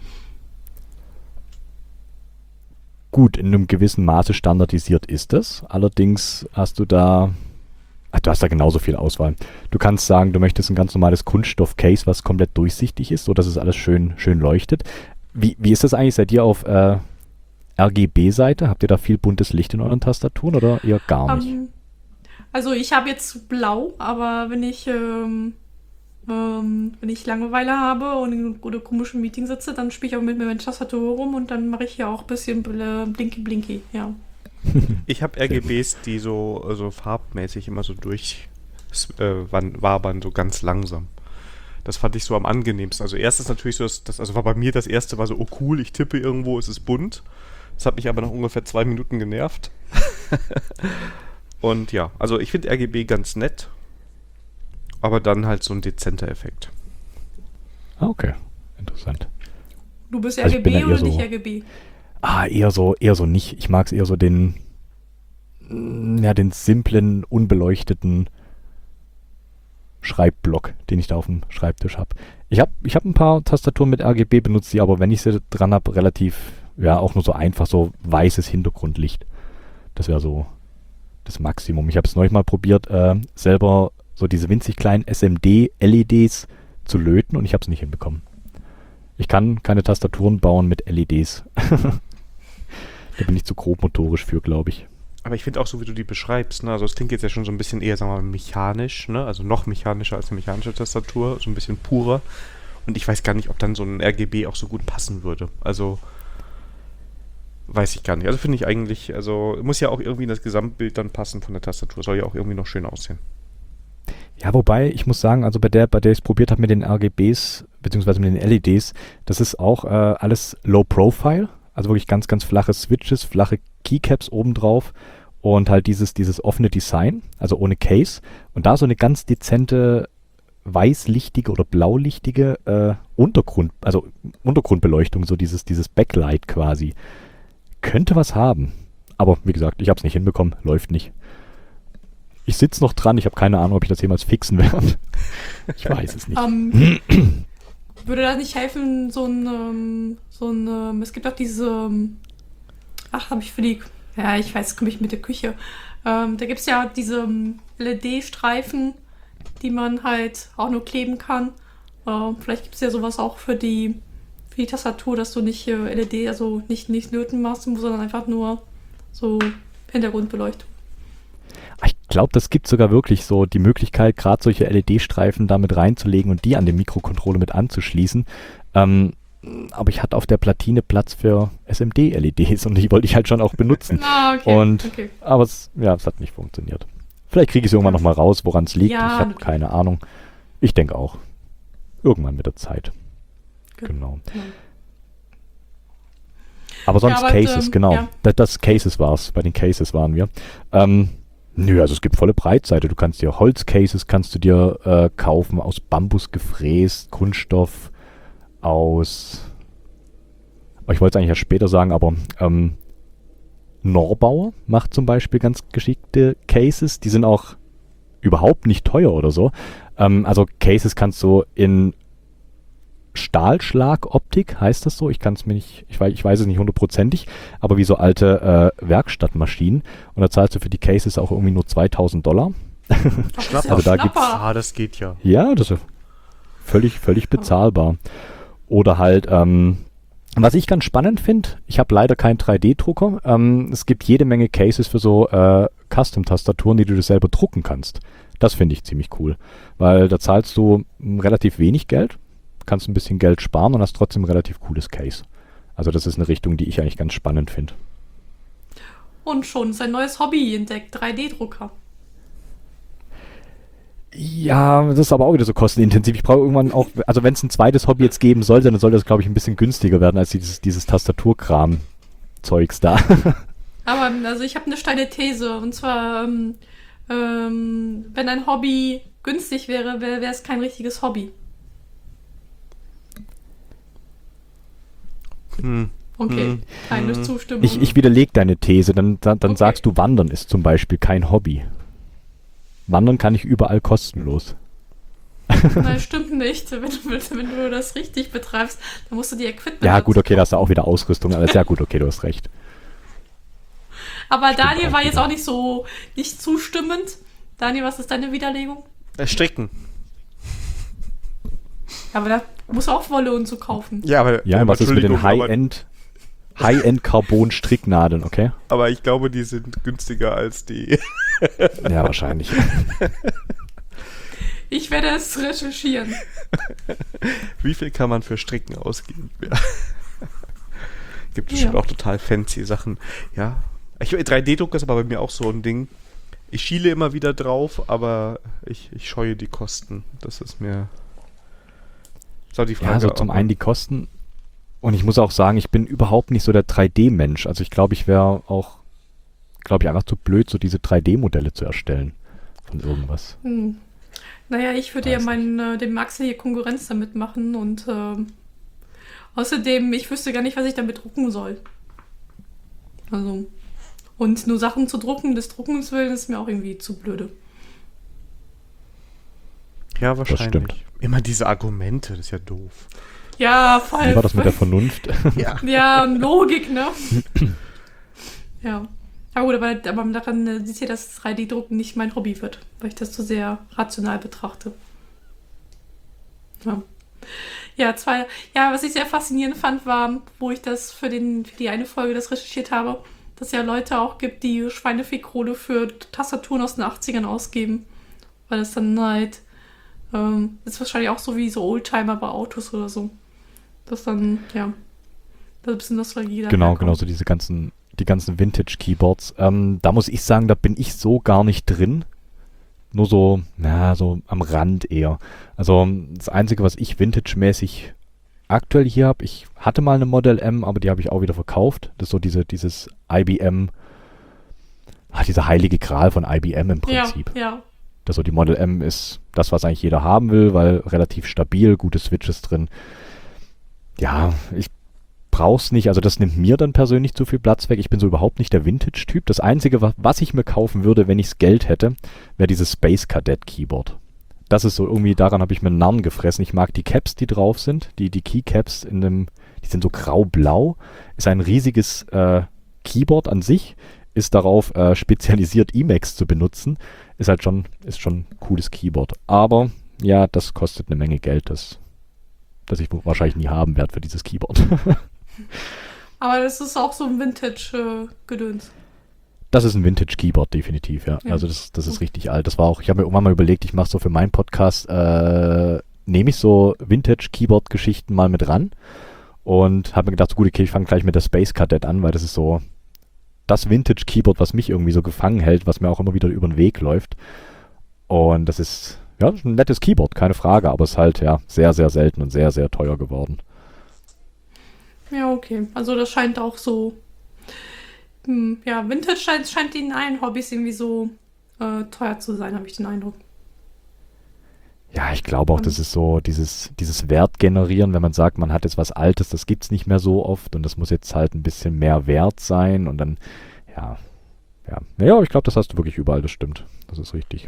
Gut, in einem gewissen Maße standardisiert ist es. Allerdings hast du da, ach, du hast da genauso viel Auswahl. Du kannst sagen, du möchtest ein ganz normales Kunststoff-Case, was komplett durchsichtig ist, so dass es alles schön, schön leuchtet. Wie, wie ist das eigentlich? Seid ihr auf äh, R G B-Seite? Habt ihr da viel buntes Licht in euren Tastaturen oder eher gar nicht? Ähm, also ich habe jetzt blau, aber wenn ich ähm, Ähm, wenn ich Langeweile habe und in einem komischen Meeting sitze, dann spiele ich auch mit meiner Tastatur rum und dann mache ich hier auch ein bisschen bl- blinky blinky, ja. Ich habe R G Bs, die so also farbmäßig immer so durch äh, wan- wabern, so ganz langsam. Das fand ich so am angenehmsten. Also erstes natürlich so, das, das also war bei mir das erste war so, oh cool, ich tippe irgendwo, es ist bunt. Das hat mich aber nach ungefähr zwei Minuten genervt. Und ja, also ich finde R G B ganz nett, aber dann halt so ein dezenter Effekt. Ah, okay. Interessant. Du bist Also ich bin R G B ja eher oder so- nicht R G B? Ah, eher so, eher so nicht. Ich mag es eher so den, mm, ja, den simplen, unbeleuchteten Schreibblock, den ich da auf dem Schreibtisch habe. Ich habe ich hab ein paar Tastaturen mit R G B benutzt, die aber, wenn ich sie dran habe, relativ, ja, auch nur so einfach so weißes Hintergrundlicht. Das wäre so das Maximum. Ich habe es neulich mal probiert, äh, selber so diese winzig kleinen S M D-L E Ds zu löten und ich habe es nicht hinbekommen. Ich kann keine Tastaturen bauen mit L E Ds. Da bin ich zu grobmotorisch für, glaube ich. Aber ich finde auch so, wie du die beschreibst, ne? Also es klingt jetzt ja schon so ein bisschen eher, sagen wir mal, mechanisch, ne? Also noch mechanischer als eine mechanische Tastatur, so ein bisschen purer. Und ich weiß gar nicht, ob dann so ein R G B auch so gut passen würde. Also weiß ich gar nicht. Also finde ich eigentlich, also muss ja auch irgendwie in das Gesamtbild dann passen von der Tastatur. Soll ja auch irgendwie noch schön aussehen. Ja, wobei, ich muss sagen, also bei der, bei der ich es probiert habe mit den R G Bs, beziehungsweise mit den L E Ds, das ist auch äh, alles Low Profile, also wirklich ganz, ganz flache Switches, flache Keycaps obendrauf und halt dieses, dieses offene Design, also ohne Case. Und da so eine ganz dezente weißlichtige oder blaulichtige äh, Untergrund, also Untergrundbeleuchtung, so dieses, dieses Backlight quasi. Könnte was haben. Aber wie gesagt, ich habe es nicht hinbekommen, läuft nicht. Ich sitze noch dran, ich habe keine Ahnung, ob ich das jemals fixen werde. Ich weiß es nicht. Ähm, würde das nicht helfen, so ein, ähm, so ein, ähm, es gibt auch diese, ähm, ach, habe ich für die, ja, ich weiß, komme ich mit der Küche. Ähm, da gibt es ja diese ähm, L E D-Streifen, die man halt auch nur kleben kann. Ähm, vielleicht gibt es ja sowas auch für die, für die Tastatur, dass du nicht äh, L E D, also nicht, nicht löten machst, sondern einfach nur so Hintergrundbeleuchtung. Ich glaube, das gibt sogar wirklich so die Möglichkeit, gerade solche L E D-Streifen da mit reinzulegen und die an den Mikrocontroller mit anzuschließen. Ähm, aber ich hatte auf der Platine Platz für S M D-L E Ds und die wollte ich halt schon auch benutzen. Ah, okay. Und, okay. aber es, ja, es hat nicht funktioniert. Vielleicht kriege ich es irgendwann nochmal raus, woran es liegt. Ja, ich habe okay. keine Ahnung. Ich denke auch. Irgendwann mit der Zeit. Ge- Genau. Ja. Aber sonst Ja, aber, Cases, ähm, genau. ja. Das, das Cases war's. Bei den Cases waren wir. Ähm, nö, also es gibt volle Breitseite. Du kannst dir Holzcases kannst du dir äh, kaufen, aus Bambus gefräst, Kunststoff, aus, oh, ich wollte es eigentlich ja später sagen, aber ähm, Norbauer macht zum Beispiel ganz geschickte Cases. Die sind auch überhaupt nicht teuer oder so. Ähm, also Cases kannst du in Stahlschlagoptik, heißt das so? Ich kann es mir nicht, ich weiß, ich weiß es nicht hundertprozentig, aber wie so alte äh, Werkstattmaschinen. Und da zahlst du für die Cases auch irgendwie nur zweitausend Dollar. Ach, das ist Schnapper. ja Also da Schnapper. gibt's- Ah, das geht ja. Ja, das ist völlig, völlig bezahlbar. Oder halt, ähm, was ich ganz spannend finde, ich habe leider keinen drei D-Drucker. Ähm, es gibt jede Menge Cases für so äh, Custom-Tastaturen, die du dir selber drucken kannst. Das finde ich ziemlich cool, weil da zahlst du m, relativ wenig Geld, kannst ein bisschen Geld sparen und hast trotzdem ein relativ cooles Case. Also das ist eine Richtung, die ich eigentlich ganz spannend finde. Und schon sein neues Hobby entdeckt, drei D-Drucker. Ja, das ist aber auch wieder so kostenintensiv. Ich brauche irgendwann auch, also wenn es ein zweites Hobby jetzt geben sollte, dann soll das, glaube ich, ein bisschen günstiger werden als dieses, dieses Tastaturkram-Zeugs da. Aber also ich habe eine steile These. Und zwar, ähm, ähm, wenn ein Hobby günstig wäre, wäre es kein richtiges Hobby. Hm. Okay, Hm. keine Hm. Zustimmung. Ich, ich widerlege deine These, dann, dann, dann Okay. sagst du, Wandern ist zum Beispiel kein Hobby. Wandern kann ich überall kostenlos. Nein, stimmt nicht. Wenn du, wenn du das richtig betreibst, dann musst du die Equipment Ja, dazu gut, okay, da hast du kaufen. auch wieder Ausrüstung, aber sehr gut, okay, du hast recht. Aber Stimmt Daniel auch war jetzt wieder. auch nicht so nicht zustimmend. Daniel, was ist deine Widerlegung? Äh, Stricken. Aber da muss auch Wolle und so kaufen. Ja, aber, Ja, aber was ist mit den Entschuldigung, aber- High-End, High-End-Carbon-Stricknadeln, okay? Aber ich glaube, die sind günstiger als die. Ja, wahrscheinlich. Ich Ich werde es recherchieren. Wie viel kann man für Stricken ausgeben? Ja. Gibt es Ja. schon auch total fancy Sachen. Ja. Ich, drei D-Druck ist aber bei mir auch so ein Ding. Ich schiele immer wieder drauf, aber ich, ich scheue die Kosten. Das ist mir... So die Frage. Ja, so zum einen die Kosten. Und ich muss auch sagen, ich bin überhaupt nicht so der drei D-Mensch. Also ich glaube, ich wäre auch, glaube ich, einfach zu blöd, so diese drei D-Modelle zu erstellen von irgendwas. Hm. Naja, ich würde Weiß ja meinen, äh, dem Axel hier Konkurrenz damit machen und ähm, außerdem, ich wüsste gar nicht, was ich damit drucken soll. Also, und nur Sachen zu drucken, des Druckens willen, ist mir auch irgendwie zu blöde. Ja, wahrscheinlich. stimmt. Immer diese Argumente, das ist ja doof. Ja, vor allem. Wie war das mit der Vernunft? Ja. Ja, und Logik, ne? Ja. Aber gut, aber, aber daran äh, sieht ihr, dass drei D-Drucken nicht mein Hobby wird, weil ich das zu sehr rational betrachte. Ja. Ja, zwei, ja, was ich sehr faszinierend fand, war, wo ich das für, den, für die eine Folge das recherchiert habe, dass es ja Leute auch gibt, die Schweinefick-Kohle für Tastaturen aus den achtzigern ausgeben. Weil das dann halt, ähm, ist wahrscheinlich auch so wie so Oldtimer bei Autos oder so. Das dann, ja, da ein bisschen Nostalgie da Genau, herkommt. genau, so diese ganzen, die ganzen Vintage-Keyboards. Ähm, da muss ich sagen, da bin ich so gar nicht drin. Nur so, na, so am Rand eher. Also das Einzige, was ich Vintage-mäßig aktuell hier habe, ich hatte mal eine Model M, aber die habe ich auch wieder verkauft. Das ist so diese, dieses I B M, ah, dieser heilige Gral von I B M im Prinzip. Ja, ja. Das so die Model M ist das, was eigentlich jeder haben will, weil relativ stabil, gute Switches drin. Ja, ich brauch's nicht, also das nimmt mir dann persönlich zu viel Platz weg. Ich bin so überhaupt nicht der Vintage-Typ. Das Einzige, was, was ich mir kaufen würde, wenn ichs Geld hätte, wäre dieses Space Cadet Keyboard. Das ist so irgendwie, daran habe ich mir einen Narren gefressen. Ich mag die Caps, die drauf sind, die, die Keycaps in dem, die sind so grau-blau. Ist ein riesiges äh, Keyboard an sich, ist darauf äh, spezialisiert, Emacs zu benutzen. Ist halt schon, ist schon ein cooles Keyboard. Aber ja, das kostet eine Menge Geld, das, das ich wahrscheinlich nie haben werde für dieses Keyboard. Aber das ist auch so ein Vintage-Gedöns. Das ist ein Vintage-Keyboard, definitiv, ja. Ja. Also das, das ist richtig alt. Das war auch, ich habe mir irgendwann mal überlegt, ich mache so für meinen Podcast, äh, nehme ich so Vintage-Keyboard-Geschichten mal mit ran und habe mir gedacht, so gut, okay, ich fange gleich mit der Space Cadet an, weil das ist so das Vintage-Keyboard, was mich irgendwie so gefangen hält, was mir auch immer wieder über den Weg läuft. Und das ist, ja, das ist ein nettes Keyboard, keine Frage, aber es ist halt, ja, sehr, sehr selten und sehr, sehr teuer geworden. Ja, okay. Also das scheint auch so, hm, ja, Vintage scheint, scheint in allen Hobbys irgendwie so äh, teuer zu sein, habe ich den Eindruck. Ja, ich glaube auch, das ist so dieses, dieses Wert generieren, wenn man sagt, man hat jetzt was Altes, das gibt's nicht mehr so oft und das muss jetzt halt ein bisschen mehr wert sein und dann, ja, ja. Ja, aber ich glaube, das hast du wirklich überall, das stimmt. Das ist richtig.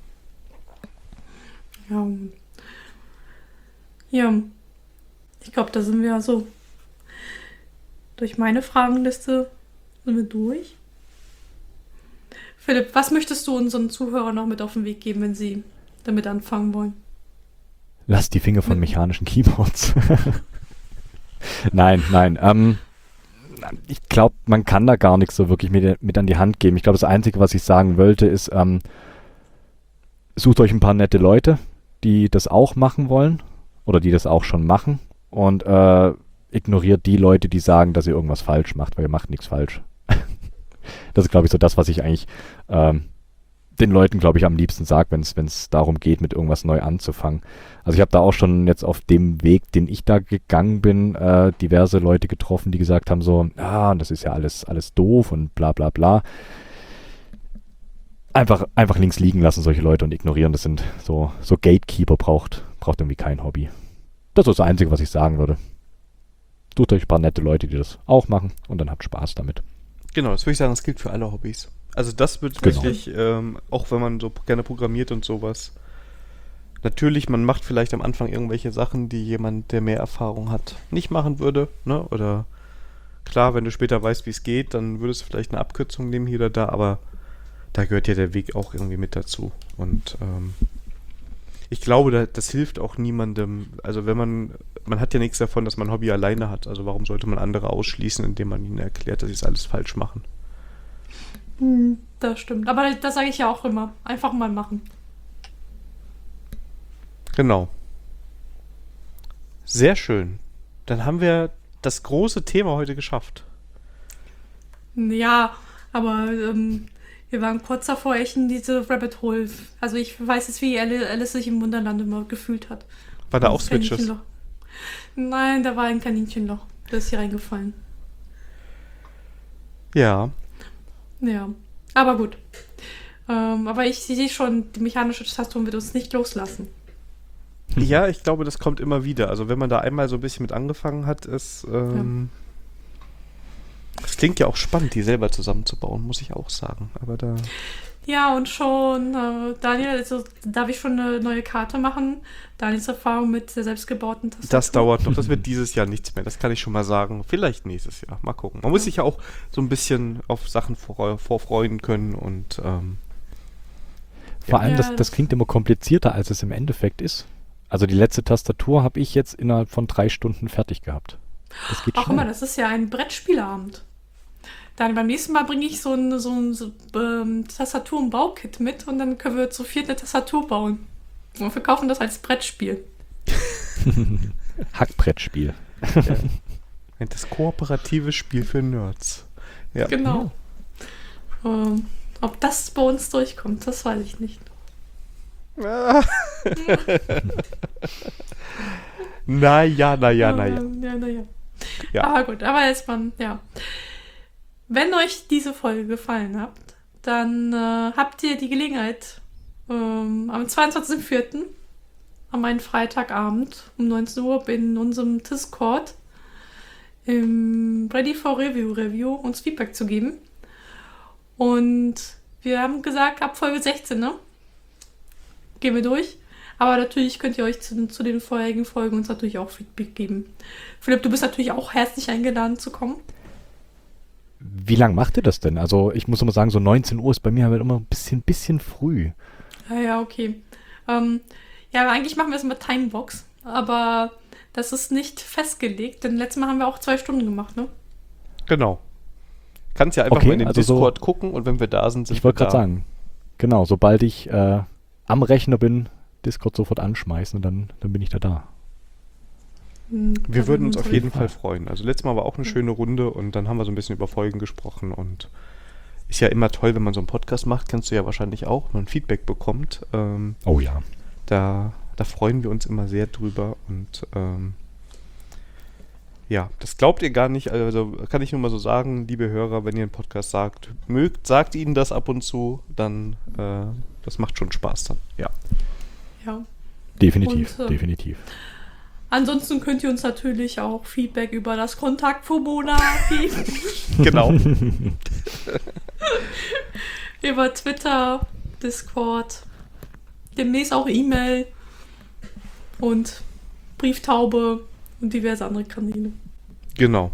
Ja. Ja. Ich glaube, da sind wir so durch meine Fragenliste sind wir durch. Philipp, was möchtest du unseren Zuhörern noch mit auf den Weg geben, wenn sie damit anfangen wollen? Lass die Finger von mechanischen Keyboards. Nein, nein. Ähm, ich glaube, man kann da gar nichts so wirklich mit, mit an die Hand geben. Ich glaube, das Einzige, was ich sagen wollte, ist, ähm, sucht euch ein paar nette Leute, die das auch machen wollen oder die das auch schon machen und äh, ignoriert die Leute, die sagen, dass ihr irgendwas falsch macht, weil ihr macht nichts falsch. Das ist, glaube ich, so das, was ich eigentlich ähm, den Leuten, glaube ich, am liebsten sage, wenn es darum geht, mit irgendwas neu anzufangen. Also ich habe da auch schon jetzt auf dem Weg, den ich da gegangen bin, äh, diverse Leute getroffen, die gesagt haben so, ah, das ist ja alles, alles doof und bla bla bla. Einfach, einfach links liegen lassen, solche Leute, und ignorieren. Das sind so, so Gatekeeper braucht, braucht irgendwie kein Hobby. Das ist das Einzige, was ich sagen würde. Sucht euch ein paar nette Leute, die das auch machen, und dann habt Spaß damit. Genau, das würde ich sagen, das gilt für alle Hobbys. Also das wird Genau. wirklich, ähm, auch wenn man so gerne programmiert und sowas. Natürlich, man macht vielleicht am Anfang irgendwelche Sachen, die jemand, der mehr Erfahrung hat, nicht machen würde, ne? Oder klar, wenn du später weißt, wie es geht, dann würdest du vielleicht eine Abkürzung nehmen hier oder da, aber da gehört ja der Weg auch irgendwie mit dazu. Und ähm, ich glaube, da, das hilft auch niemandem. Also wenn man, man hat ja nichts davon, dass man ein Hobby alleine hat. Also warum sollte man andere ausschließen, indem man ihnen erklärt, dass sie es alles falsch machen? Hm, das stimmt. Aber das sage ich ja auch immer. Einfach mal machen. Genau. Sehr schön. Dann haben wir das große Thema heute geschafft. Ja, aber ähm, wir waren kurz davor, echt in diese Rabbit Hole. Also ich weiß jetzt, wie Alice, Alice sich im Wunderland immer gefühlt hat. War da auch Das Switches? Kaninchenloch. Nein, da war ein Kaninchenloch. Da ist hier reingefallen. Ja. Ja, aber gut. Ähm, aber ich sehe schon, die mechanische Tastatur wird uns nicht loslassen. Ja, ich glaube, das kommt immer wieder. Also wenn man da einmal so ein bisschen mit angefangen hat, ist... Ähm, das klingt ja auch spannend, die selber zusammenzubauen, muss ich auch sagen. Aber da... Ja, und schon, äh, Daniel, also darf ich schon eine neue Karte machen? Daniels Erfahrung mit der selbstgebauten Tastatur. Das dauert noch. Das wird dieses Jahr nichts mehr. Das kann ich schon mal sagen. Vielleicht nächstes Jahr. Mal gucken. Man muss sich ja auch so ein bisschen auf Sachen vor, vorfreuen können und... Ähm, Vor Ja. allem, das, Ja, das das- klingt immer komplizierter, als es im Endeffekt ist. Also die letzte Tastatur habe ich jetzt innerhalb von drei Stunden fertig gehabt. Das geht Ach, guck mal, schnell. das ist ja ein Brettspielabend. Dann beim nächsten Mal bringe ich so ein, so ein so, ähm, Tastatur- und Baukit mit und dann können wir zu viert eine Tastatur bauen. Und wir verkaufen das als Brettspiel. Hackbrettspiel. das kooperative Spiel für Nerds. Ja. Genau. Ähm, ob das bei uns durchkommt, das weiß ich nicht. Naja, naja, naja. Ähm, ja, naja. Ja. Aber gut, aber erstmal, ja. Wenn euch diese Folge gefallen hat, dann äh, habt ihr die Gelegenheit, ähm, am zweiundzwanzigsten vierten am einen Freitagabend um neunzehn Uhr in unserem Discord im Ready for Review Review uns Feedback zu geben. Und wir haben gesagt, ab Folge sechzehn, ne? Gehen wir durch. Aber natürlich könnt ihr euch zu, zu den vorherigen Folgen uns natürlich auch Feedback geben. Philipp, du bist natürlich auch herzlich eingeladen zu kommen. Wie lang macht ihr das denn? Also ich muss immer sagen, so neunzehn Uhr ist bei mir halt immer ein bisschen, bisschen früh. Ja, ja, okay. Ähm, ja, aber eigentlich machen wir es mit Timebox. Aber das ist nicht festgelegt, denn letztes Mal haben wir auch zwei Stunden gemacht, ne? Genau. Kannst ja einfach Okay, mal in den also so- Discord gucken und wenn wir da sind, sind Ich wollte wir gerade da. sagen, genau, sobald ich äh, am Rechner bin, Discord sofort anschmeißen und dann, dann bin ich da da. Hm, Wir da würden uns auf jeden Fall. Fall freuen. Also letztes Mal war auch eine schöne Runde und dann haben wir so ein bisschen über Folgen gesprochen und ist ja immer toll, wenn man so einen Podcast macht, kennst du ja wahrscheinlich auch, wenn man Feedback bekommt. Ähm, Oh ja. da, da freuen wir uns immer sehr drüber und ähm, ja, das glaubt ihr gar nicht, also kann ich nur mal so sagen, liebe Hörer, wenn ihr einen Podcast sagt, mögt, sagt ihnen das ab und zu, dann äh, das macht schon Spaß dann, ja. Ja. Definitiv, Und, äh, definitiv. Ansonsten könnt ihr uns natürlich auch Feedback über das Kontaktformular geben. Genau. Über Twitter, Discord, demnächst auch E-Mail und Brieftaube und diverse andere Kanäle. Genau.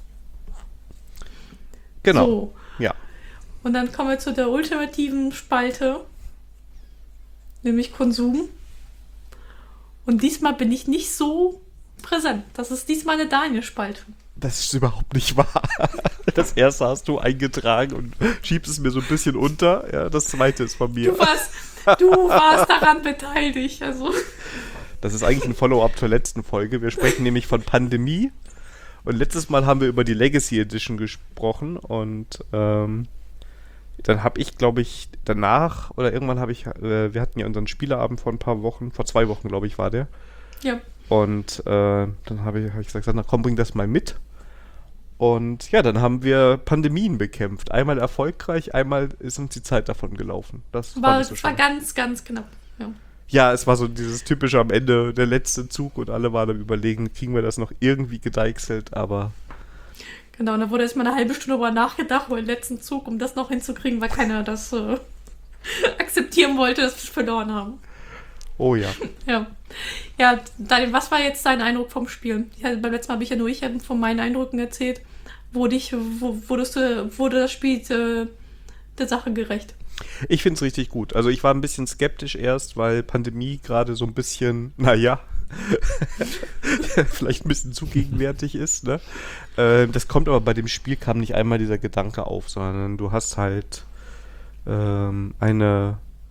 Genau. So. Ja. Und dann kommen wir zu der ultimativen Spalte, nämlich Konsum. Und diesmal bin ich nicht so präsent. Das ist diesmal eine Daniel-Spalte. Das ist überhaupt nicht wahr. Das erste hast du eingetragen und schiebst es mir so ein bisschen unter. Ja, das zweite ist von mir. Du warst, du warst daran beteiligt. Also. Das ist eigentlich ein Follow-up zur letzten Folge. Wir sprechen nämlich von Pandemie. Und letztes Mal haben wir über die Legacy Edition gesprochen. Und ähm, dann habe ich, glaube ich, danach oder irgendwann habe ich, äh, wir hatten ja unseren Spieleabend vor ein paar Wochen, vor zwei Wochen, glaube ich, war der. Ja. Und äh, dann habe ich, hab ich gesagt, na komm, bring das mal mit. Und ja, dann haben wir Pandemien bekämpft. Einmal erfolgreich, einmal ist uns die Zeit davon gelaufen. Das war, War, nicht so es war schön. ganz, ganz knapp. Ja. Ja, es war so dieses typische am Ende, der letzte Zug und alle waren am Überlegen, kriegen wir das noch irgendwie gedeichselt, aber Genau, und da wurde erstmal eine halbe Stunde darüber nachgedacht, über den letzten Zug, um das noch hinzukriegen, weil keiner das äh, akzeptieren wollte, dass wir verloren haben. oh ja. Ja. Ja, Daniel, was war jetzt dein Eindruck vom Spielen? Ich hatte, beim letzten Mal habe ich ja nur ich von meinen Eindrücken erzählt. Wurde, ich, wo, wurdest du, wurde das Spiel äh, der Sache gerecht? Ich finde es richtig gut. Also ich war ein bisschen skeptisch erst, weil Pandemie gerade so ein bisschen, naja, vielleicht ein bisschen zu gegenwärtig ist. Ne? Äh, das kommt aber bei dem Spiel, kam nicht einmal dieser Gedanke auf, sondern du hast halt ähm, eine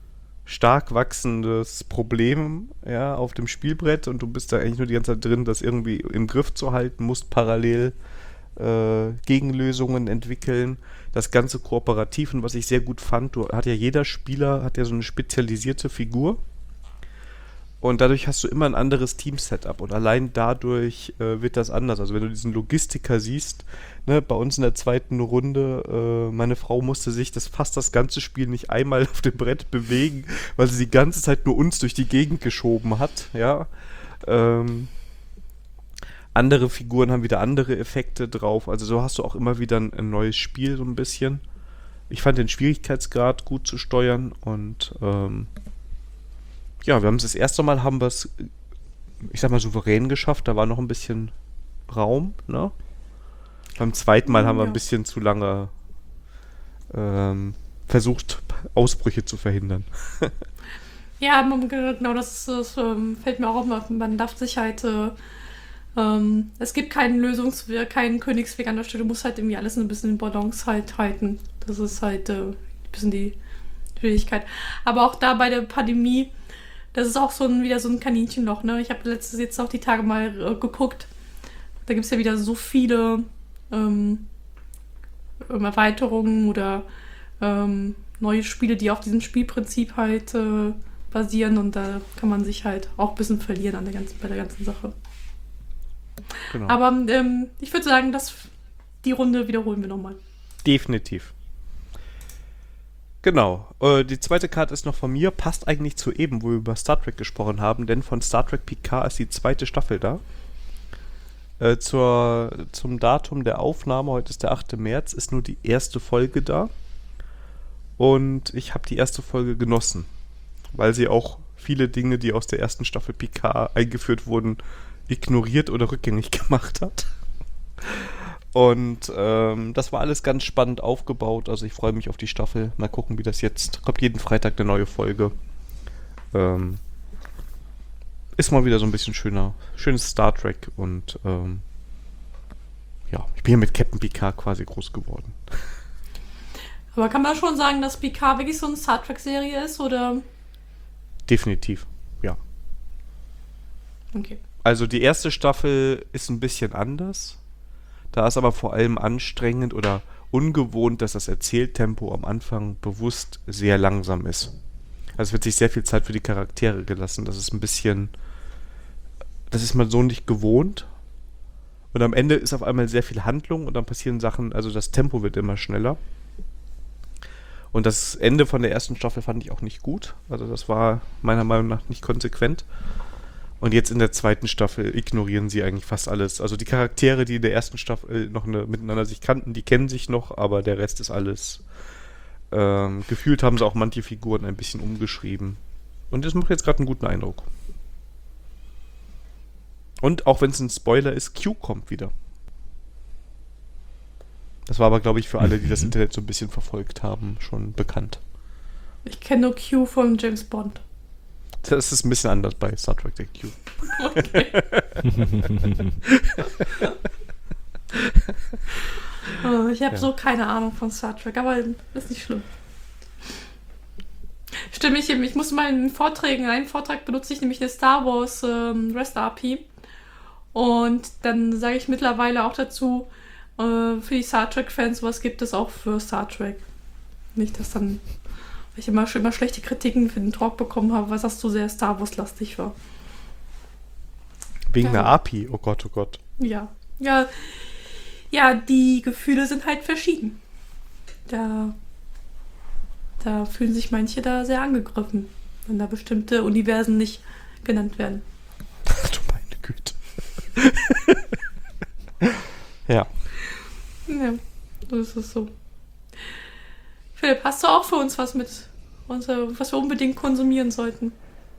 stark wachsendes Problem, ja, auf dem Spielbrett und du bist da eigentlich nur die ganze Zeit drin, das irgendwie im Griff zu halten, musst parallel äh, Gegenlösungen entwickeln. Das Ganze kooperativ und was ich sehr gut fand, du hat ja jeder Spieler hat ja so eine spezialisierte Figur und dadurch hast du immer ein anderes Team-Setup und allein dadurch äh, wird das anders. Also wenn du diesen Logistiker siehst, ne, bei uns in der zweiten Runde, äh, meine Frau musste sich das fast das ganze Spiel nicht einmal auf dem Brett bewegen, weil sie die ganze Zeit nur uns durch die Gegend geschoben hat, ja. Ähm, andere Figuren haben wieder andere Effekte drauf, also so hast du auch immer wieder ein, ein neues Spiel so ein bisschen. Ich fand den Schwierigkeitsgrad gut zu steuern und ähm, ja, wir haben es das erste Mal, haben wir es, ich sag mal, souverän geschafft. Da war noch ein bisschen Raum, ne? Beim zweiten Mal haben wir Ja. ein bisschen zu lange ähm, versucht, Ausbrüche zu verhindern. Ja, man- genau, das, das ähm, fällt mir auch auf. Man man darf sich halt, äh, ähm, es gibt keinen Lösungsweg, keinen Königsweg an der Stelle. Du musst halt irgendwie alles ein bisschen in Balance halt halten. Das ist halt äh, ein bisschen die Schwierigkeit. Aber auch da bei der Pandemie, das ist auch so ein, wieder so ein Kaninchenloch, ne? Ich habe letztes jetzt auch die Tage mal äh, geguckt. Da gibt es ja wieder so viele ähm, ähm, Erweiterungen oder ähm, neue Spiele, die auf diesem Spielprinzip halt äh, basieren und da kann man sich halt auch ein bisschen verlieren an der ganzen, bei der ganzen Sache. Genau. Aber ähm, ich würde sagen, dass die Runde wiederholen wir nochmal. Definitiv. Genau. Äh, die zweite Karte ist noch von mir, passt eigentlich zu eben, wo wir über Star Trek gesprochen haben, denn von Star Trek Picard ist die zweite Staffel da. Äh, zur, zum Datum der Aufnahme, heute ist der achte März, ist nur die erste Folge da. Und ich habe die erste Folge genossen, weil sie auch viele Dinge, die aus der ersten Staffel Picard eingeführt wurden, ignoriert oder rückgängig gemacht hat. Und ähm, das war alles ganz spannend aufgebaut. Also ich freue mich auf die Staffel. Mal gucken, wie das jetzt... Kommt jeden Freitag eine neue Folge. Ähm, ist mal wieder so ein bisschen schöner. Schönes Star Trek. Und ähm, ja, ich bin hier mit Captain Picard quasi groß geworden. Aber kann man schon sagen, dass Picard wirklich so eine Star Trek-Serie ist, oder? Definitiv, ja. Okay. Also die erste Staffel ist ein bisschen anders. Da ist aber vor allem anstrengend oder ungewohnt, dass das Erzähltempo am Anfang bewusst sehr langsam ist. Also es wird sich sehr viel Zeit für die Charaktere gelassen. Das ist ein bisschen... Das ist man so nicht gewohnt. Und am Ende ist auf einmal sehr viel Handlung und dann passieren Sachen, also das Tempo wird immer schneller. Und das Ende von der ersten Staffel fand ich auch nicht gut. Also das war meiner Meinung nach nicht konsequent. Und jetzt in der zweiten Staffel ignorieren sie eigentlich fast alles. Also die Charaktere, die in der ersten Staffel noch eine, miteinander sich kannten, die kennen sich noch, aber der Rest ist alles... Ähm, gefühlt haben sie auch manche Figuren ein bisschen umgeschrieben. Und das macht jetzt gerade einen guten Eindruck. Und auch wenn es ein Spoiler ist, Q kommt wieder. Das war aber, glaube ich, für alle, die das Internet so ein bisschen verfolgt haben, schon bekannt. Ich kenne nur Q von James Bond. Das ist ein bisschen anders bei Star Trek, der Q. Okay. Oh, ich habe Ja. so keine Ahnung von Star Trek, aber ist nicht schlimm. Stimmt, ich, ich muss mal in Vorträgen, in einem Vortrag benutze ich nämlich eine Star Wars ähm, REST A P I und dann sage ich mittlerweile auch dazu, äh, für die Star Trek-Fans, was gibt es auch für Star Trek. Nicht, dass dann, weil ich immer, immer schlechte Kritiken für den Talk bekommen habe, was das so sehr Star Wars-lastig war. Wegen Ja. einer A P I, oh Gott, oh Gott. Ja, ja, ja, die Gefühle sind halt verschieden. Da, da fühlen sich manche da sehr angegriffen, wenn da bestimmte Universen nicht genannt werden. Ach du meine Güte. Ja. Ja, so ist es so. Philipp, hast du auch für uns was mit, unser, was wir unbedingt konsumieren sollten?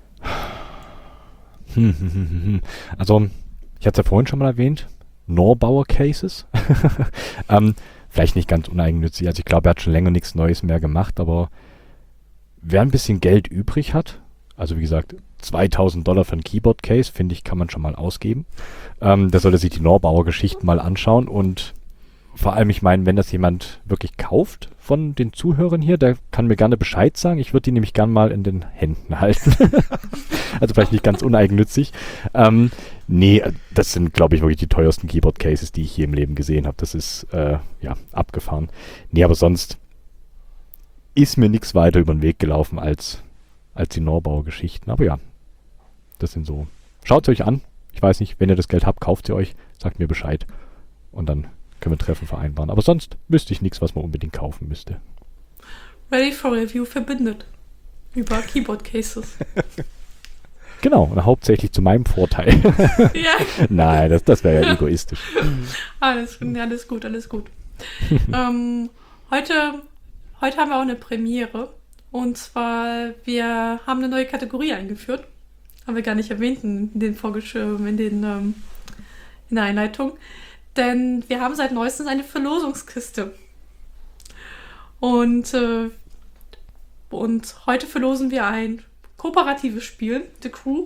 Also, ich hatte es ja vorhin schon mal erwähnt, Norbauer Cases. ähm, vielleicht nicht ganz uneigennützig. Also ich glaube, er hat schon länger nichts Neues mehr gemacht, aber wer ein bisschen Geld übrig hat, also wie gesagt, zweitausend Dollar für ein Keyboard-Case, finde ich, kann man schon mal ausgeben. Ähm, der sollte sich die Norbauer Geschichten mal anschauen und vor allem, ich meine, wenn das jemand wirklich kauft von den Zuhörern hier, der kann mir gerne Bescheid sagen. Ich würde die nämlich gern mal in den Händen halten. Also vielleicht nicht ganz uneigennützig. Ähm, nee, das sind, glaube ich, wirklich die teuersten Keyboard-Cases, die ich je im Leben gesehen habe. Das ist, äh, ja, abgefahren. Nee, aber sonst ist mir nichts weiter über den Weg gelaufen als, als die Norbau-Geschichten. Aber ja, das sind so. Schaut es euch an. Ich weiß nicht, wenn ihr das Geld habt, kauft ihr euch, sagt mir Bescheid. Und dann können wir Treffen vereinbaren. Aber sonst wüsste ich nichts, was man unbedingt kaufen müsste. Ready for Review verbindet. Über Keyboard Cases. Genau, und hauptsächlich zu meinem Vorteil. Ja. Nein, das, das wäre ja egoistisch. Alles, alles gut, alles gut. ähm, heute, heute haben wir auch eine Premiere. Und zwar, wir haben eine neue Kategorie eingeführt. Haben wir gar nicht erwähnt in den Vorgeschirmen, in den ähm, in der Einleitung. Denn wir haben seit neuestem eine Verlosungskiste. Und, äh, und heute verlosen wir ein kooperatives Spiel, The Crew.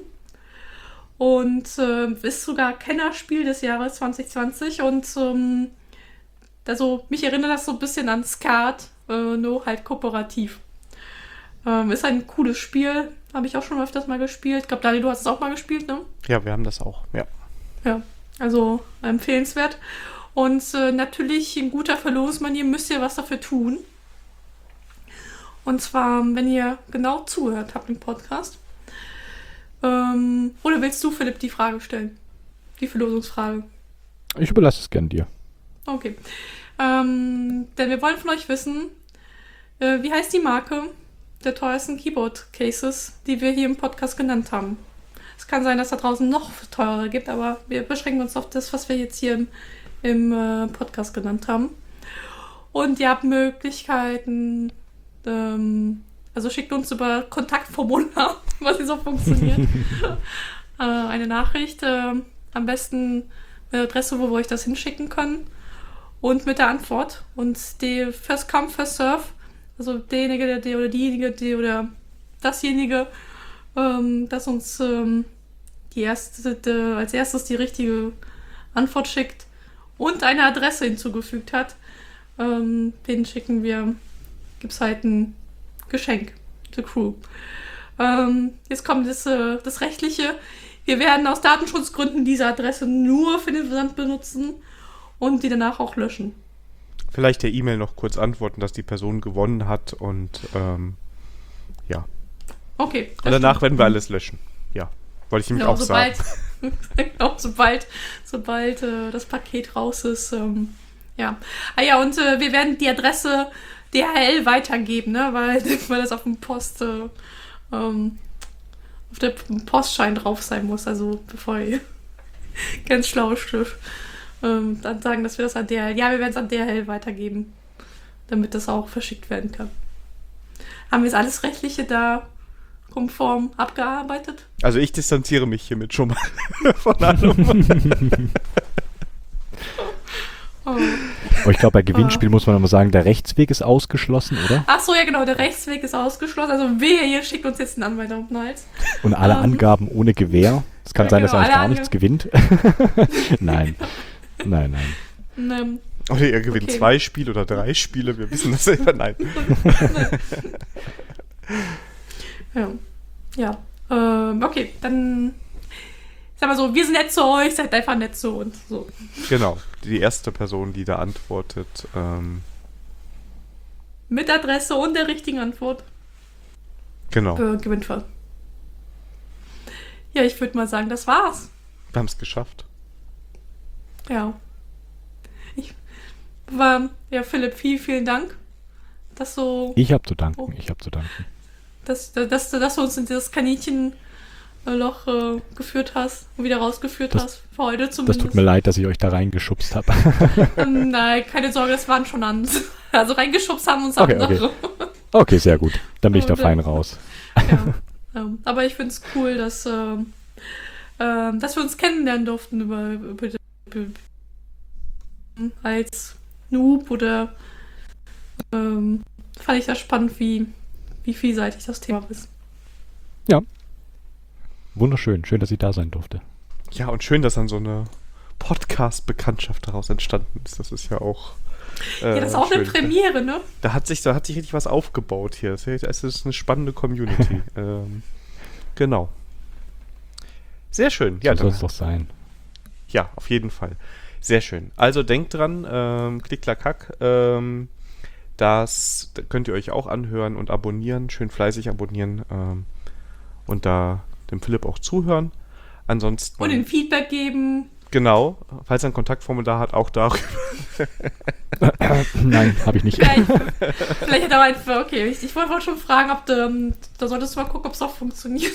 Und äh, ist sogar Kennerspiel des Jahres zwanzig zwanzig. Und ähm, also mich erinnert das so ein bisschen an Skat, äh, nur halt kooperativ. Ähm, ist ein cooles Spiel. Habe ich auch schon öfters mal gespielt. Ich glaube, Daniel, du hast es auch mal gespielt, ne? Ja, wir haben das auch, ja. Ja. Also empfehlenswert. Und äh, natürlich in guter Verlosmanier müsst ihr was dafür tun. Und zwar, wenn ihr genau zuhört habt im Podcast. Ähm, oder willst du, Philipp, die Frage stellen? Die Verlosungsfrage. Ich überlasse es gern dir. Okay. Ähm, denn wir wollen von euch wissen, äh, wie heißt die Marke der teuersten Keyboard-Cases, die wir hier im Podcast genannt haben. Es kann sein, dass da draußen noch teurere gibt, aber wir beschränken uns auf das, was wir jetzt hier im, im äh, Podcast genannt haben. Und ihr habt Möglichkeiten, ähm, also schickt uns über Kontaktformular, was hier so funktioniert, äh, eine Nachricht, äh, am besten mit der Adresse, wo wir euch das hinschicken können und mit der Antwort. Und die First Come, First Serve, also derjenige, der, der oder diejenige, die oder dasjenige, ähm, das uns ähm, die erste, de, als erstes die richtige Antwort schickt und eine Adresse hinzugefügt hat, ähm, den schicken wir, gibt es halt ein Geschenk, The Crew. Ähm, jetzt kommt das, äh, das Rechtliche. Wir werden aus Datenschutzgründen diese Adresse nur für den Versand benutzen und die danach auch löschen. Vielleicht der E-Mail noch kurz antworten, dass die Person gewonnen hat und ähm, ja. Okay. Und danach werden wir alles löschen. Ja, wollte ich nämlich genau, auch sobald, sagen. genau, sobald, sobald äh, das Paket raus ist. Ähm, ja. Ah ja, und äh, wir werden die Adresse D H L weitergeben, ne? Weil, weil das auf dem Post, äh, ähm, auf der Postschein drauf sein muss. Also bevor ihr ganz schlaues Stück ähm, dann sagen, dass wir das an D H L, ja, wir werden es an D H L weitergeben, damit das auch verschickt werden kann. Haben wir jetzt alles Rechtliche da konform abgearbeitet? Also ich distanziere mich hiermit schon mal von allem. Oh. Aber ich glaube, bei Gewinnspiel muss man immer sagen, der Rechtsweg ist ausgeschlossen, oder? Ach so, ja genau, der Rechtsweg ist ausgeschlossen. Also wehe, ihr schickt uns jetzt einen Anwalt auf den Hals. Und alle ähm. Angaben ohne Gewähr. Es kann Ja, sein, genau, dass er eigentlich alle gar nichts gewinnt. Nein. Nein, nein. Ähm, Oder ihr gewinnt Okay. zwei Spiele oder drei Spiele, wir wissen das selber. Nein. ja. Ja. Ähm, okay, dann sag mal so, wir sind nett zu euch, seid einfach nett zu uns. So. Genau, die erste Person, die da antwortet. Ähm, Mit Adresse und der richtigen Antwort genau, äh, gewinnt was. Ja, ich würde mal sagen, das war's. wir haben es geschafft. Ja. Ich war, ja, Philipp, vielen, vielen Dank, dass so, Ich habe zu danken, Oh. ich habe zu danken. dass, dass, dass du uns in dieses Kaninchenloch äh, geführt hast und wieder rausgeführt Das- hast. Für heute Das zumindest. tut mir leid, dass ich euch da reingeschubst habe. Ähm, Nein, keine Sorge, das waren schon andere. Also reingeschubst haben uns Okay, andere. Okay, sehr gut. Dann bin ich da Und, fein äh, raus. Ja. Ähm, aber ich finde es cool, dass, ähm, ähm, dass wir uns kennenlernen durften über, über, über als Noob oder ähm, fand ich das spannend, wie, wie vielseitig das Thema ist. Wunderschön, schön, dass ich da sein durfte. Ja, und schön, dass dann so eine Podcast-Bekanntschaft daraus entstanden ist. Das ist ja auch äh, Ja, das ist auch schön. eine Premiere, ne? Da hat sich, da hat sich richtig was aufgebaut hier. Das ist eine spannende Community. ähm, genau. Sehr schön. Ja, so soll dann, es doch sein. ja, auf jeden Fall. Sehr schön. Also denkt dran, ähm, klick, klack, hack. Ähm, das könnt ihr euch auch anhören und abonnieren. Schön fleißig abonnieren. Ähm, und da dem Philipp auch zuhören. Ansonsten. Und ein Feedback geben. Genau. Falls er ein Kontaktformular hat, auch darüber. Nein, habe ich nicht. Vielleicht, vielleicht hat er einfach, okay, ich, ich wollte schon fragen, ob du, ähm, da solltest du mal gucken, ob es auch funktioniert.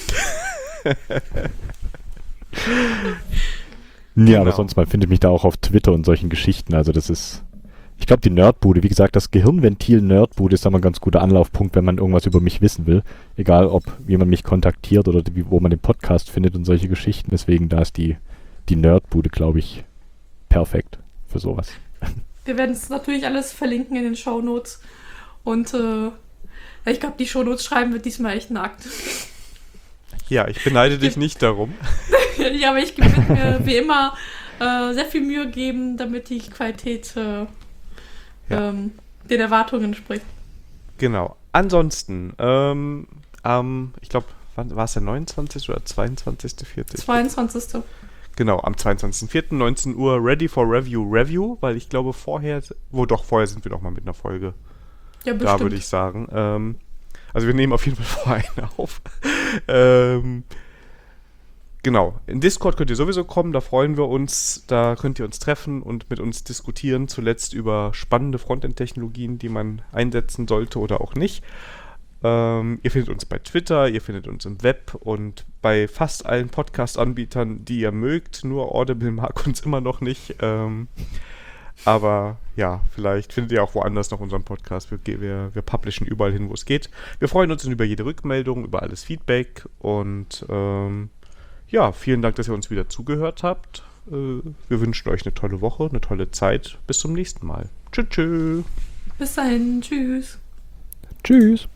Ja, aber Genau. sonst mal findet mich da auch auf Twitter und solchen Geschichten. Also das ist, ich glaube, die Nerdbude, wie gesagt, das Gehirnventil Nerdbude ist da mal ein ganz guter Anlaufpunkt, wenn man irgendwas über mich wissen will. Egal, ob wie man mich kontaktiert oder wie, wo man den Podcast findet und solche Geschichten. Deswegen, da ist die, die Nerdbude, glaube ich, perfekt für sowas. Wir werden es natürlich alles verlinken in den Shownotes. Und äh, ich glaube, die Shownotes schreiben wird diesmal echt nackt. Ja, ich beneide dich nicht darum. Ja, aber ich werde mir wie immer äh, sehr viel Mühe geben, damit die Qualität äh, Ja. ähm, den Erwartungen entspricht. Genau. Ansonsten, ähm, ähm, ich glaube, wann war es der neunundzwanzigste oder zweiundzwanzigste vierte? zweiundzwanzigste Genau, am zweiundzwanzigsten vierten neunzehn Uhr Ready for Review Review, weil ich glaube vorher, wo doch vorher sind wir doch mal mit einer Folge. Ja, bestimmt. Da würde ich sagen. Ähm, also wir nehmen auf jeden Fall vorher eine auf. ähm, genau. In Discord könnt ihr sowieso kommen, da freuen wir uns. Da könnt ihr uns treffen und mit uns diskutieren. Zuletzt über spannende Frontend-Technologien, die man einsetzen sollte oder auch nicht. Ähm, ihr findet uns bei Twitter, ihr findet uns im Web und bei fast allen Podcast-Anbietern, die ihr mögt. Nur Audible mag uns immer noch nicht. Ähm, aber ja, vielleicht findet ihr auch woanders noch unseren Podcast. Wir, wir, wir publishen überall hin, wo es geht. Wir freuen uns über jede Rückmeldung, über alles Feedback und ähm, ja, vielen Dank, dass ihr uns wieder zugehört habt. Äh, wir wünschen euch eine tolle Woche, eine tolle Zeit. Bis zum nächsten Mal. Tschüss, tschüss. Bis dahin, tschüss. Tschüss.